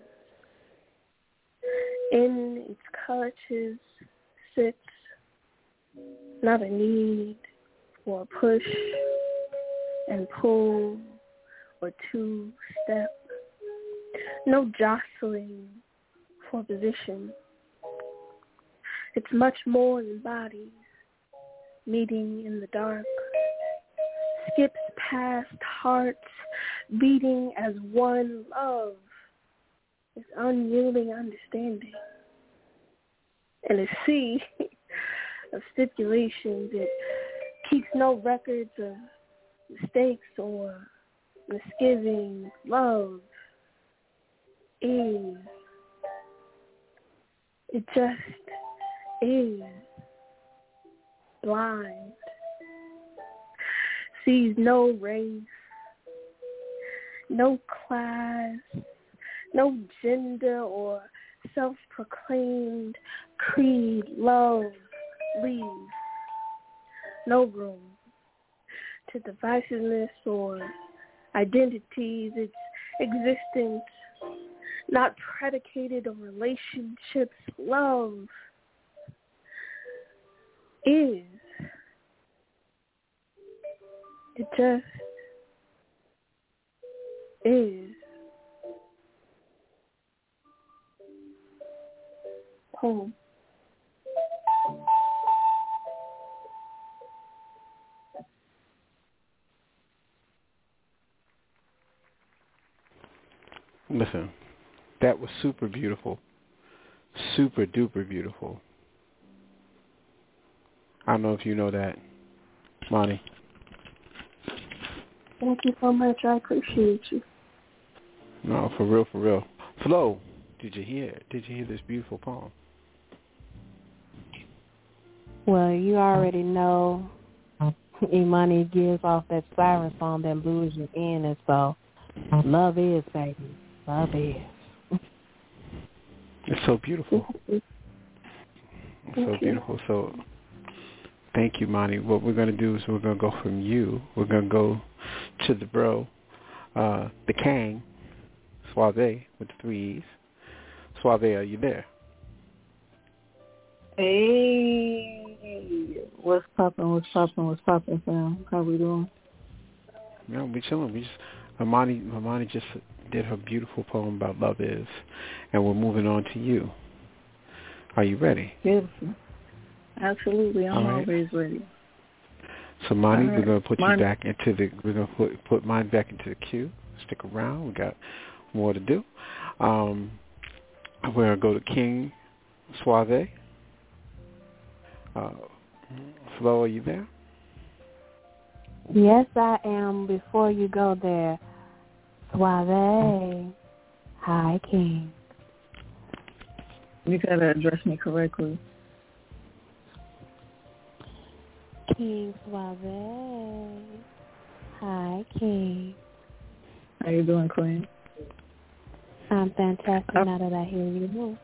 In its clutches sits not a need for a push and pull or two-step, no jostling for position. It's much more than bodies meeting in the dark. Skips past hearts beating as one. Love is unyielding understanding. And a sea of stipulations. It keeps no records of mistakes or misgivings. Love is. It just is. Blind. Sees no race, no class, no gender or self-proclaimed creed. Love leaves no room to divisiveness or identities. Its existence not predicated on relationships. Love is. It just is. Home. Listen, that was super beautiful. Super duper beautiful. I don't know if you know that, Monty. Thank you so much. I appreciate you. No, for real, for real. Flo, did you hear? Did you hear this beautiful poem? Well, you already know Imani gives off that siren song that blues you in, and so love is, baby. Love is. It's so beautiful. It's so beautiful. So thank you, Monty. What we're going to do is we're going to go from you. We're going to go to the bro, uh, the Kang, Suave, with the three E's. Suave, are you there? Hey, what's poppin', what's poppin', what's poppin', fam? How we doing? No, we chilling. We just, Imani, Imani just did her beautiful poem about love is, and we're moving on to you. Are you ready? Beautiful. Absolutely, I'm right. always ready. So, Monty, right. we're going to put Monty. you back into the, we're going to put, put mine back into the queue. Stick around. We got more to do. Um, we're going to go to King Suave. Uh, Flo, are you there? Yes, I am. Before you go there, Suave. Hi, King. You got to address me correctly. King Suave. Hi, King. How you doing, Queen? I'm fantastic uh, now that I hear you move.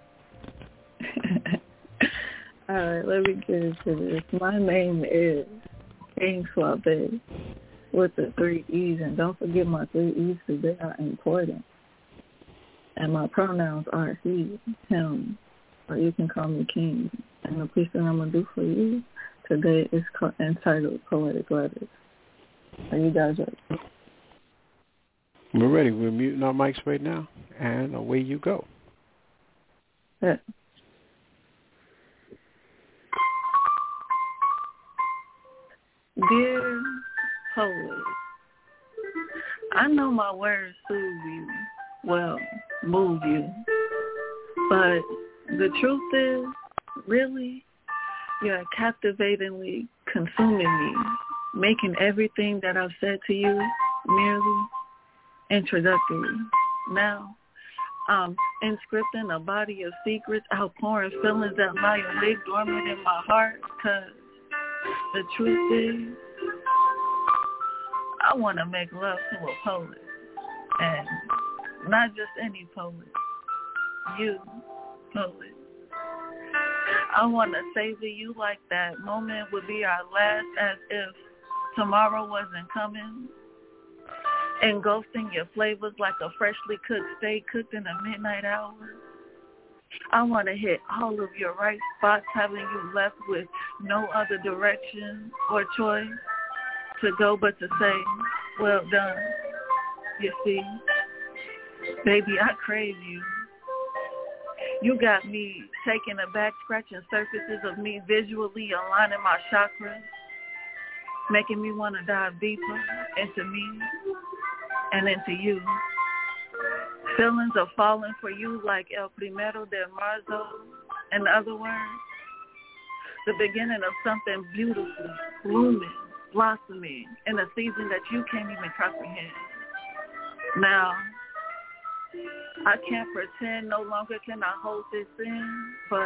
All right, let me get into this. My name is King Suave with the three E's, and don't forget my three E's because they are important. And my pronouns are he, him, or you can call me King. And the piece that I'm going to do for you today is called, entitled Poetic Letters. Are you guys ready? We're ready. We're muting our mics right now, and away you go. Yeah. Dear poet, I know my words soothe you, well, move you, but the truth is, really, you're captivatingly consuming me, making everything that I've said to you merely introductory. Now, I'm inscripting a body of secrets, outpouring feelings that lie awake dormant in my heart, because the truth is, I want to make love to a poet, and not just any poet, you, poet. I want to savor you like that moment would be our last, as if tomorrow wasn't coming, engulfing your flavors like a freshly cooked steak cooked in the midnight hour. I want to hit all of your right spots, having you left with no other direction or choice to go but to say, well done. You see, baby, I crave you. You got me taking a back, scratching surfaces of me visually aligning my chakras, making me want to dive deeper into me and into you. Feelings are falling for you like El Primero de Marzo. In other words, the beginning of something beautiful, blooming, blossoming in a season that you can't even comprehend. Now, I can't pretend, no longer can I hold this in, but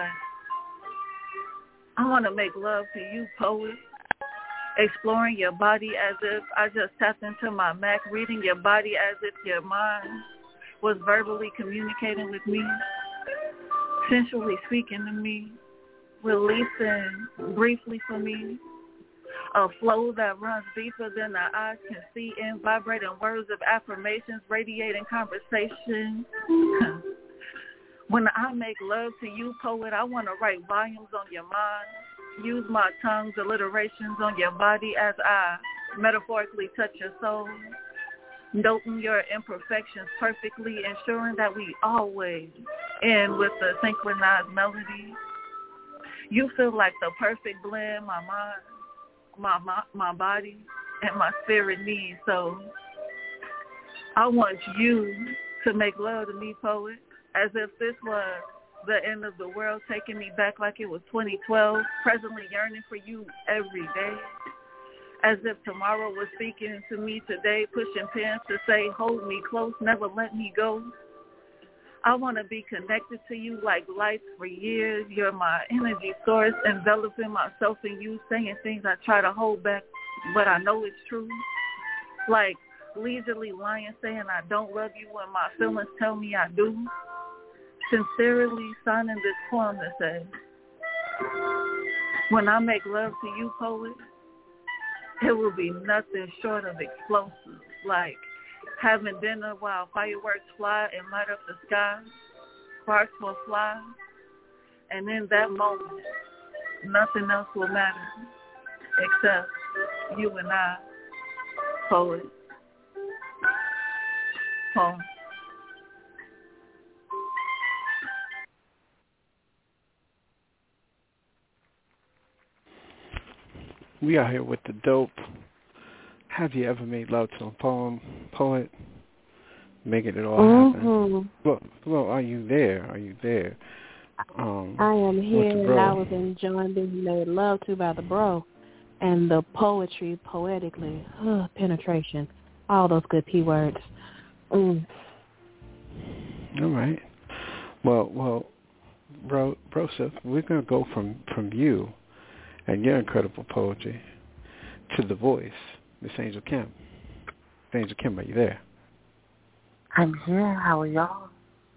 I want to make love to you, poet, exploring your body as if I just tapped into my Mac, reading your body as if your mind was verbally communicating with me, sensually speaking to me, releasing briefly for me, a flow that runs deeper than the eyes can see in, vibrating words of affirmations, radiating conversation. When I make love to you, poet, I want to write volumes on your mind, use my tongue's alliterations on your body as I metaphorically touch your soul, noting your imperfections perfectly, ensuring that we always end with a synchronized melody. You feel like the perfect blend my mind, my, my my body, and my spirit needs. So I want you to make love to me, poet, as if this was the end of the world, taking me back like it was twenty twelve, presently yearning for you every day. As if tomorrow was speaking to me today, pushing pins to say, hold me close, never let me go. I want to be connected to you like life for years. You're my energy source, enveloping myself in you, saying things I try to hold back, but I know it's true. Like leisurely lying, saying I don't love you when my feelings tell me I do. Sincerely signing this poem that says, when I make love to you, poet, it will be nothing short of explosive, like having dinner while fireworks fly and light up the sky. Sparks will fly, and in that moment, nothing else will matter except you and I, poet. Poem. We are here with the dope. Have you ever made love to a poem, poet? Making it all mm-hmm. happen. Well, well, are you there? Are you there? Um, I am here, and I was enjoying being made love to by the bro, and the poetry, poetically, uh, penetration, all those good P words. Mm. All right. Well, well, bro, Broseph, we're gonna go from from you and your incredible poetry to the voice, Miss Angel Kim. Miss Angel Kim, are you there? I'm here. How are y'all?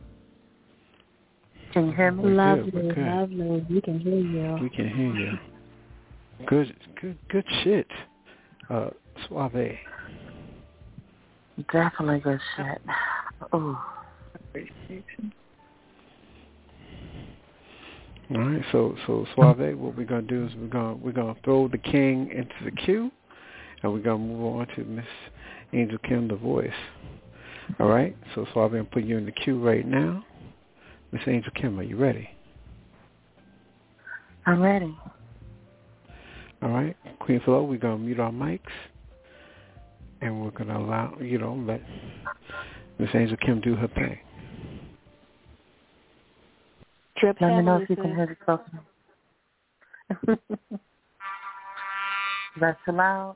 Can you hear me? We're lovely, good. We're good. lovely. We can hear you. We can hear you. Good, good, good shit. Uh, Suave. Definitely good shit. Ooh. All right, so so Suave, what we're gonna do is we're gonna we're gonna throw the king into the queue, and we're gonna move on to Miss Angel Kim, the voice. All right, so Suave, I'm putting you in the queue right now. Miss Angel Kim, are you ready? I'm ready. All right, Queen Flo, we're gonna mute our mics, and we're gonna allow you know let Miss Angel Kim do her thing. Trip Let me know if you can hear the talking. That's too loud.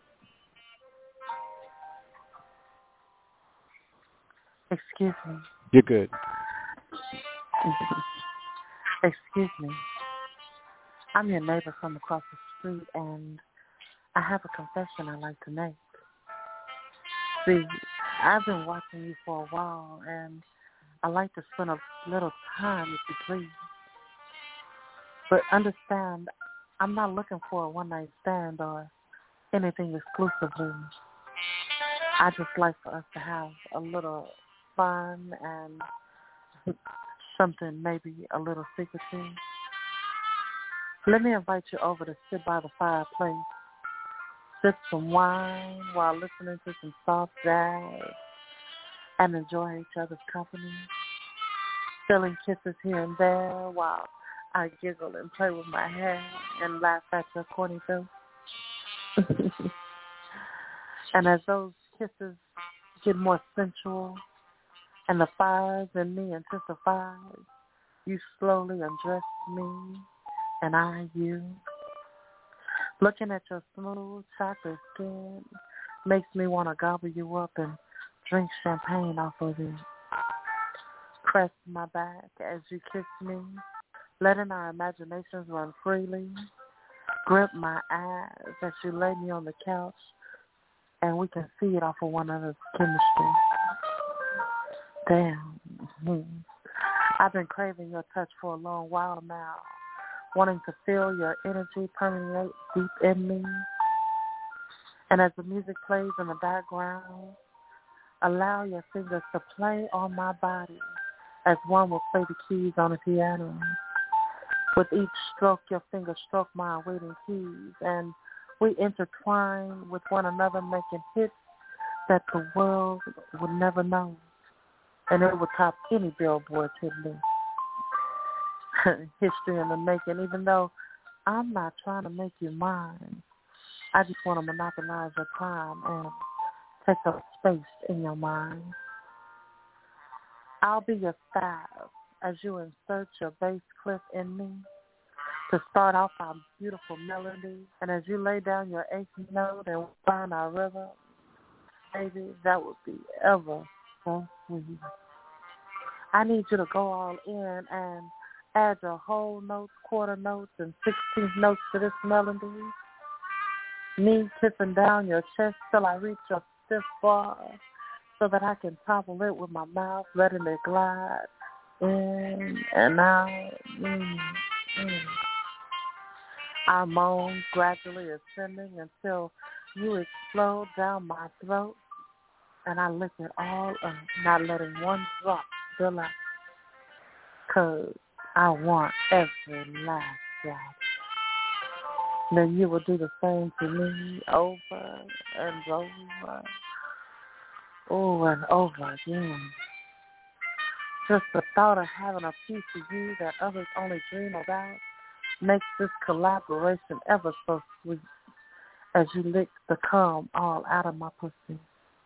Excuse me. You're good. Excuse me. I'm your neighbor from across the street, and I have a confession I'd like to make. See, I've been watching you for a while, and I'd like to spend a little time, if you please. But understand, I'm not looking for a one-night stand or anything exclusively. I just like for us to have a little fun and something maybe a little secretive. Let me invite you over to sit by the fireplace, sip some wine while listening to some soft jazz, and enjoy each other's company. Stealing kisses here and there while I giggle and play with my hair and laugh at your corny jokes. And as those kisses get more sensual and the fires in me intensify, you slowly undress me and I you. Looking at your smooth chocolate skin makes me want to gobble you up and drink champagne off of it. Press my back as you kiss me, letting our imaginations run freely. Grip my eyes as you lay me on the couch, and we can feed off of one another's chemistry. Damn. Mm-hmm. I've been craving your touch for a long while now, wanting to feel your energy permeate deep in me. And as the music plays in the background, allow your fingers to play on my body as one will play the keys on a piano. With each stroke, your fingers stroke my awaiting keys, and we intertwine with one another, making hits that the world would never know. And it will top any Billboard hit list. History in the making, even though I'm not trying to make you mine. I just want to monopolize your time and take up space in your mind. I'll be your staff as you insert your bass clip in me to start off our beautiful melody. And as you lay down your eighth note and find our rhythm, baby, that would be ever so sweet. I need you to go all in and add your whole notes, quarter notes, and sixteenth notes to this melody. Me kissing down your chest till I reach your stiff bar so that I can topple it with my mouth, letting it glide in and out. Mm, mm. Our moans gradually ascending until you explode down my throat, and I lick it all up, not letting one drop spill out, 'cause I want every last drop. Then you will do the same to me over and over, over and over again. Just the thought of having a piece of you that others only dream about makes this collaboration ever so sweet as you lick the cum all out of my pussy.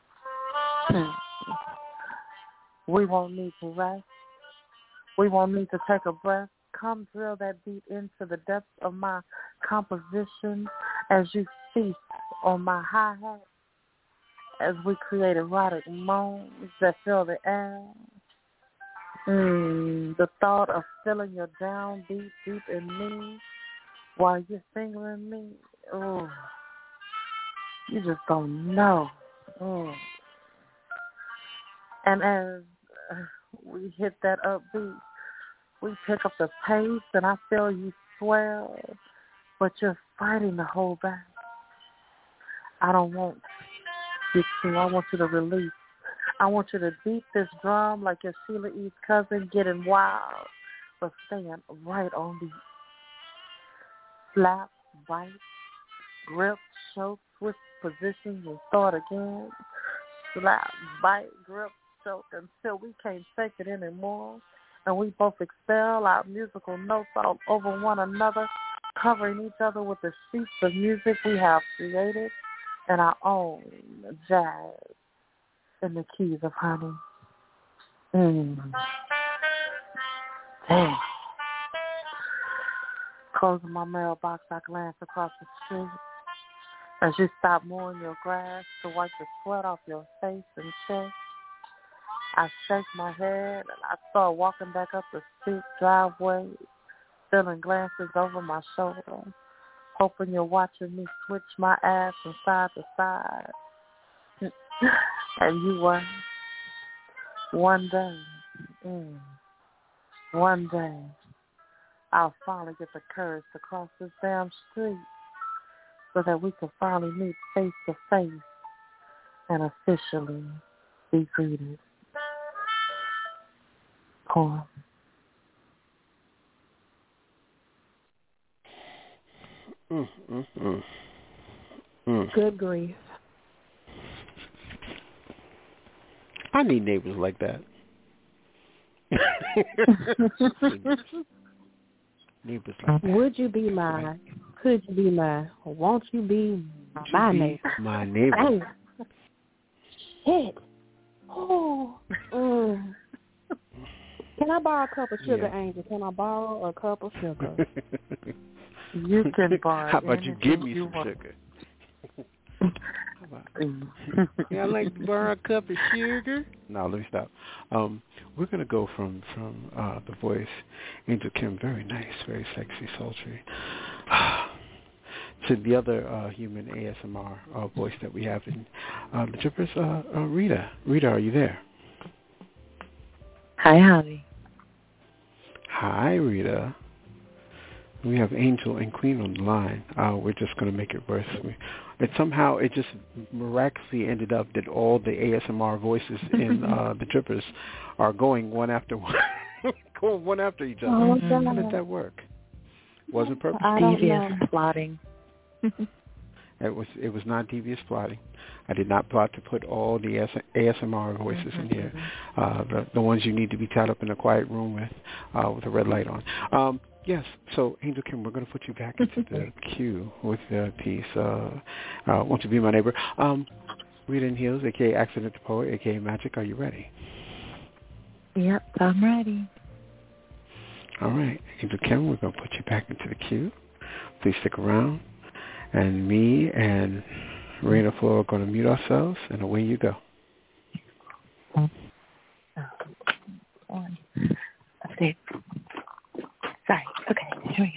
We won't need to rest. We won't need to take a breath. Come drill that beat into the depths of my composition as you feast on my hi-hat, as we create erotic moans that fill the air. Mm, the thought of feeling your downbeat deep in me while you're fingering me, oh, you just don't know. Mm. And as uh, we hit that upbeat, we pick up the pace, and I feel you swell, but you're fighting to hold back. I don't want you to. I want you to release. I want you to beat this drum like your Sheila E's cousin, getting wild, but staying right on beat. Slap, bite, grip, choke, switch positions, and start again. Slap, bite, grip, choke, until we can't take it anymore. And we both expel our musical notes all over one another, covering each other with the sheets of music we have created and our own jazz in the keys of honey. Mm. Damn. Closing my mailbox, I glance across the street as you stop mowing your grass to wipe the sweat off your face and chest. I shake my head and I start walking back up the steep driveway, feeling glances over my shoulder, hoping you're watching me switch my ass from side to side. And you were. One day, mm, one day, I'll finally get the courage to cross this damn street so that we can finally meet face to face and officially be greeted. Poem. Mm, mm, mm. Mm. Good grief. I need neighbors like that. Neighbors like that. Would you be my, could you be my, won't you be Would my you be neighbor? my neighbor. Hit. Oh. Mm. Can I borrow a cup of sugar, Yeah. Angel? Can I borrow a cup of sugar? You can borrow. How about you give me some want. sugar? How about, yeah, I'd like to borrow a cup of sugar. No, let me stop. Um, we're going to go from, from uh, the voice, Angel Kim, very nice, very sexy, sultry, to the other uh, human A S M R uh, voice that we have in uh, the Drippers, uh, uh, Rita. Rita, are you there? Hi, Javi. Hi, Rita. We have Angel and Queen on the line. Uh, we're just going to make it worse. It somehow, it just miraculously ended up that all the A S M R voices in uh, the Drippers are going one after one, going one after each other. Oh, How did that work? Was it purposeful? I don't Devious know. plotting. It was. It was not devious plotting. I did not plot to put all the A S M R voices in here, uh, the the ones you need to be tied up in a quiet room with, uh, with a red light on. Um, yes. So, Angel Kim, we're going to put you back into the queue with the piece. Uh, uh, Won't You Be My Neighbor? Um, Rita in Heels, aka Accident the Poet, aka Magic. Are you ready? Yep, I'm ready. All right, Angel Kim, we're going to put you back into the queue. Please stick around. And me and Raina Flora are going to mute ourselves, and away you go. One. Okay. Sorry. Okay, here we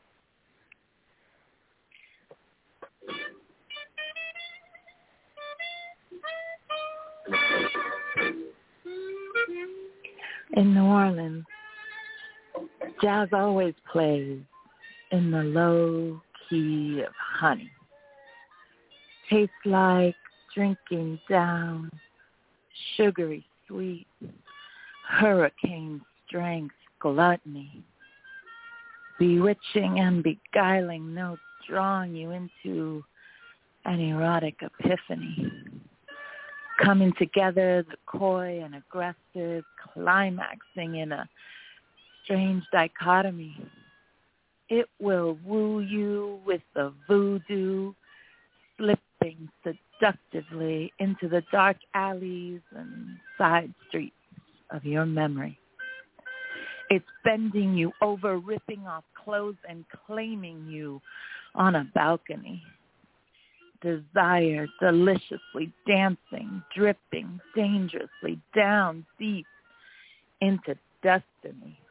go. In New Orleans, jazz always plays in the low key of honey. Tastes like drinking down sugary sweet, hurricane strength gluttony, bewitching and beguiling notes drawing you into an erotic epiphany. Coming together, the coy and aggressive, climaxing in a strange dichotomy. It will woo you with the voodoo, slipping seductively into the dark alleys and side streets of your memory. It's bending you over, ripping off clothes and claiming you on a balcony. Desire deliciously dancing, dripping dangerously down deep into destiny.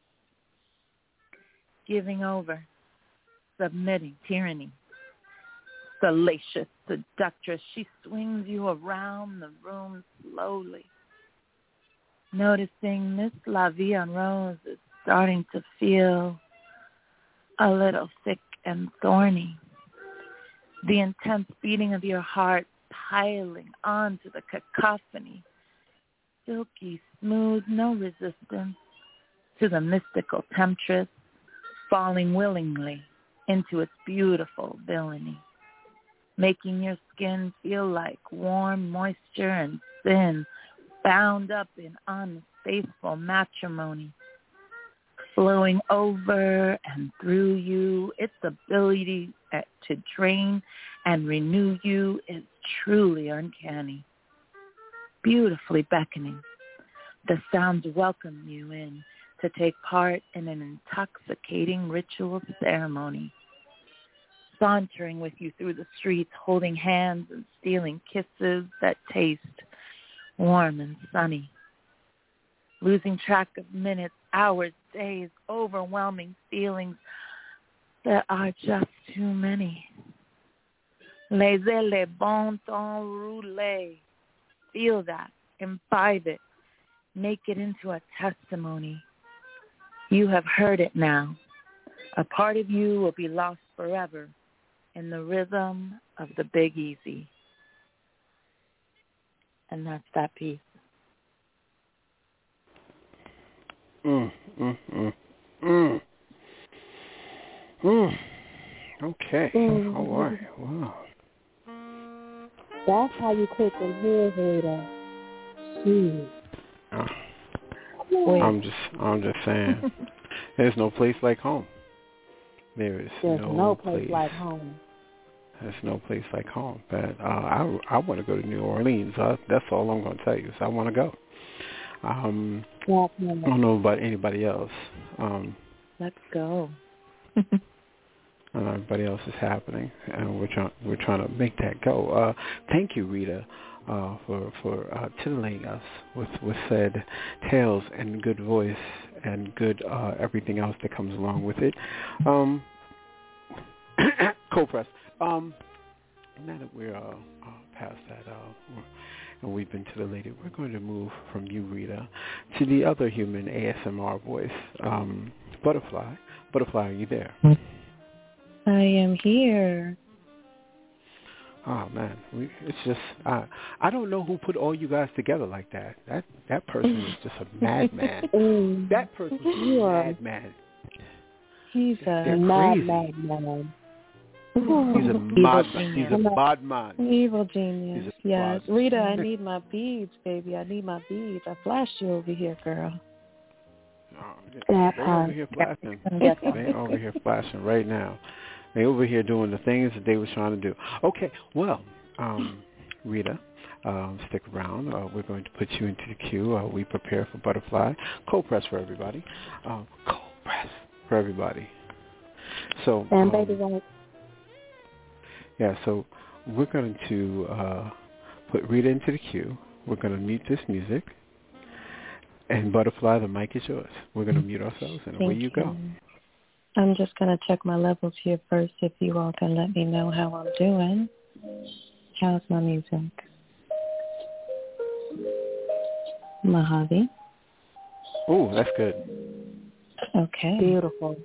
Giving over, submitting, tyranny. Salacious seductress, she swings you around the room slowly. Noticing Miss La Vie en Rose is starting to feel a little thick and thorny. The intense beating of your heart piling onto the cacophony. Silky, smooth, no resistance to the mystical temptress, falling willingly into its beautiful villainy, making your skin feel like warm moisture and sin bound up in unfaithful matrimony, flowing over and through you. Its ability to drain and renew you is truly uncanny, beautifully beckoning. The sounds welcome you in to take part in an intoxicating ritual ceremony, sauntering with you through the streets, holding hands and stealing kisses that taste warm and sunny, losing track of minutes, hours, days, overwhelming feelings that are just too many. Laissez le bon temps rouler. Feel that, imbibe it, make it into a testimony. You have heard it now. A part of you will be lost forever in the rhythm of the Big Easy. And that's that piece. Mm, mm, mm, mm. Mm. Okay. Mm. All right. Wow. That's how you cook them here, Rita. Mm. Uh, Wait. I'm just, I'm just saying, there's no place like home. There is There's no, no place, place like home. There's no place like home. But uh, I, I want to go to New Orleans. Uh, that's all I'm going to tell you. So I want to go. Um, yeah, I don't know about anybody else. Um, Let's go. I don't know everybody else is happening, and we're trying we're trying to make that go. Uh, thank you, Rita, uh, for for uh, titillating us with with said tales and good voice and good uh, everything else that comes along with it. Um, Co-press. Um, now that we're uh, uh, past that, uh, and we've been titillated, we're going to move from you, Rita, to the other human A S M R voice, um, Butterfly. Butterfly, are you there? I am here. Oh man, we, it's just I I don't know who put all you guys together like that. That that person is just a madman. That person is a madman. He's a They're mad crazy. madman. He's a mod. He's a mod man. Evil genius. He's a Yes, mod. Rita, I need my beads, baby. I need my beads. I flashed you over here, girl. Oh, That they part. over here flashing. They over here flashing right now. They over here doing the things that they were trying to do. Okay, well, um, Rita, um, stick around. Uh, we're going to put you into the queue. Uh, we prepare for Butterfly. Co-press for everybody. Uh, co-press for everybody. So, And um, baby, like, yeah, so we're going to uh, put Rita into the queue. We're going to mute this music. And Butterfly, the mic is yours. We're going to mute ourselves, and away you go. I'm just going to check my levels here first if you all can let me know how I'm doing. How's my music? Mojave? Oh, that's good. Okay. beautiful.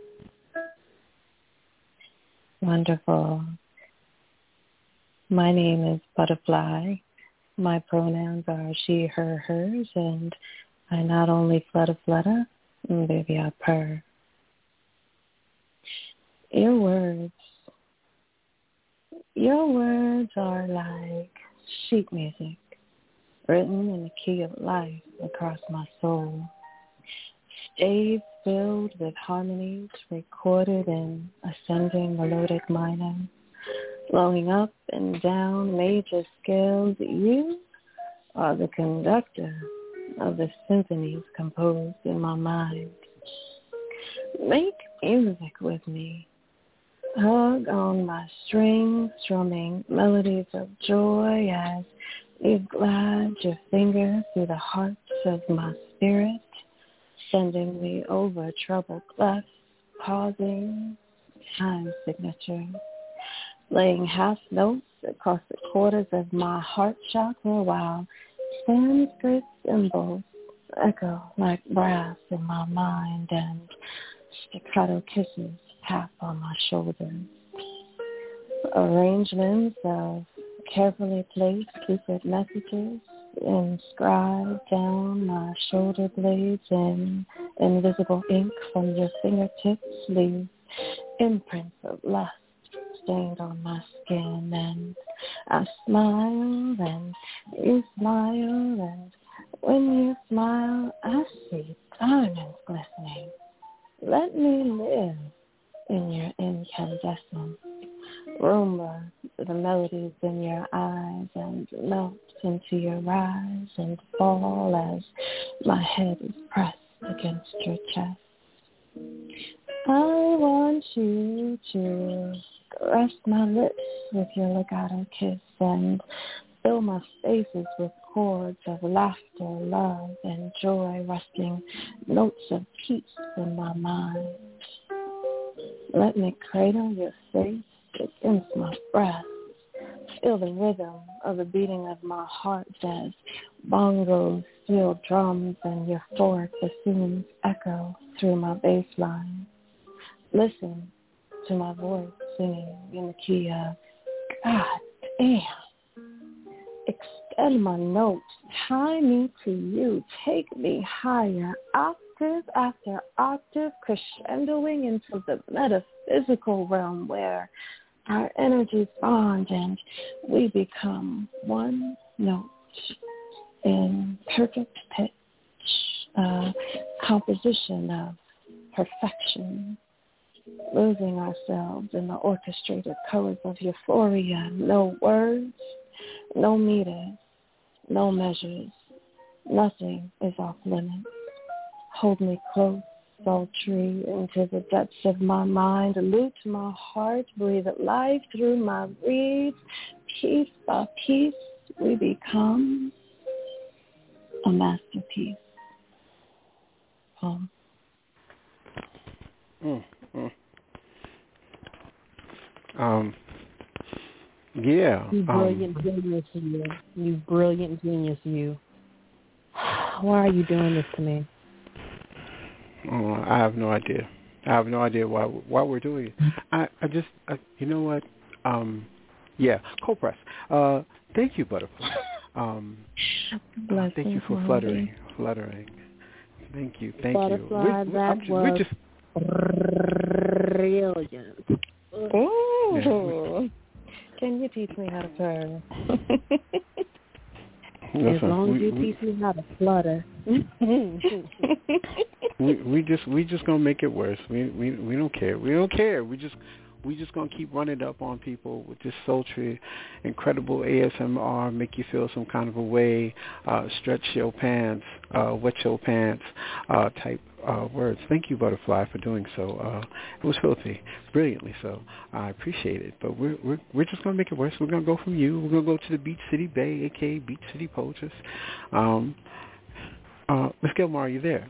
Wonderful. My name is Butterfly. My pronouns are she, her, hers, and I not only flutter, flutter, baby, I purr. Your words, your words are like sheet music, written in the key of life across my soul. Staves filled with harmonies recorded in ascending melodic minor, flowing up and down major scales. You are the conductor of the symphonies composed in my mind. Make music with me. Hug on my strings, strumming melodies of joy as you glide your fingers through the hearts of my spirit, sending me over troubled clefts, pausing, time signature, laying half notes across the quarters of my heart chakra while Sanskrit symbols echo like brass in my mind and staccato kisses tap on my shoulders. Arrangements of carefully placed secret messages inscribed down my shoulder blades in invisible ink from your fingertips leave imprints of lust stained on my skin, and I smile and you smile, and when you smile I see diamonds glistening. Let me live in your incandescence. Rumba the melodies in your eyes and melt into your rise and fall as my head is pressed against your chest. I want you to caress my lips with your legato kiss and fill my spaces with chords of laughter, love, and joy, resting notes of peace in my mind. Let me cradle your face against my breast. Feel the rhythm of the beating of my heart as bongos, steel drums, and euphoric bassoons echo through my bass line. Listen to my voice singing in the key of God damn. Extend my notes, tie me to you, take me higher, octave after octave, crescendoing into the metaphysical realm where our energies bond and we become one note in perfect pitch. a composition of perfection, losing ourselves in the orchestrated colors of euphoria. No words, no meters, no measures. Nothing is off limits. Hold me close, sultry, into the depths of my mind. Allude to my heart, breathe life through my reeds. Piece by piece, we become a masterpiece. Poem. Mm, mm. Um. Yeah. You brilliant um, genius, you. You brilliant genius, you. Why are you doing this to me? Oh, I have no idea. I have no idea why why we're doing it. I, I just, I, you know what? Um, yeah, cold press. Uh, thank you, Butterfly. Um, uh, thank you for fluttering, fluttering. Thank you, thank Butterfly, you. We're, we're, that just, was we're just brilliant. Ooh. Yeah, Can you teach me how to purr? As long we, as you we, teach me how to flutter. we we just we just gonna make it worse. We we we don't care. We don't care. We just we just gonna keep running up on people with this sultry, incredible A S M R, make you feel some kind of a way, uh, stretch your pants, uh, wet your pants, uh, type uh, words. Thank you, Butterfly, for doing so. Uh, it was filthy, brilliantly so. I appreciate it. But we're we're we're just gonna make it worse. We're gonna go from you. We're gonna go to the Beach City Bay, aka Beach City Poetess. Um, uh, Miss Gilmore, are you there?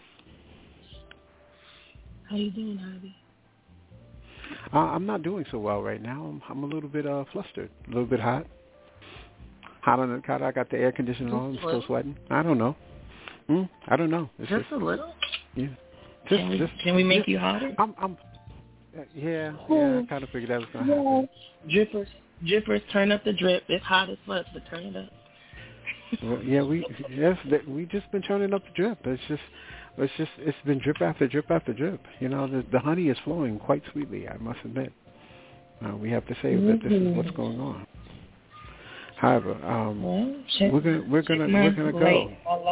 How you doing, Harvey? Uh, I'm not doing so well right now. I'm, I'm a little bit uh, flustered, a little bit hot. Hot on the car. I got the air conditioner on. I'm still sweating. I don't know. Mm, I don't know. It's Just, just a little? Yeah. Just, can, we, just, can we make just, you hotter? I'm, I'm, uh, yeah, yeah. I kind of figured that was going to happen. Drippers, drippers, turn up the drip. It's hot as fuck, but turn it up. Well, yeah, we yes, that, we just been turning up the drip. It's just, it's just, it's been drip after drip after drip. You know, the, the honey is flowing quite sweetly. I must admit. Uh, we have to say mm-hmm. that this is what's going on. However, um, well, check, we're gonna we're gonna we're gonna go.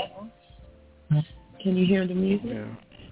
Can you hear the music? Yeah.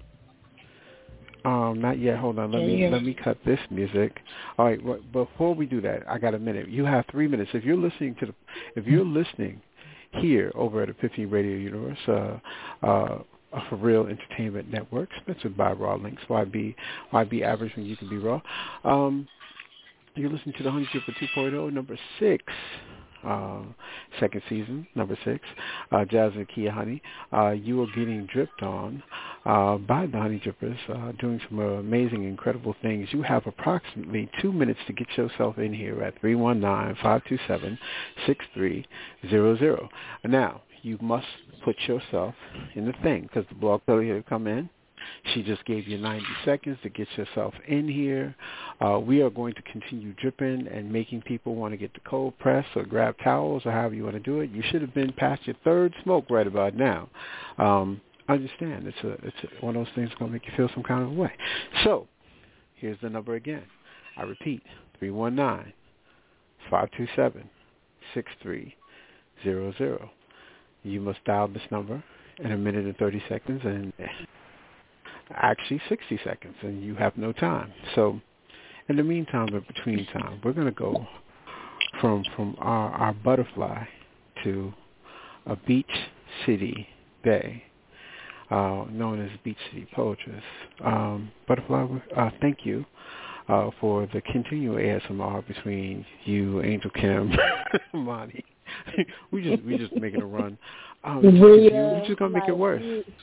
Um, not yet. Hold on. Let Can me let me cut this music. All right. Well, before we do that, I got a minute. You have three minutes. If you're listening to the, if you're listening here over at Epiphany Radio Universe, uh, uh, for Real Entertainment Network, sponsored by Raw Links. Why be why be average when you can be raw? Um, you're listening to the Honey Dripper two point oh, number six. Uh, second season, number six, uh, Jazz and Kia Honey. Uh, you are getting dripped on uh, by the Honey Drippers, uh, doing some uh, amazing, incredible things. You have approximately two minutes to get yourself in here at three one nine, five two seven, six three zero zero. Now, you must put yourself in the thing because the blog tell you to come in. She just gave you ninety seconds to get yourself in here. Uh, we are going to continue dripping and making people want to get the cold press or grab towels or however you want to do it. You should have been past your third smoke right about now. Um, I understand. It's a, it's a, one of those things that's going to make you feel some kind of way. So here's the number again. I repeat, three one nine, five two seven, six three zero zero. You must dial this number in a minute and thirty seconds and actually sixty seconds, and you have no time. So in the meantime, in between time, we're going to go from from our, our butterfly to a beach city bay, uh, known as Beach City Poetess. Um, butterfly, uh, thank you uh, for the continual A S M R between you, Angel Kim, Monty. we just we just making a run. Um, we, we're just gonna make it worse.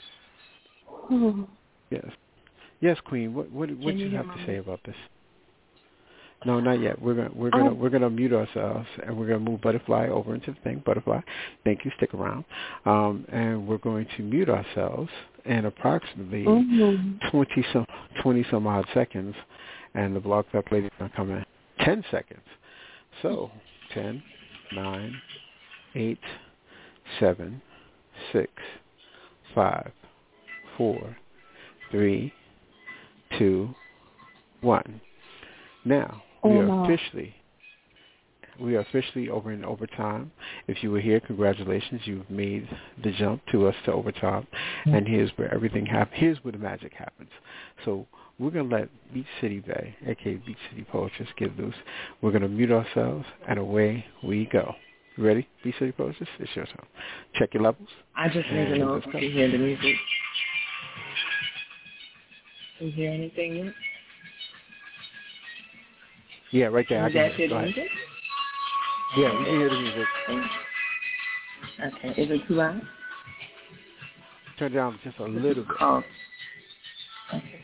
Yes, yes, Queen. What what what do you, you have to say about this? No, not yet. We're gonna we're gonna oh. we're gonna mute ourselves and we're gonna move Butterfly over into the thing. Butterfly, thank you. Stick around, um, and we're going to mute ourselves in approximately mm-hmm. twenty some twenty some odd seconds, and the blog talk lady's gonna come in ten seconds. So ten, nine, eight, seven, six, five, four, three, two, one. Now we oh, are no. officially We are officially over in overtime. If you were here, congratulations. You've made the jump to us to overtime. And here's where everything happens. Here's where the magic happens. So we're going to let Beach City Bay, a k a. Beach City Poetess, get loose. We're going to mute ourselves, and away we go. You ready, Beach City Poetess? It's your turn. Check your levels. I just need to know if you can hear the music. Can you hear anything yet? Yeah, right there. Can I you can guys hear hear the it. music? Yeah, we can hear the music. Okay, is it too loud? Turn it down just a little bit. Oh. Okay.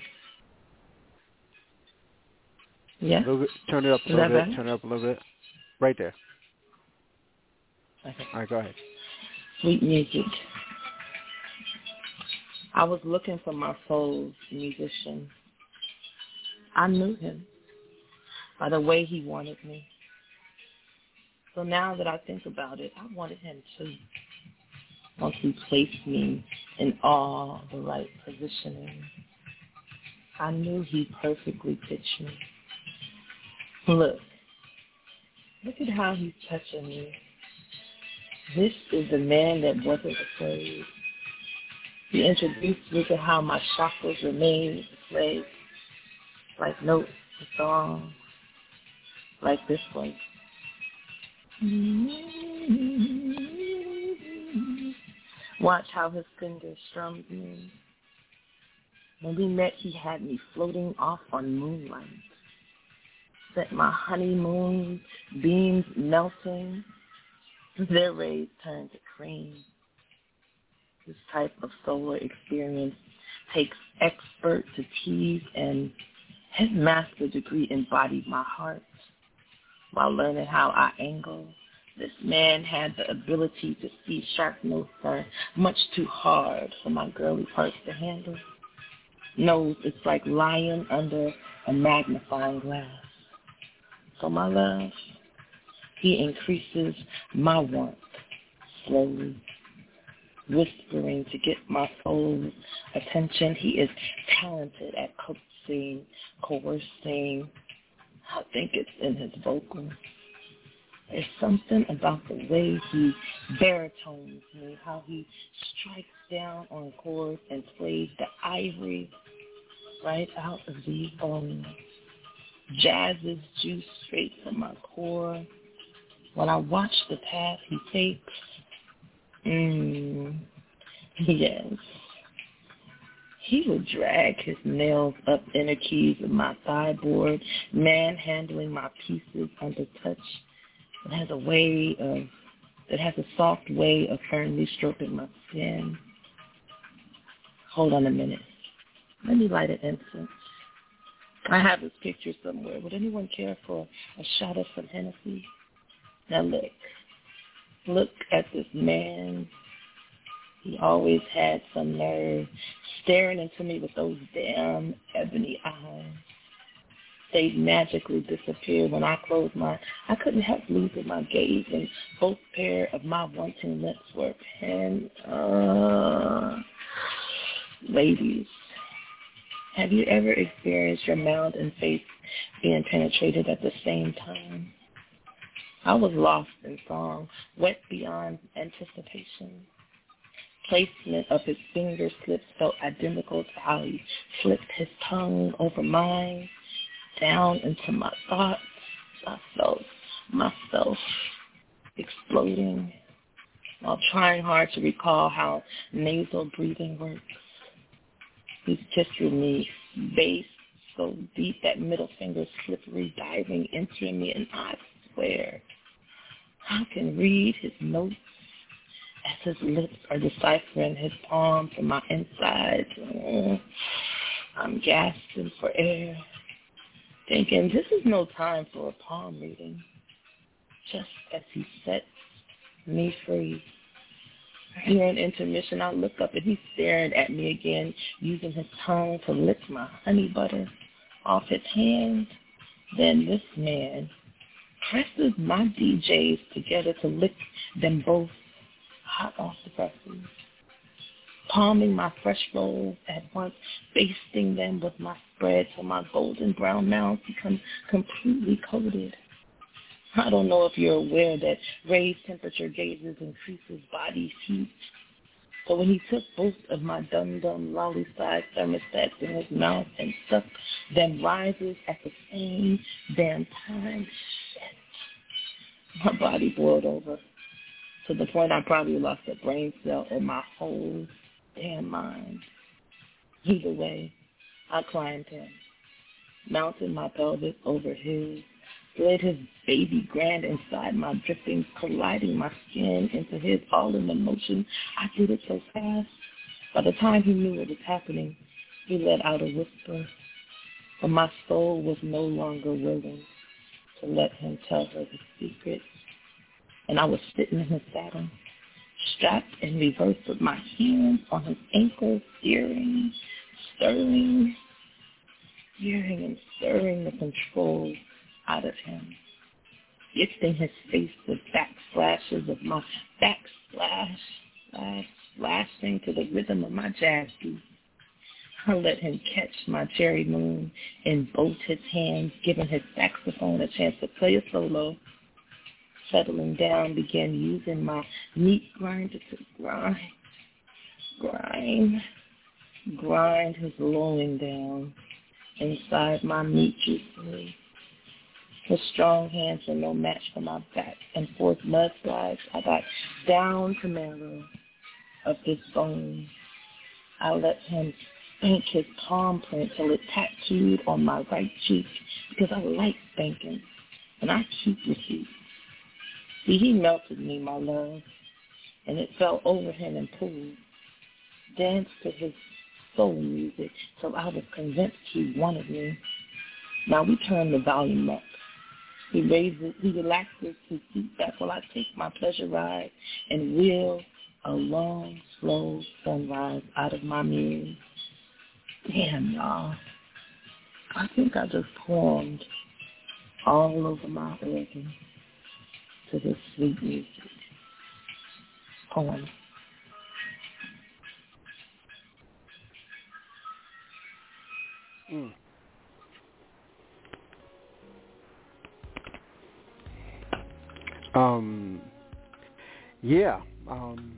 Yeah? A little bit. Turn it up a Is little that bit. better? Turn it up a little bit. Right there. Okay. All right, go ahead. Sweet music. I was looking for my soul's musician. I knew him by the way he wanted me. So now that I think about it, I wanted him too. Once he placed me in all the right positioning, I knew he perfectly pitched me. Look, look at how he's touching me. This is the man that wasn't afraid. He introduced me to how my chakras remain enslaved, like notes and songs, like this one. Watch how his fingers strummed me. When we met, he had me floating off on moonlight. Set my honeymoon beams melting. Their rays turned to cream. This type of solar experience takes expert to tease, and his master degree embodied my heart. While learning how I angle, this man had the ability to see sharp notes are much too hard for my girly parts to handle. Knows it's like lying under a magnifying glass. So my love, he increases my warmth slowly, whispering to get my soul's attention. He is talented at coaxing, coercing. I think it's in his vocal. There's something about the way he baritones me, how he strikes down on chords and plays the ivory right out of these bones. Jazz's juice straight from my core. When I watch the path he takes, mmm, yes. He would drag his nails up inner keys of my thigh board, manhandling my pieces under touch. It has a way of, it has a soft way of firmly stroking my skin. Hold on a minute. Let me light an incense. I have this picture somewhere. Would anyone care for a shot of some Hennessy? Now look. Look at this man. He always had some nerve, staring into me with those damn ebony eyes. They'd magically disappear when I closed my, I couldn't help losing my gaze, and both pair of my wanting lips were pinned. Uh, ladies, have you ever experienced your mouth and face being penetrated at the same time? I was lost in song, wet beyond anticipation. Placement of his finger slips felt identical to how he flipped his tongue over mine, down into my thoughts. I felt myself exploding while trying hard to recall how nasal breathing works. He's kissing me, bass so deep that middle finger slippery, diving, entering me, and I swear I can read his notes as his lips are deciphering his palm from my insides. Oh, I'm gasping for air, thinking this is no time for a palm reading. Just as he sets me free. During intermission, I look up and he's staring at me again, using his tongue to lick my honey butter off his hand. Then this man presses my D Js together to lick them both hot off the presses, palming my fresh rolls at once, basting them with my spread till my golden brown mouth becomes completely coated. I don't know if you're aware that raised temperature gauges increases body's heat. So when he took both of my dum-dum lolly-sized thermostats in his mouth and stuck them risers at the same damn time, shit, my body boiled over to the point I probably lost a brain cell or my whole damn mind. Either way, I climbed him, mounted my pelvis over his, slid his baby grand inside my dripping, colliding my skin into his, all in the motion. I did it so fast. By the time he knew what was happening, he let out a whisper, but my soul was no longer willing to let him tell her the secret. And I was sitting in his saddle, strapped in reverse with my hands on his ankle, steering, stirring, steering and stirring the control out of him, gifting his face with backslashes of my backsplash, slash, slashing to the rhythm of my jazz beat. I let him catch my cherry moon in both his hands, giving his saxophone a chance to play a solo. Settling down, began using my meat grinder to grind, grind, grind his loin down inside my meat juicery. His strong hands were no match for my back and forth mudslides. I got down to marrow of his bone. I let him spank his palm print till it tattooed on my right cheek because I like spanking, and I keep receipts. See, he melted me, my love, and it fell over him and pulled. Danced to his soul music till I was convinced he wanted me. Now we turn the volume up. He raises, he relaxes his seat back while I take my pleasure ride and wheel a long, slow sunrise out of my muse. Damn, y'all. I think I just performed all over my organ to this sweet music. Poem. Mm. Um, yeah, um,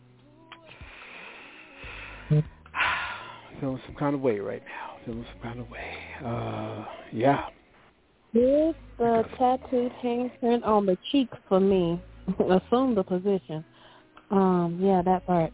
feeling some kind of way right now, feeling some kind of way, uh, yeah. Here's the tattooed handprint on the cheek for me. Assume the position. Um, yeah, that part.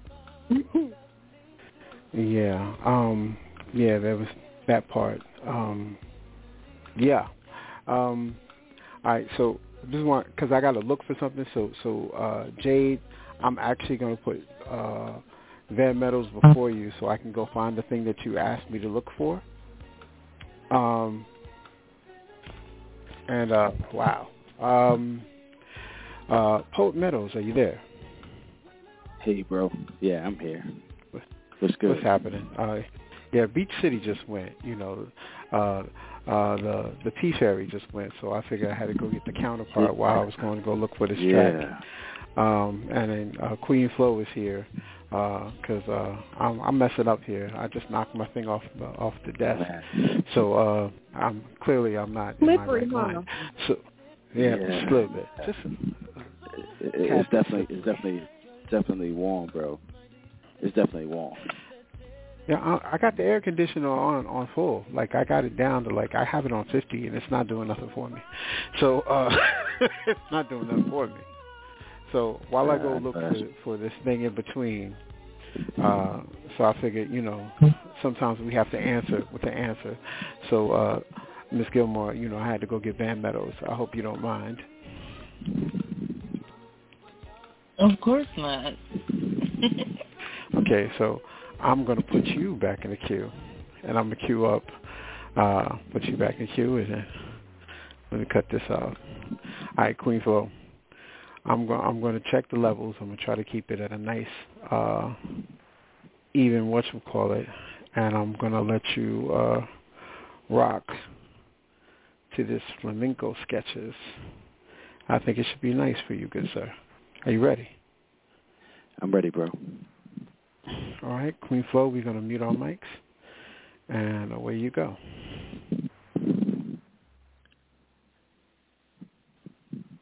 yeah, um, yeah, there was that part. Um, yeah. Um, all right, so just want, because I got to look for something. So, so uh, Jade, I'm actually going to put uh, Van Meadows before you so I can go find the thing that you asked me to look for. Um, and, uh, wow. Um, uh, Poet Meadows, are you there? Hey, bro. Yeah, I'm here. What's good? What's happening? Uh, yeah, Beach City just went, you know. Uh, uh, the the P Ferry just went, so I figured I had to go get the counterpart while I was going to go look for this yeah. track. Um, and then uh, Queen Flo is here because uh, uh, I'm, I'm messing up here. I just knocked my thing off the, off the desk, so uh, I'm clearly I'm not in my right mind. So yeah, yeah. just a little bit. Just a, it, it's definitely it's definitely definitely warm, bro. It's definitely warm. Yeah, I, I got the air conditioner on on full. Like I got it down to like I have it on fifty, and it's not doing nothing for me. So uh, it's not doing nothing for me. So while I go look for, for this thing in between, uh, so I figured, you know, sometimes we have to answer with the answer. So uh, Miss Gilmore, you know, I had to go get Van Meadows. I hope you don't mind. Of course not. Okay, so I'm going to put you back in the queue, and I'm going to queue up, uh, put you back in the queue, and then let me cut this off. All right, Queen Flo, I'm going I'm going to check the levels. I'm going to try to keep it at a nice, uh, even whatchamacallit, and I'm going to let you uh, rock to this flamenco sketches. I think it should be nice for you, good sir. Are you ready? I'm ready, bro. All right, Queen Flo, we're going to mute our mics, and away you go.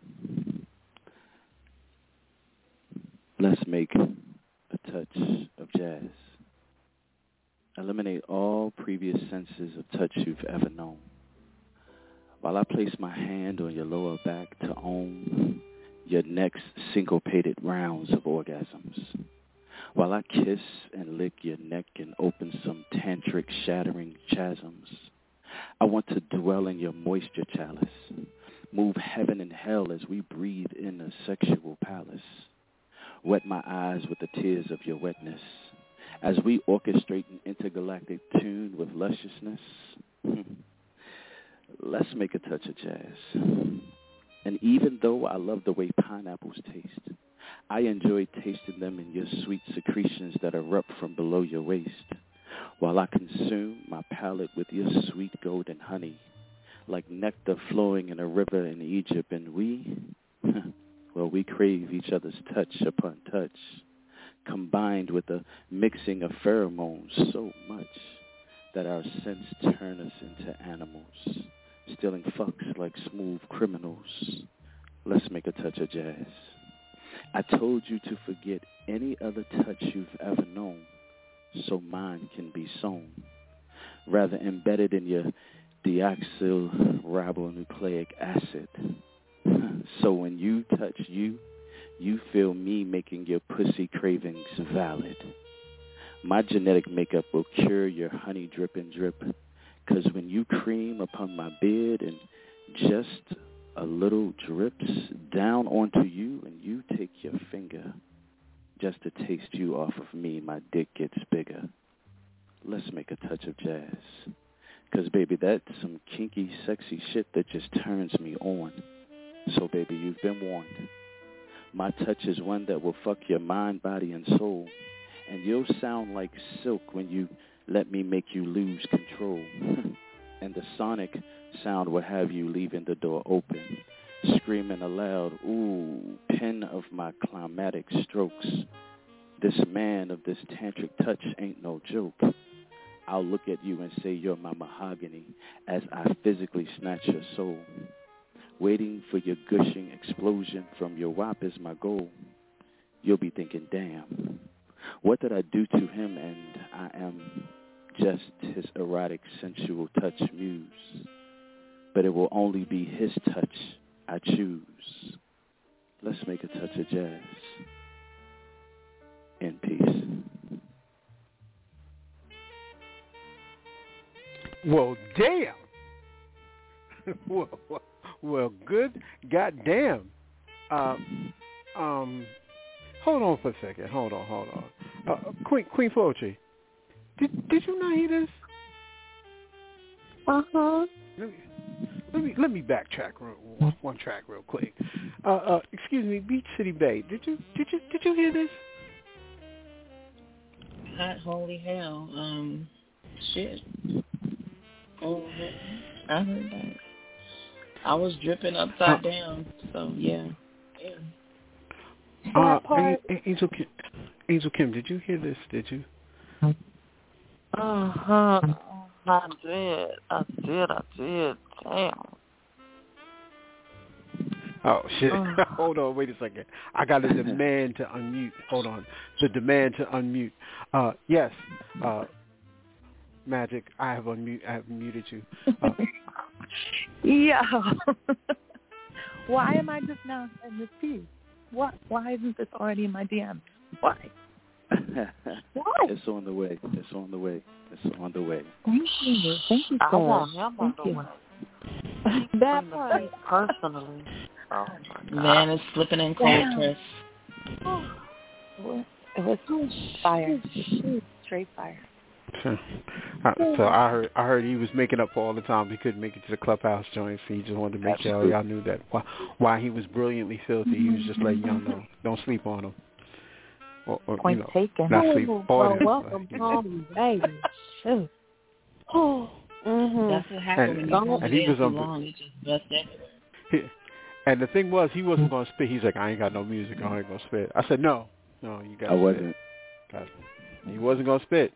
Eliminate all previous senses of touch you've ever known. While I place my hand on your lower back to own your next syncopated rounds of orgasms. While I kiss and lick your neck and open some tantric shattering chasms. I want to dwell in your moisture chalice. Move heaven and hell as we breathe in a sexual palace. Wet my eyes with the tears of your wetness. As we orchestrate an intergalactic tune with lusciousness, let's make a touch of jazz. And even though I love the way pineapples taste, I enjoy tasting them in your sweet secretions that erupt from below your waist, while I consume my palate with your sweet golden honey, like nectar flowing in a river in Egypt, and we, well, we crave each other's touch upon touch, combined with the mixing of pheromones so much that our scents turn us into animals, stealing fucks like smooth criminals. Let's make a touch of jazz. I told you to forget any other touch you've ever known, so mine can be sewn, rather embedded in your deoxyribonucleic acid. So when you touch you, you feel me making your pussy cravings valid. My genetic makeup will cure your honey drip and drip, because when you cream upon my beard and just a little drips down onto you and you take your finger just to taste you off of me, my dick gets bigger. Let's make a touch of jazz, because baby, that's some kinky, sexy shit that just turns me on. So baby, you've been warned. My touch is one that will fuck your mind, body, and soul. And you'll sound like silk when you let me make you lose control. And the sonic sound will have you leaving the door open, screaming aloud, ooh, pen of my climatic strokes. This man of this tantric touch ain't no joke. I'll look at you and say you're my mahogany as I physically snatch your soul. Waiting for your gushing explosion from your W A P is my goal. You'll be thinking, damn, what did I do to him? And I am just his erotic, sensual touch muse. But it will only be his touch I choose. Let's make a touch of jazz. In peace. Well, damn. well, well, well, good goddamn. Uh, um, hold on for a second. Hold on, hold on. Uh, Queen Queen Poetry, did did you not hear this? Uh huh. Let me let me let me backtrack real, one, one track real quick. Uh, uh, excuse me, Beach City Bay. Did you did you did you hear this? Hot holy hell. Um, shit. Mm-hmm. I heard that. I was dripping upside uh, down, so yeah. yeah. Uh, Angel Kim, Angel Kim, did you hear this? Did you? Uh huh. I did. I did. I did. Damn. Oh shit! Uh. Hold on, wait a second. I got a demand to unmute. Hold on, the demand to unmute. Uh, yes, uh, Magic. I have unmute. I have muted you. Uh, yeah. Why am I just now in this piece? What? Why isn't this already in my D M? Why? Why? It's on the way. It's on the way. It's on the way. Thank you. Thank you, sir. I want him on the way. That part. Personally. Oh my God. Man is slipping in cold press. It was fire. Straight fire. So I heard I heard he was making up for all the time he couldn't make it to the clubhouse joints. So he just wanted to make sure y'all knew that why, why he was brilliantly filthy. He was just letting y'all know, don't sleep on him. Or, or, Point you know, taken. Not sleep oh, on him. welcome home, baby. Shoot. Oh, mm-hmm. That's what happened and, when you hold and it he in was too on, long. It just bust everywhere. He, and the thing was, he wasn't going to spit. He's like, I ain't got no music. I ain't going to spit. I said, no, no, you got to I wasn't. Spit. He wasn't going to spit.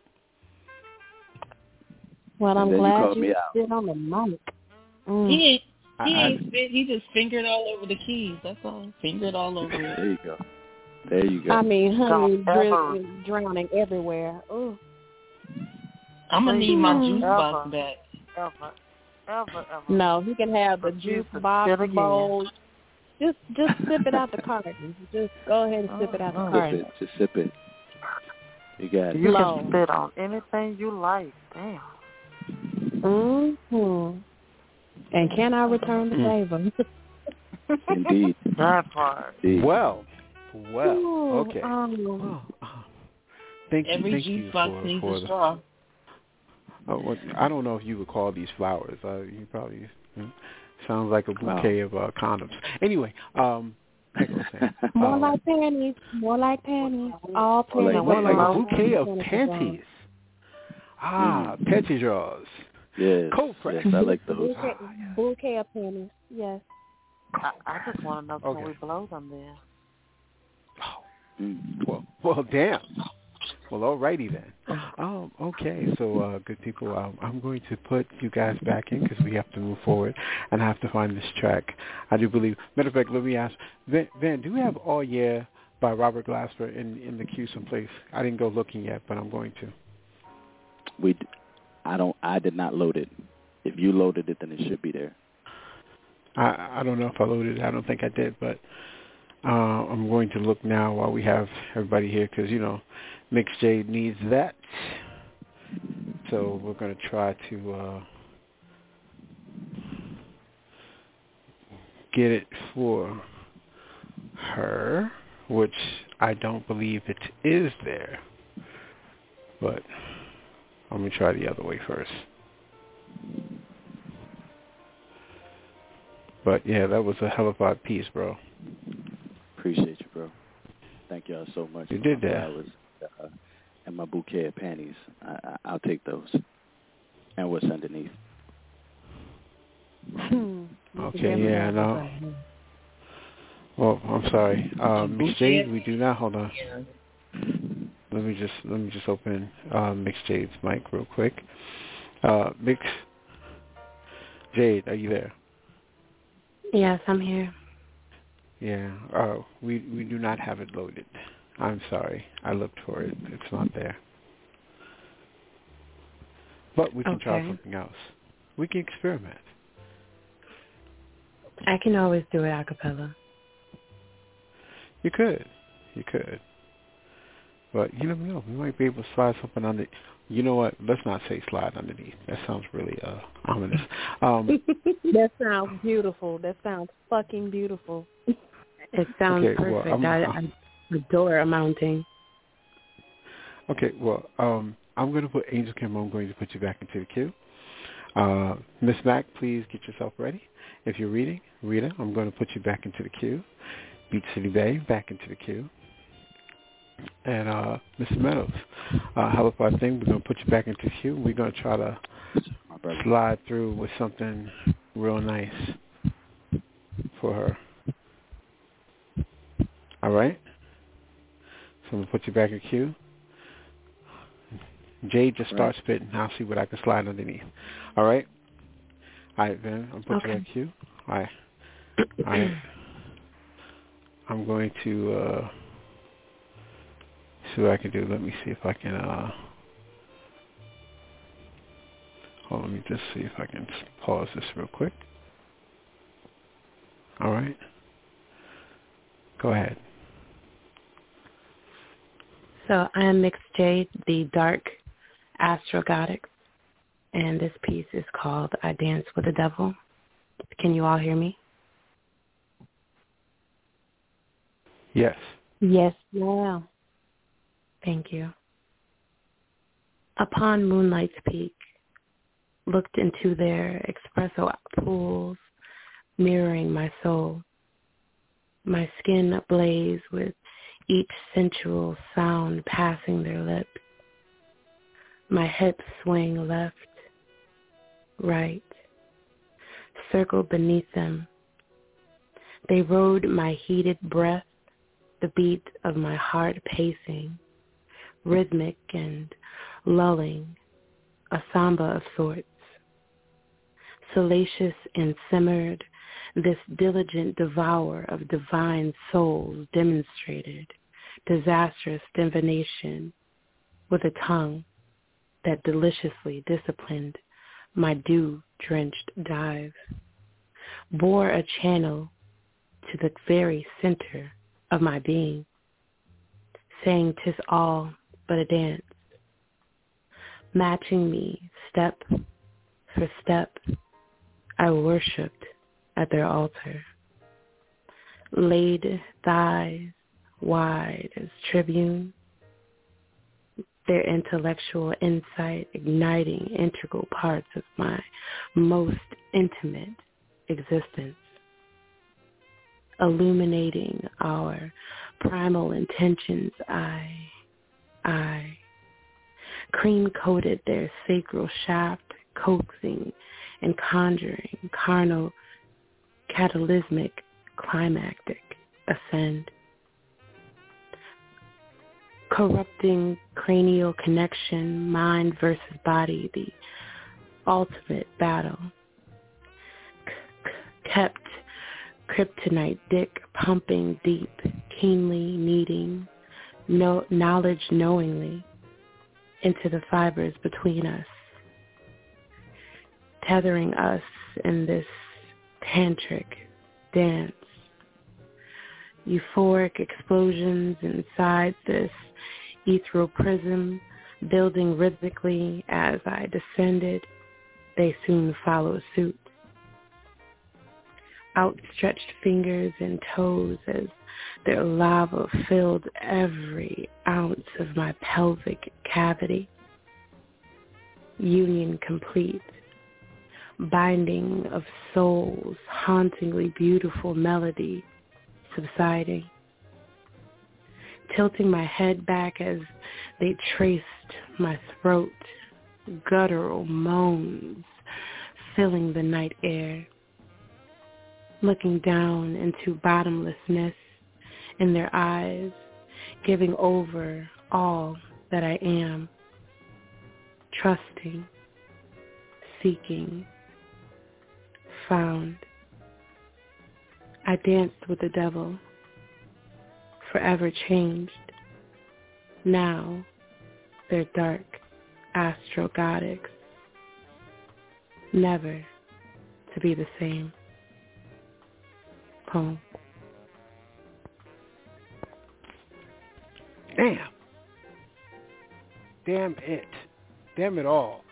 Well, I'm you glad you out. sit on the mic. Mm. He ain't, he I, ain't spit. He just fingered all over the keys. That's all. Fingered all over it. There you go. There you go. I mean, honey, dri- drowning everywhere. Ooh. I'm gonna need my juice ever, box back. Ever, ever, ever. No, he can have the juice box bowl. Just, just sip it out the carton. Just go ahead and sip it out the Sip carton. it. Just sip it. You got it. You Slow. can spit on anything you like. Damn. Mm-hmm. And can I return the favor? Indeed. That part. Indeed. Well, well, Ooh, okay. um, Oh, thank you, Every thank juice you box for, needs for a the, straw. oh, what, I don't know if you would call these flowers. Uh, you probably hmm, sounds like a bouquet Wow. of uh, condoms. Anyway, um, like I was saying, more um, like panties. More like panties. All More panties. like- more like a All bouquet of panties. panties. Ah, Mm. panty draws. Yes. Cold press. Yes, I like those. Bouquet, bouquet of panties. Yes. I, I just want to know, can Okay. we blow them then? Mm. Well, well, damn. Well, alrighty then. Um, okay, so uh, good people, um, I'm going to put you guys back in because we have to move forward, and I have to find this track. I do believe. Matter of fact, let me ask Van. Van, do we have "All Yeah" by Robert Glasper in in the queue someplace? I didn't go looking yet, but I'm going to. We, d- I don't. I did not load it. If you loaded it, then it should be there. I I don't know if I loaded it. I don't think I did, but uh, I'm going to look now while we have everybody here because you know, Mix J needs that. So we're going to try to uh, get it for her, which I don't believe it is there. But I'm going to try the other way first. But yeah, that was a hell of a piece, bro. Appreciate you, bro. Thank y'all so much. You did that. Flowers, uh, and my bouquet of panties. I, I, I'll take those. And what's underneath? Okay, yeah, no. Well, I'm sorry. Um, Mix Jade, we do not. Hold on. Let me just let me just open uh, Mix Jade's mic real quick. Uh, Mix Jade, are you there? Yes, I'm here. Yeah. Uh, we we do not have it loaded. I'm sorry. I looked for it. It's not there. But we can Okay. try something else. We can experiment. I can always do it a cappella. You could. You could. But you never know. We might be able to slide something under. You know what? Let's not say slide underneath. That sounds really uh, ominous. Um, That sounds beautiful. That sounds fucking beautiful. It sounds Okay, well, perfect. I'm- I, I adore a mounting. okay, well, um, I'm going to put Angel Kim. I'm going to put you back into the queue. Uh, Miss Mac, please get yourself ready. If you're reading, Rita, I'm going to put you back into the queue. Beat City Bay, back into the queue. And uh, Mister Meadows, uh, how about that thing? We're going to put you back into the queue. We're going to try to slide through with something real nice for her. All right? So I'm going to put you back in queue. Jade, just start spitting. I'll see what I can slide underneath. All right? All right, Van, I'm putting Okay. you back in queue. All right. All right. I'm going to uh, see what I can do. Let me see if I can... Uh, hold on, let me just see if I can pause this real quick. All right. Go ahead. So I am Mixed Jade, the dark astrogotic, and this piece is called I Dance with the Devil. Can you all hear me? Yes. Yes, ma'am. Thank you. Upon Moonlight's peak, looked into their espresso pools, mirroring my soul. My skin ablaze with each sensual sound passing their lips. My hips swing left, right, circle beneath them. They rode my heated breath, the beat of my heart pacing, rhythmic and lulling, a samba of sorts. Salacious and simmered, this diligent devourer of divine souls demonstrated disastrous divination with a tongue that deliciously disciplined my dew-drenched dive, bore a channel to the very center of my being, saying 'tis all but a dance, matching me step for step. I worshipped at their altar, laid thighs wide as tribune, their intellectual insight igniting integral parts of my most intimate existence, illuminating our primal intentions. I, I, cream-coated their sacral shaft, coaxing and conjuring carnal, catalysmic, climactic ascend, corrupting cranial connection, mind versus body, the ultimate battle, C- kept kryptonite dick pumping deep, keenly needing no knowledge knowingly into the fibers between us, tethering us in this tantric dance, euphoric explosions inside this ethereal prism, building rhythmically as I descended. They soon followed suit. Outstretched fingers and toes as their lava filled every ounce of my pelvic cavity. Union complete. Binding of souls, hauntingly beautiful melody subsiding. Tilting my head back as they traced my throat, guttural moans filling the night air. Looking down into bottomlessness in their eyes, giving over all that I am, trusting, seeking, found. I danced with the devil, forever changed. Now they're dark astro-gotics, never to be the same. Poem. Damn. Damn it. Damn it all.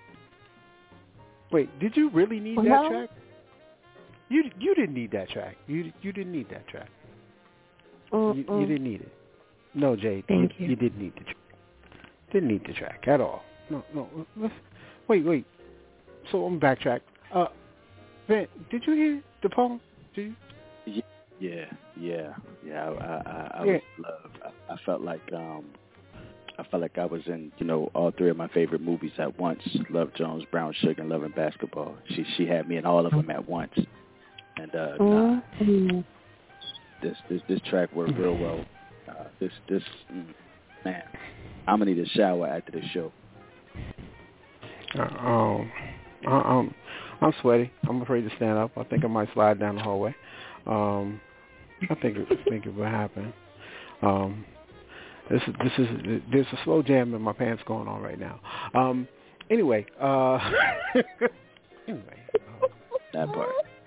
Wait, did you really need well, that track? You you didn't need that track. You you didn't need that track. You, you didn't need it. No, Jay. Thank you, you. You didn't need the track. Didn't need the track at all. No, no. Let's, wait, wait. So I'm backtrack. Uh, Van, did you hear the poem? Did you? Yeah, yeah, yeah. I, I, I yeah. was loved. I, I felt like um, I felt like I was in, you know, all three of my favorite movies at once: Love Jones, Brown Sugar, and Love and Basketball. She she had me in all of them at once, and uh, nah, this this this track worked real well. Uh, this this mm, man, I'm gonna need a shower after this show. Uh, um, I, I'm I'm sweaty. I'm afraid to stand up. I think I might slide down the hallway. Um. I think it, I think it will happen. Um, this is this is there's a slow jam in my pants going on right now. Um, anyway, uh, anyway, uh, that part.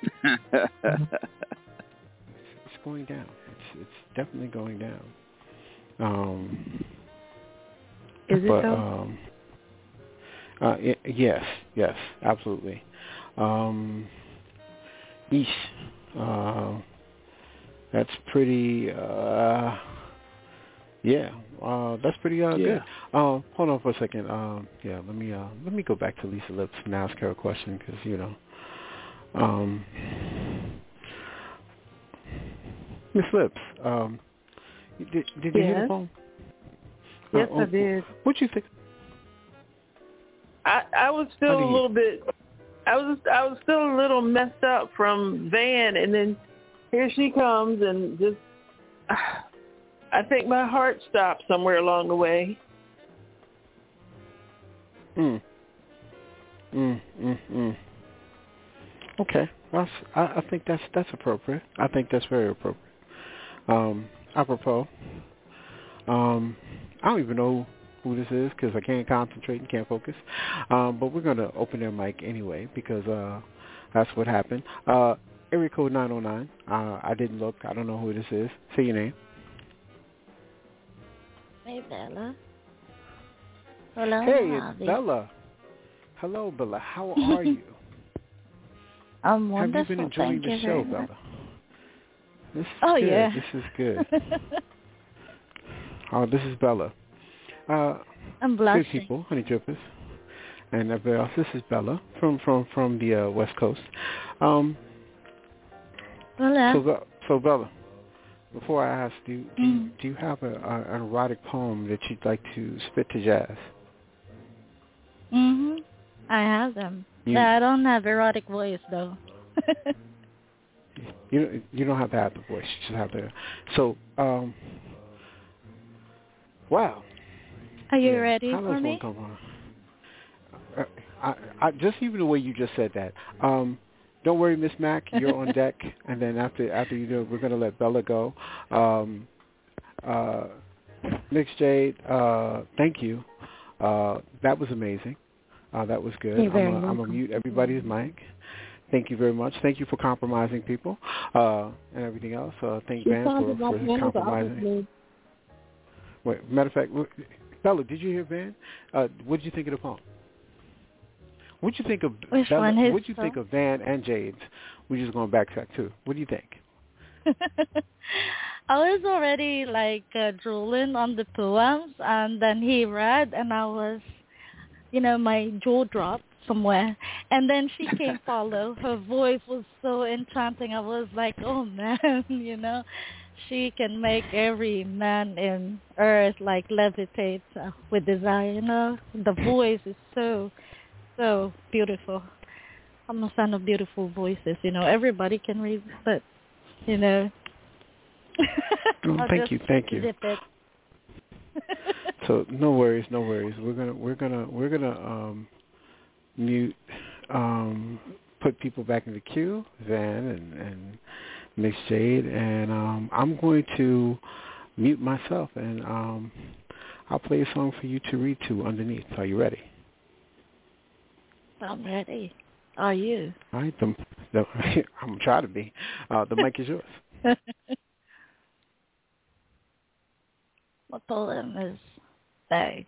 It's going down. It's it's definitely going down. Um, is it but, though? Um, uh, y- yes, yes, absolutely. Um, eesh. Uh, That's pretty, uh, yeah, uh, that's pretty uh, yeah. good. Um, hold on for a second. Um, yeah, let me uh, let me go back to Lisa Lips and ask her a question because you know, um, Miss Lips, um, did did you yes. hear the poem? Yes, uh, I did. What you think? I I was still a little bit. I was I was still a little messed up from Van, and then here she comes, and just I think my heart stopped somewhere along the way. Mm. Mm. Mm. Mm. Okay, well, I, I think that's that's appropriate. I think that's very appropriate. Um, apropos, um, I don't even know who this is because I can't concentrate and can't focus. Um, but we're going to open their mic anyway because uh, that's what happened. Uh, area code nine oh nine. Uh, I didn't look. I don't know who this is. Say your name. Hey, Bella. Hello, Hey, Bobby. it's Bella. Hello, Bella. How are you? I'm wonderful. Have you been enjoying Thank the you show, very Bella? much. This is Oh, good. yeah. This is good. Oh, this is Bella. Uh, I'm blushing. Good people, honey drippers, and everybody else. This is Bella from from from the uh, West Coast. Um, Hola. so, Be- so Bella, before I ask, do do, Mm. you, do you have a, a, an erotic poem that you'd like to spit to Jazz? Mhm. I have them. You- But I don't have erotic voice though. You don't, you don't have to have the voice. You just have to. So, um, wow. Are you Yeah. ready How for does me? one come on? Uh, I, I, just even the way you just said that. Um, don't worry, Miss Mac, you're on deck. And then after after you do, we're gonna let Bella go. Um, uh, Mix Jade, uh, thank you. Uh, that was amazing. Uh, that was good. You're very I'm gonna welcome. mute everybody's mic. Thank you very much. Thank you for compromising people uh, and everything else. Uh, thank She Ben for, sounded like for one of the compromising. others. Wait, matter of fact, Bella, did you hear Van? Uh, what did you think of the poem? What did you think of Which Bella? one? His What did you think of Van and Jade's? We're just going to backtrack too. What do you think? I was already like uh, drooling on the poems, and then he read, and I was, you know, my jaw dropped somewhere. And then she came follow. Her voice was so enchanting. I was like, oh man, you know, she can make every man in earth like levitate uh, with desire. You know, the voice is so, so beautiful. I'm a fan of beautiful voices. You know, everybody can read, but you know. Oh, I'll thank just you, thank you. zip it. So no worries, no worries. We're gonna we're gonna we're gonna um, mute, um, put people back in the queue, Van and and Miss Jade, and um, I'm going to mute myself, and um, I'll play a song for you to read to underneath. Are you ready? I'm ready. Are you? All right, the, the, I'm trying to be. Uh, the mic is yours. My poem is vague.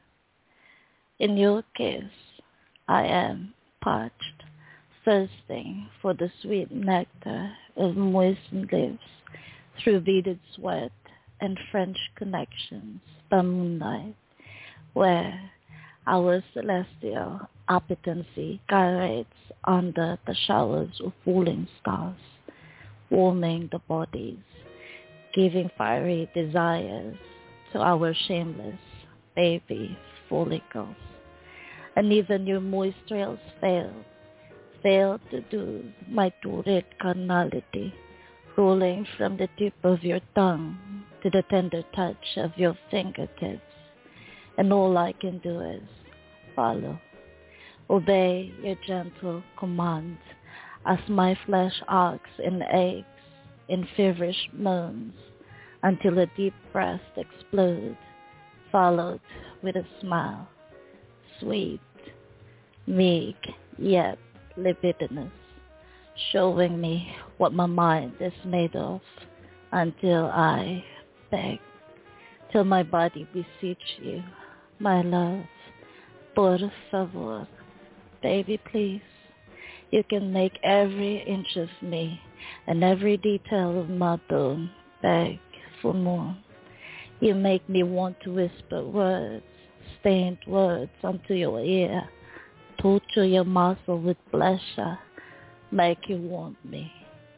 In your kiss, I am parched, thirsting for the sweet nectar of moistened lips through beaded sweat and French connections by moonlight, where our celestial appetency gyrates under the showers of falling stars, warming the bodies, giving fiery desires to our shameless baby follicles. And even your moisturals failed, failed to do my torrid carnality, rolling from the tip of your tongue to the tender touch of your fingertips. And all I can do is follow, obey your gentle commands as my flesh arcs and aches in feverish moans until a deep breath explodes, followed with a smile, sweet, meek, yet libidinous, showing me what my mind is made of until I beg, till my body beseech you, my love, por favor, baby please. You can make every inch of me and every detail of my bone beg for more. You make me want to whisper words, stained words unto your ear, torture your muscle with pleasure, make you want me,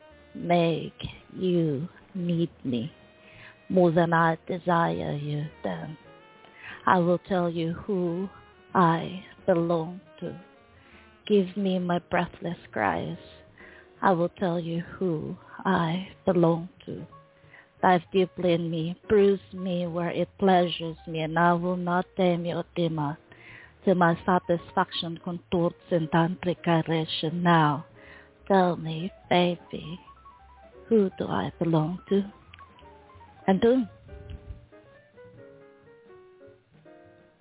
make you need me more than I desire you. Then I will tell you who I belong to. Give me my breathless cries. I will tell you who I belong to. Dive deeply in me, bruise me where it pleasures me, and I will not tame your demand till my satisfaction contorts in tantric gyration. Now, tell me, baby, who do I belong to? And who?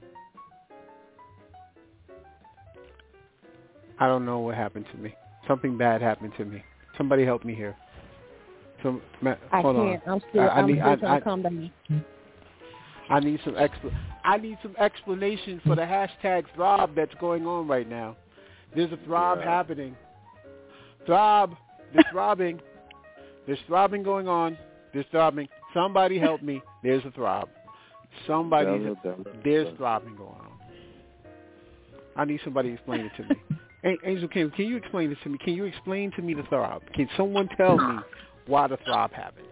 I don't know what happened to me. Something bad happened to me. Somebody help me here. Some, ma- I hold can't. on. I'm still. I, I I'm need, still I, trying I, to calm down. I need some expl- I need some explanation for the hashtag throb that's going on right now. There's a throb Yeah. happening. Throb. There's throbbing. There's throbbing going on. There's throbbing. Somebody help me. There's a throb. Somebody. Bella, Bella, there's Bella. throbbing going on. I need somebody to explain it to me. Hey, Angel Kim, can you explain this to me? Can you explain to me the throb? Can someone tell me why the throb happened?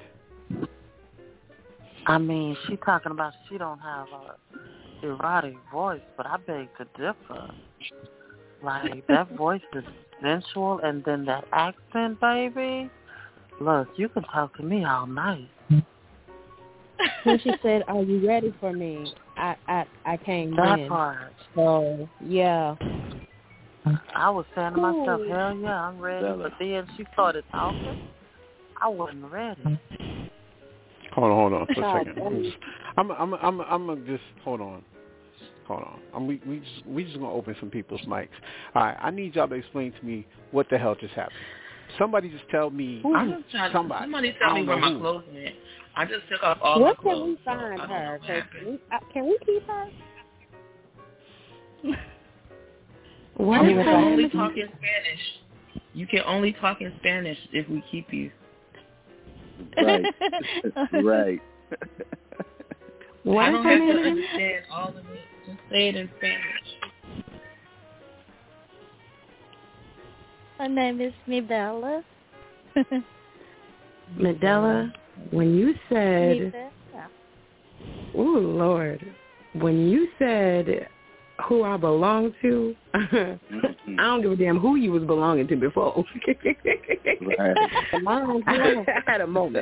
I mean, she talking about she don't have a erotic voice, but I beg to differ. Like, that voice is sensual, and then that accent, baby. Look, you can talk to me all night. When she said, "Are you ready for me?" I I, I came That in. part. So yeah. I was saying to myself, Ooh. hell yeah, I'm ready. But then she started talking. I wasn't ready. Hold on, hold on for a Oh, second. I'm, just, I'm, I'm, I'm, I'm gonna just hold on, hold on. I'm, we, we just, we just gonna open some people's mics. All right, I need y'all to explain to me what the hell just happened. Somebody just tell me. I'm just trying. Somebody. Somebody tell I me don't where know my who. clothes went. I just took off all Where my can clothes. we so find I don't her? know what 'Cause happened. we, uh, can we keep her? What I mean, is we her can name only again? talk in Spanish. You can only talk in Spanish if we keep you. Right. Right. What I is don't her have name to again? understand all of it. Just say it in Spanish. My name is Mibella. Medella, when you said, oh Lord, when you said who I belong to, I don't give a damn who you was belonging to before. Right. I had a moment.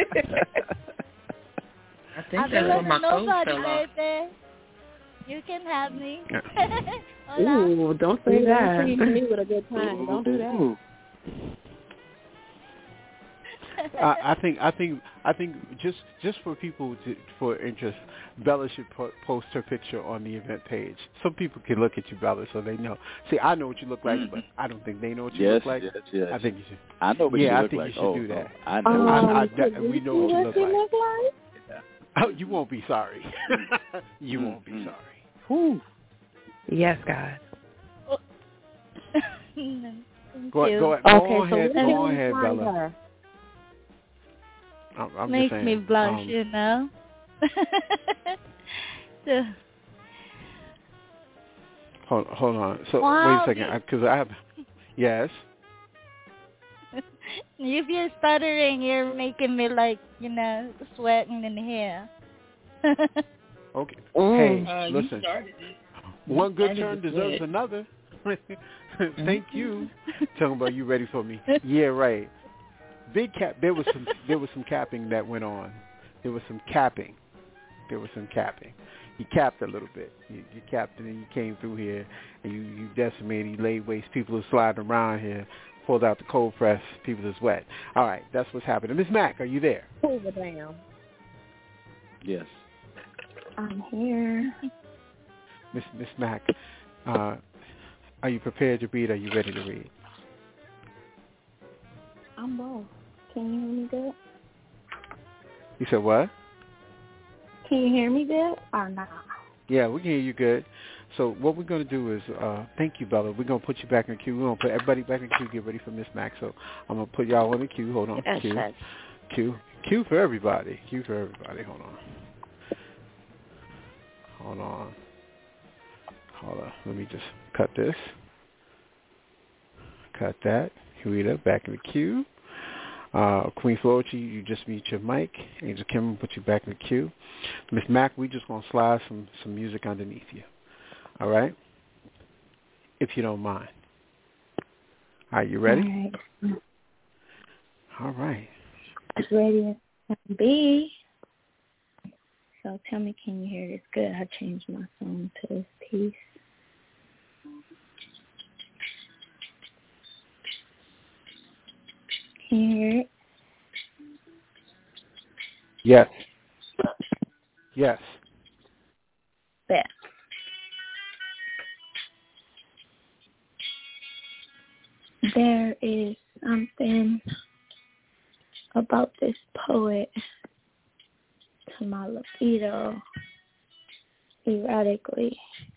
I think I that's belong when my to clothes nobody, fell off. baby. You can have me. Ooh, don't say You that. don't treat me with a good time. Don't do that. I, I think I think I think just just for people to, for interest, Bella should po- post her picture on the event page. Some people can look at you, Bella, so they know. See, I know what you look like, but I don't think they know what you Yes, look like. yes, yes. I think you should. I know what yeah, you I look think like. you should oh, do that. Oh, I know. I, I, I, Um, I, we know what you look she like. look like? Oh, you won't be sorry. You won't be sorry. Whew. Yes, God. Thank Go, you. go, Okay, go so ahead, where go can we ahead, find Bella. her? I'm, I'm Makes just saying. me blush, um, you know. So, Hold, hold on. So Wow, wait a second, because I, I have. Yes. if you're stuttering, you're making me like, you know, sweating in here. Okay. Mm. Hey, Uh, you listen. started it. You One good started turn the deserves sweat. another. Thank you. Talking about you ready for me? Yeah, right. Big cap. There was some. There was some capping that went on. There was some capping. There was some capping. You capped a little bit. You, you capped and then you came through here and you, you decimated, you laid waste. People are sliding around here. Pulled out the cold press. People is wet. All right, that's what's happening. Miss Mac, are you there? Pull it down. Yes. I'm here. Miss Miss Mac, uh, are you prepared to read? Are you ready to read? I'm both. Can you hear me good? You said what? Can you hear me good or not? Yeah, we can hear you good. So what we're going to do is, uh, thank you, Bella. We're going to put you back in the queue. We're going to put everybody back in the queue. Get ready for Miss Mac. So I'm going to put y'all in the queue. Hold on. Yes, Queue. yes. Queue. Queue for everybody. Queue for everybody. Hold on. Hold on. Hold on. Let me just cut this. Cut that. Rita, back in the queue. Uh, Queen Flochi, you just mute your mic. Angel Kim, put you back in the queue. Miss Mac, we just going to slide some, some music underneath you. All right? If you don't mind. Are you ready? All right. All right. As ready as I can be. So tell me, can you hear this good? I changed my song to this piece. Can you hear it? Yes. Yes. Bet. there is something about this poet to my libido erratically.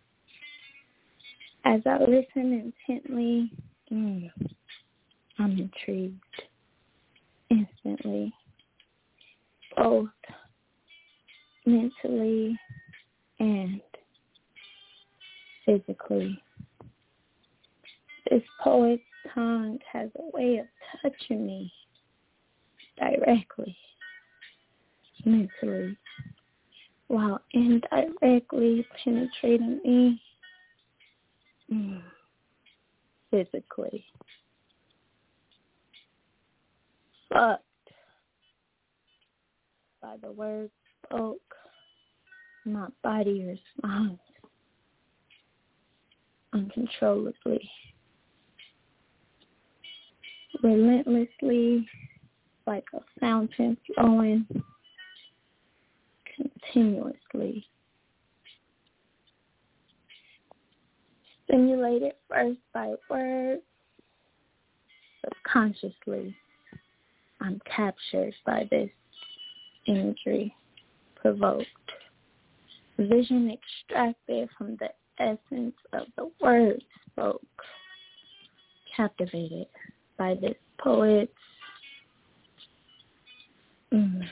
As I listen intently, mm, I'm intrigued instantly, both mentally and physically. This poet's tongue has a way of touching me directly, mentally, while indirectly penetrating me mm, physically. Fucked by the words spoke, my body responds uncontrollably, relentlessly, like a fountain flowing continuously. Stimulated first by words, subconsciously, I'm captured by this imagery, provoked. Vision extracted from the essence of the words spoke, captivated by this poet's mm,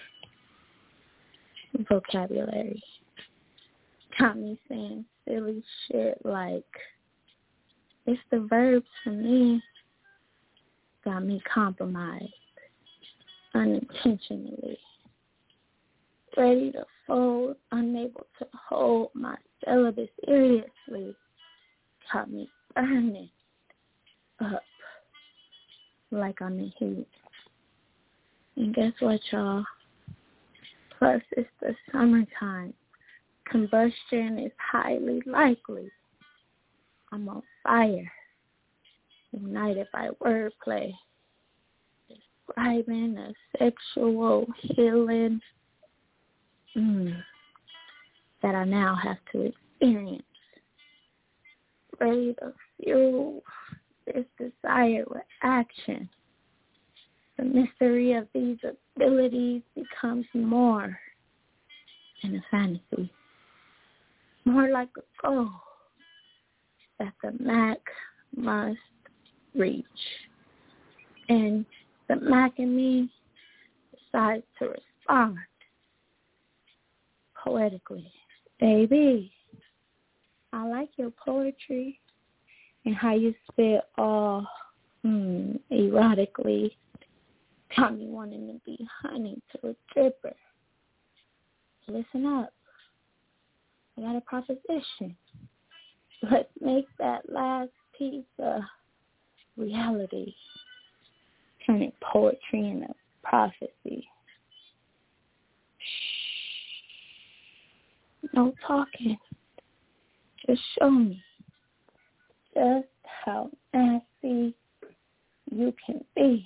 vocabulary. Got me saying silly shit like, it's the verbs for me. Got me compromised unintentionally, ready to fold, unable to hold my syllabus seriously. Got me burning up like I'm in heat. And guess what, y'all? Plus, it's the summertime. Combustion is highly likely. I'm on fire, ignited by wordplay, describing a sexual healing mm, that I now have to experience. Ready to fuel this desire with action. The mystery of these abilities becomes more than a fantasy, more like a goal that the Mac must reach. And the Mac in me decides to respond poetically. Baby, I like your poetry and how you spit all mm, erotically. Got me wanting to be honey to a dripper. Listen up. I got a proposition. Let's make that last piece a reality, turning poetry into prophecy. Shh. No talking. Just show me just how nasty you can be.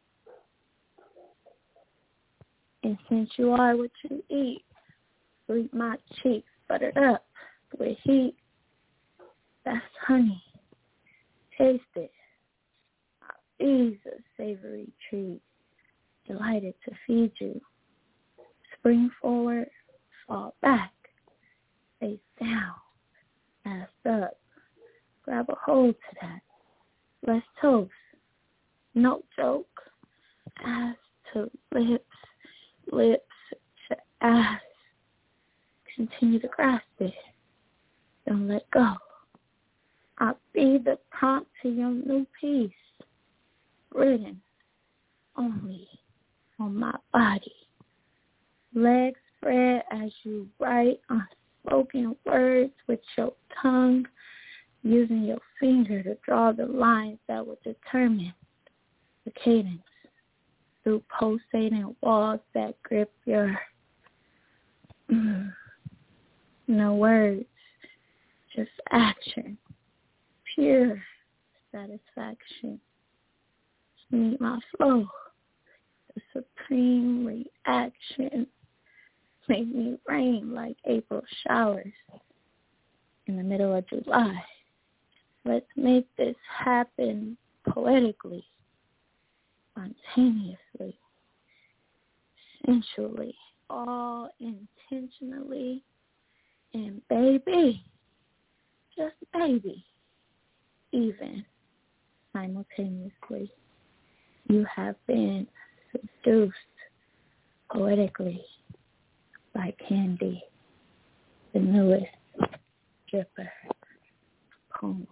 And since you are what you eat, sleep my cheeks buttered up with heat. That's honey. Taste it. I'll ease a savory treat. Delighted to feed you. Spring forward, fall back. Face down, ass up. Grab a hold to that. Let's toast. No joke. Ass to lips. Lips to ass. Continue to grasp it. Don't let go. I'll be the prompt to your new piece. Written only on my body. Legs spread as you write unspoken words with your tongue, using your finger to draw the lines that will determine the cadence. Through pulsating walls that grip your mm, no words, just action, pure satisfaction. Meet my flow, the supreme reaction. Make me rain like April showers in the middle of July. Let's make this happen poetically, spontaneously, sensually, all intentionally, and baby, just baby, even simultaneously. You have been seduced poetically by Candy, the newest dripper poem.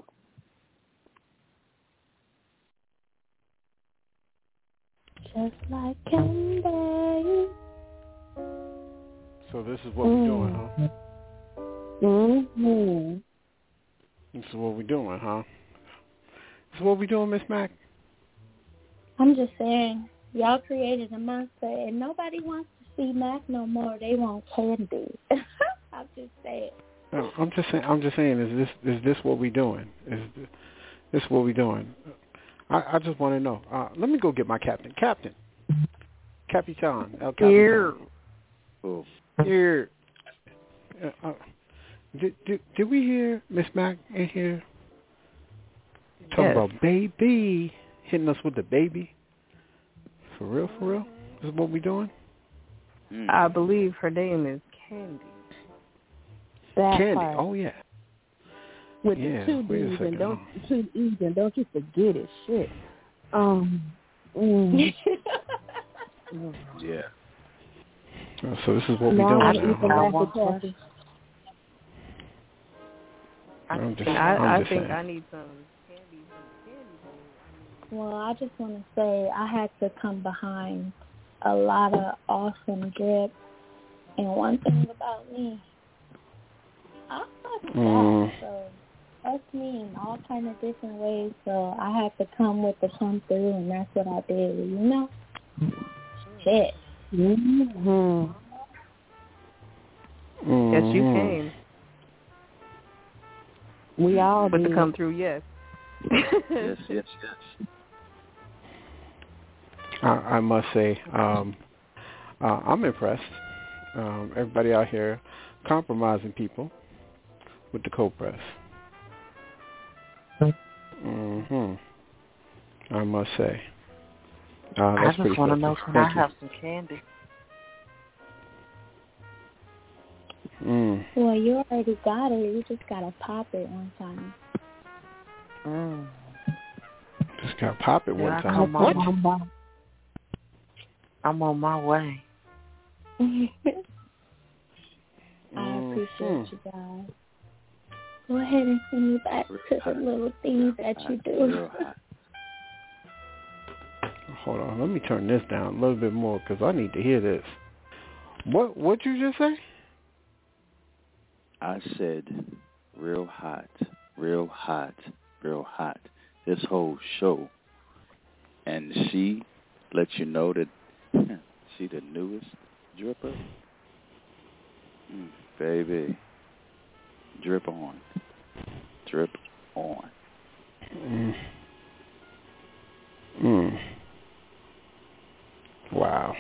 Just like candy. So this is what mm. we're doing, huh? Mm-hmm. This is what we're doing, huh? This is what we're doing, Miss Mac? I'm just saying, y'all created a monster, and nobody wants to see Mac no more. They want Candy. I'm just saying. No, I'm just saying. I'm just saying. Is this is this what we're doing? Is this what we're doing? I, I just want to know. Uh, let me go get my captain. Captain. Capitan. El Capitan. Here. Oh. Here. Uh, uh, did, did did we hear Miss Mac in here talking yes. about baby, hitting us with the baby? For real, for real? This is what we doing? Mm. I believe her name is Candy. That Candy. part. Oh yeah. With yeah. the two D's and don't two E's and don't you forget it. Shit. Um. Mm. yeah. Oh, so this is what no, we doing I now. I, I'm just, I, I'm I just think saying. I need some candy, some candy. Well, I just want to say I had to come behind a lot of awesome drip. And one thing about me, I fuck mm. that. So that's me in all kind of different ways. So I had to come with the come through, and that's what I did. You know? Shit. Mm-hmm. Mm-hmm. Yes, you came. We all but did. to come through, yes. yes, yes, yes. I, I must say, um, uh, I'm impressed. Um, everybody out here compromising people with the cold press. Mm-hmm. I must say. Uh, that's I just want to know, can Thank I you. have some candy? Mm. Well, you already got it. You just got to pop it one time. Mm. Just got to pop it one yeah, time. What? On I'm on my way. I mm. appreciate mm. you guys. Go ahead and send me back to the little things that you do. Hold on, let me turn this down a little bit more because I need to hear this. What What'd you just say? I said real hot, real hot, real hot. This whole show. And she lets you know that she the newest dripper. Mm, baby. Drip on. Drip on. Mm. Mm. Wow.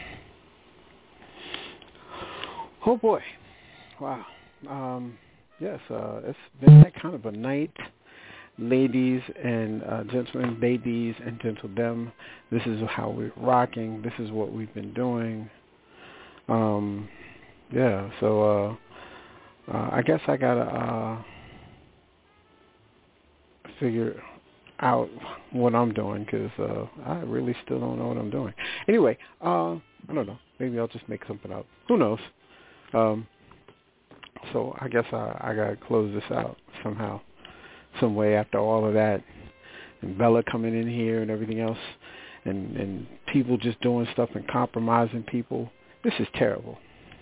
Oh boy. Wow. Um, yes, uh, it's been that kind of a night, ladies and uh, gentlemen, babies and gentledom. This is how we're rocking. This is what we've been doing. Um, yeah, so uh, uh, I guess I gotta uh, figure out what I'm doing because uh, I really still don't know what I'm doing. Anyway, uh, I don't know. Maybe I'll just make something up. Who knows? Um, so I guess I, I got to close this out somehow, some way after all of that. And Bella coming in here and everything else and, and people just doing stuff and compromising people. This is terrible.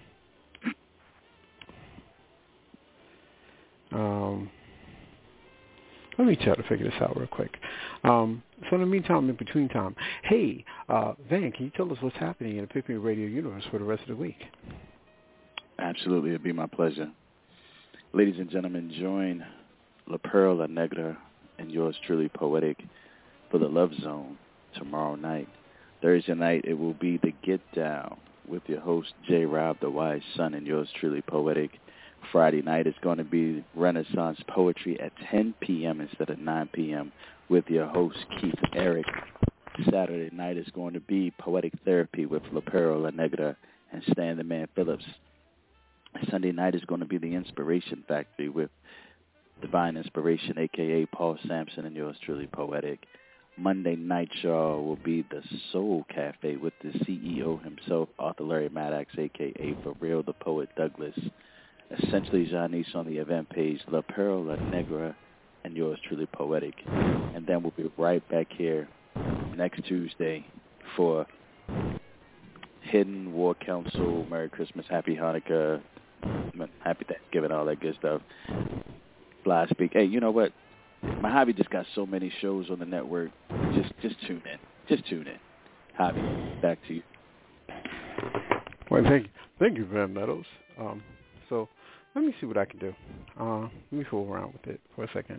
Um, let me try to figure this out real quick. Um, so in the meantime, in between time, hey, uh, Van, can you tell us what's happening in Epiphany Radio Universe for the rest of the week? Absolutely, it'd be my pleasure. Ladies and gentlemen, join La Perla Negra and yours truly, Poetic, for the Love Zone tomorrow night. Thursday night, it will be the Get Down with your host, J. Rob, the Wise Son, and yours truly, Poetic. Friday night is going to be Renaissance Poetry at ten p.m. instead of nine p.m. with your host, Keith Eric. Saturday night is going to be Poetic Therapy with Lapero La Negra and Stan the Man Phillips. Sunday night is going to be the Inspiration Factory with Divine Inspiration, a k a. Paul Sampson, and yours truly, Poetic. Monday night, y'all, will be the Soul Cafe with the C E O himself, Arthur Larry Maddox, a k a. For Real the Poet Douglas. Essentially, Janice on the event page, La Perla La Negra, and yours truly, Poetic. And then we'll be right back here next Tuesday for Hidden War Council, Merry Christmas, Happy Hanukkah, Happy Thanksgiving, all that good stuff. Fly Speak. Hey, you know what? My hobby just got so many shows on the network. Just just tune in. Just tune in. Hobby, back to you. Well, thank you. Thank you, Van Meadows. Um, so let me see what I can do. Uh, let me fool around with it for a second.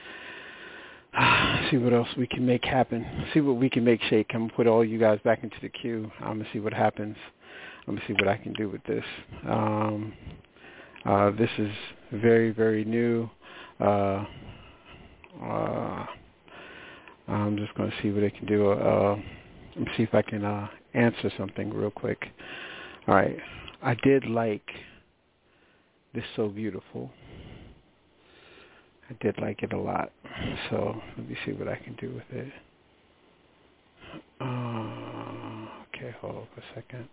See what else we can make happen. See what we can make shake. I'm going to put all you guys back into the queue. I'm going to see what happens. I'm going to see what I can do with this. Um, uh, this is very, very new. Uh, uh, I'm just going to see what I can do. Uh, let me see if I can uh, answer something real quick. All right. I did like This So Beautiful. I did like it a lot. So let me see what I can do with it. Uh, okay, hold on for a second.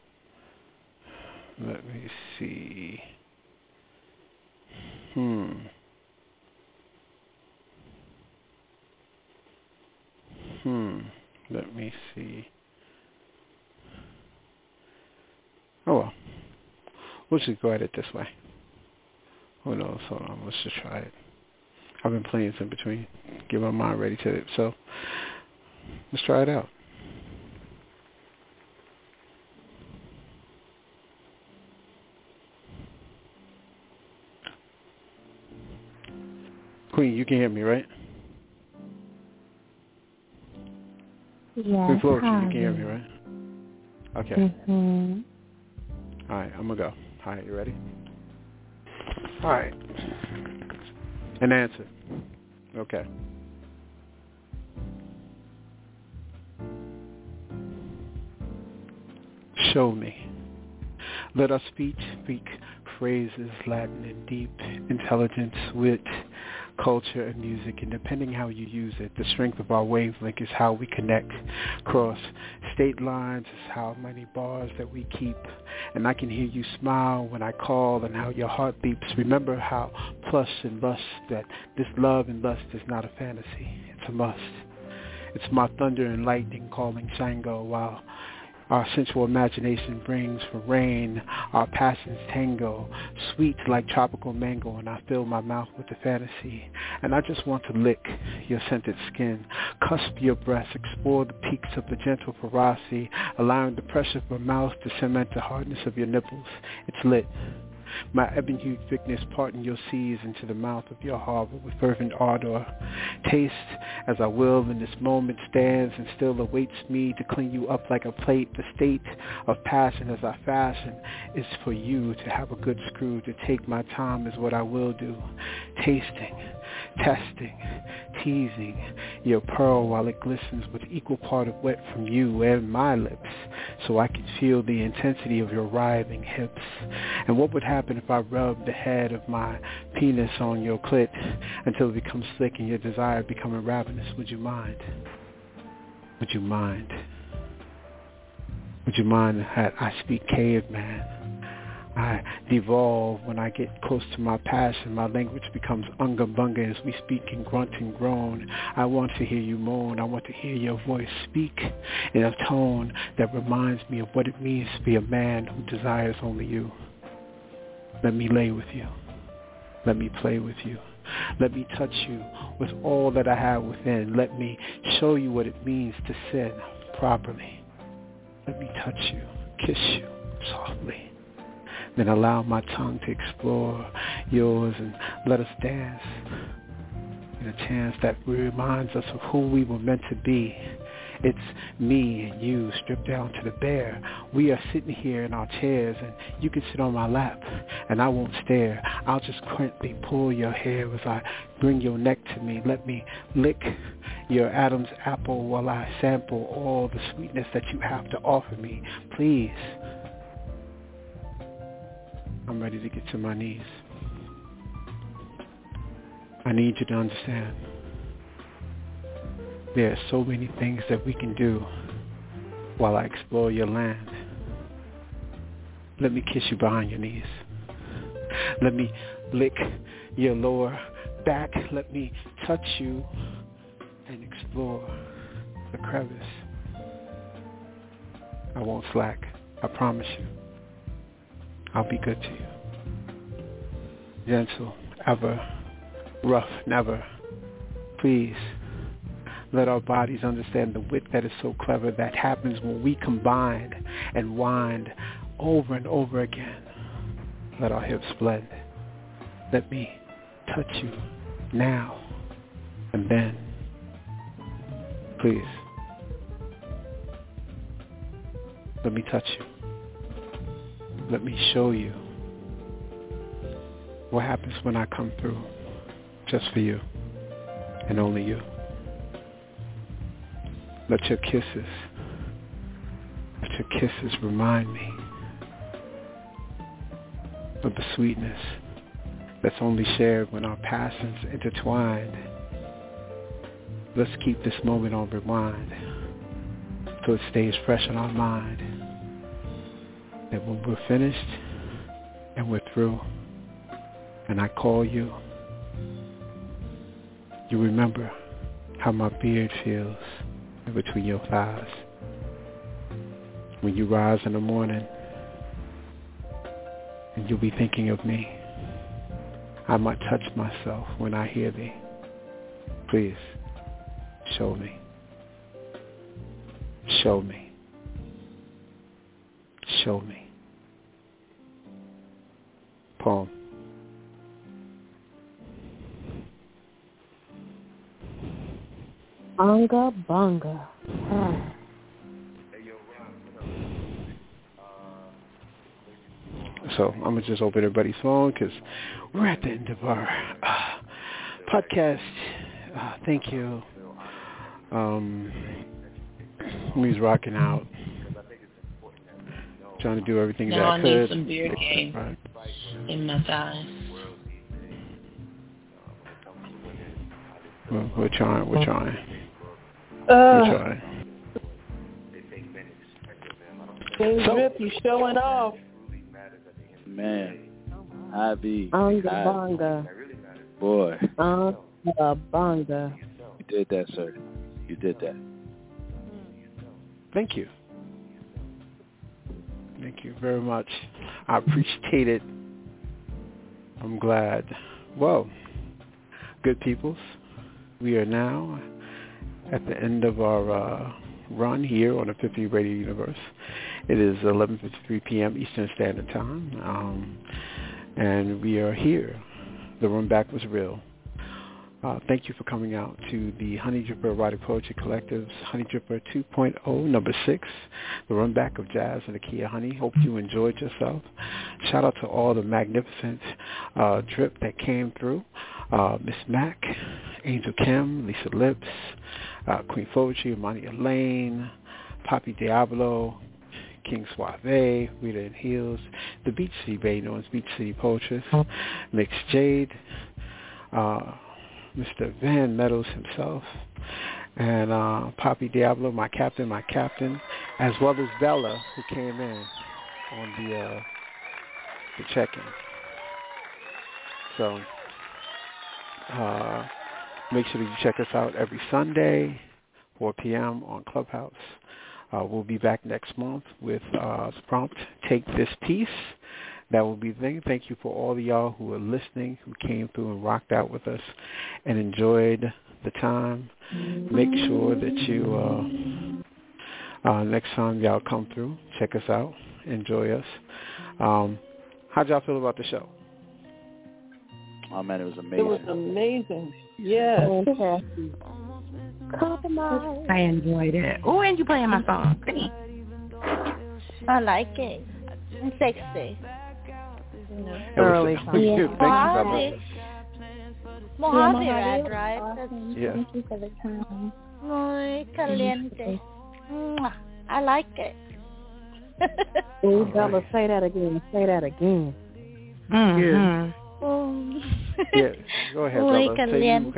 Let me see. Hmm. Hmm. Let me see. Oh well. We'll just go at it this way. Who knows? Hold on. Let's just try it. I've been playing in between. Get my mind ready to it. So let's try it out. Queen, you can hear me, right? Yes. Queen Floetry, you can hear me, right? Okay. Mm-hmm. All right, I'm going to go. All right, you ready? All right. An answer. Okay. Show me. Let our speech speak phrases Latin and deep, intelligence, wit, culture, and music, and depending how you use it, the strength of our wavelength is how we connect. Cross state lines is how many bars that we keep, and I can hear you smile when I call and how your heart leaps. Remember how plush and lush that this love and lust is not a fantasy, it's a must. It's my thunder and lightning calling Shango, while our sensual imagination brings for rain, our passions tango, sweet like tropical mango, and I fill my mouth with the fantasy. And I just want to lick your scented skin, cusp your breasts, explore the peaks of the gentle ferocity, allowing the pressure of my mouth to cement the hardness of your nipples. It's lit. My ebon-hued thickness parting your seas into the mouth of your harbor with fervent ardor. Taste as I will in this moment stands and still awaits me to clean you up like a plate. The state of passion as I fashion is for you to have a good screw. To take my time is what I will do. Tasting, testing, teasing your pearl while it glistens with equal part of wet from you and my lips, so I can feel the intensity of your writhing hips. And what would happen if I rubbed the head of my penis on your clit until it becomes slick and your desire becoming ravenous? Would you mind? Would you mind? Would you mind that I speak caveman? I devolve when I get close to my passion. My language becomes unga bunga as we speak and grunt and groan. I want to hear you moan. I want to hear your voice speak in a tone that reminds me of what it means to be a man who desires only you. Let me lay with you. Let me play with you. Let me touch you with all that I have within. Let me show you what it means to sin properly. Let me touch you, kiss you softly. Then allow my tongue to explore yours and let us dance in a chance that reminds us of who we were meant to be It's me and you stripped down to the bare. We are sitting here in our chairs, and you can sit on my lap, and I won't stare. I'll just gently pull your hair as I bring your neck to me. Let me lick your Adam's apple while I sample all the sweetness that you have to offer me. Please. I'm ready to get to my knees. I need you to understand. There are so many things that we can do while I explore your land. Let me kiss you behind your knees. Let me lick your lower back. Let me touch you and explore the crevice. I won't slack. I promise you. I'll be good to you. Gentle, ever, rough, never. Please. Let our bodies understand the wit that is so clever that happens when we combine and wind over and over again. Let our hips blend. Let me touch you now and then. Please. Let me touch you. Let me show you what happens when I come through just for you and only you. Let your kisses, let your kisses remind me of the sweetness that's only shared when our passions intertwined. Let's keep this moment on rewind so it stays fresh in our mind. That when we're finished and we're through and I call you, you remember how my beard feels in between your thighs. When you rise in the morning and you'll be thinking of me, I might touch myself when I hear thee. Please, show me. Show me. Show me. Poem. Bunga bunga. Ah. So I'm going to just open everybody's phone because we're at the end of our uh, podcast. Uh, thank you. Um, he's rocking out. Trying to do everything now that I I could. need some beard game right. in my thighs. We're, we're trying. We're trying. Uh, we're trying. King So, Drip, you showing off. Man, I be. Bunga bunga. Boy. Bunga bunga. You did that, sir. You did that. Thank you. Thank you very much. I appreciate it. I'm glad. Well, good peoples, we are now at the end of our uh, run here on the fifty Radio Universe. It is eleven fifty-three p.m. Eastern Standard Time, um, and we are here. The run back was real. Uh, thank you for coming out to the Honey Dripper Erotic Poetry Collective's Honey Dripper two point oh, number six, the run back of Jazz and Akia Honey. Hope you enjoyed yourself. Shout out to all the magnificent uh, drip that came through. Uh, Miss Mac, Angel Kim, Lisa Lips, uh, Queen Poetry, Imani Elaine, Poppy Diablo, King Suave, Rita in Heels, the Beach City Bay, known as Beach City Poetess, Mix Jade, uh, Mister Van Meadows himself, and uh, Poppy Diablo, my captain, my captain, as well as Bella, who came in on the uh, the check-in. So uh, make sure that you check us out every Sunday, four p.m. on Clubhouse. Uh, we'll be back next month with uh, prompt, Take This Piece. That will be the thing. Thank you for all of y'all who are listening, who came through and rocked out with us and enjoyed the time. Make sure that you, uh, uh, next time y'all come through, check us out, enjoy us. Um, how'd y'all feel about the show? Oh, man, it was amazing. It was amazing. Yes. Compromise. I enjoyed it. Oh, and you playing my song. I like it. It's sexy. Thoroughly fun. Yeah. Thank you, Mojave, yeah, right? Mojave right? awesome. Yeah. Thank you for the time. Muy caliente. Mwah. I like it. Ooh, Bella, say that again. Say that again. Mm-hmm. Um, Yeah, go ahead, Muy Bella. Say caliente.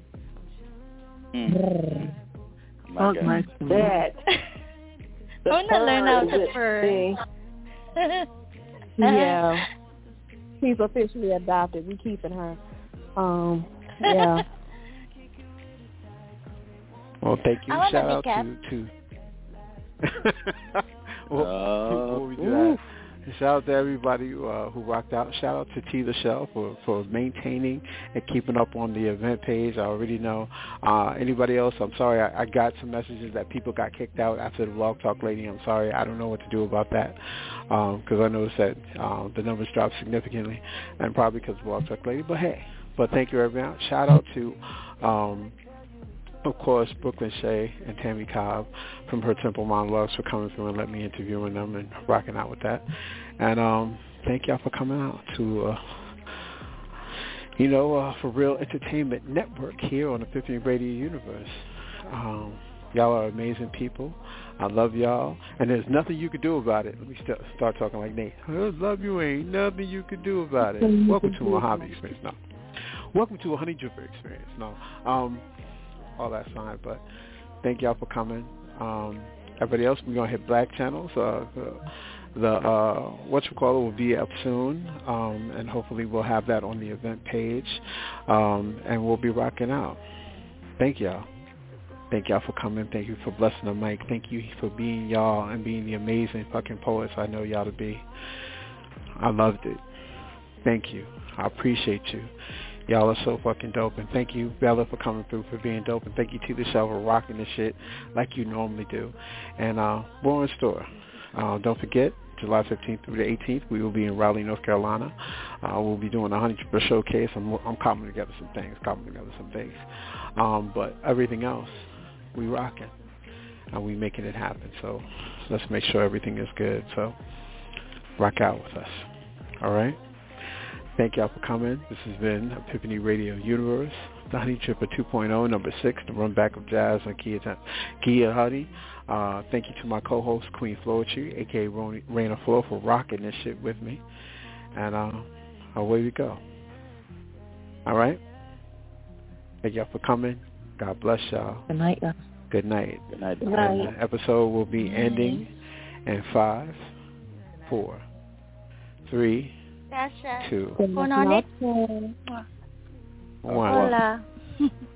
Mm. My God. That. I want to learn how to purr. purr. Yeah. She's officially adopted. We keeping her. Um, yeah. Well, thank you. I want Shout a out cat. to to. well, Uh, before we do that, shout out to everybody uh, who rocked out. Shout out to T the Shell for for maintaining and keeping up on the event page. I already know. Uh, anybody else? I'm sorry. I, I got some messages that people got kicked out after the Blog Talk Lady. I'm sorry. I don't know what to do about that because um, I noticed that um, the numbers dropped significantly, and probably because of Blog Talk Lady. But hey, but thank you everyone. Shout out to. Um, Of course, Brooklyn Shea and Tammy Cobb from Her Temple Monologues for coming through and letting me interviewing them and rocking out with that. And um, thank y'all for coming out to, uh, you know, uh, for Real Entertainment Network here on the fiftieth Radio Universe. Um, y'all are amazing people. I love y'all. And there's nothing you can do about it. Let me st- start talking like Nate. I love you. Ain't nothing you can do about it. Welcome to a Mojave experience. No. Welcome to a Honey Dripper experience. No. Um... all that fine, but thank y'all for coming. Um, everybody else, we're going to hit Black Channels. Uh, the, the uh, what you call it will be up soon, um, and hopefully we'll have that on the event page, um, and we'll be rocking out. Thank y'all. Thank y'all for coming. Thank you for blessing the mic. Thank you for being y'all and being the amazing fucking poets I know y'all to be. I loved it. Thank you. I appreciate you. Y'all are so fucking dope. And thank you, Bella, for coming through, for being dope. And thank you to the show for rocking this shit like you normally do. And uh, more in store. Uh, don't forget, July fifteenth through the eighteenth, we will be in Raleigh, North Carolina. Uh, we'll be doing a Honey Dripper showcase. I'm, I'm cobbling together some things, cobbling together some things. Um, but everything else, we rocking. And we making it happen. So let's make sure everything is good. So rock out with us. All right? Thank y'all for coming. This has been Epiphany Radio Universe, the Honey Dripper two point oh, number six, the run back of jazz on Kia, Kia Honey. Uh, thank you to my co-host, Queen Floetry, a k a. Raina Flo, for rocking this shit with me. And uh, away we go. All right? Thank y'all for coming. God bless y'all. Good night, y'all. Good night. Good night. And the episode will be ending in five, four, three, Gracias. two, Buenas noches. one. Hola.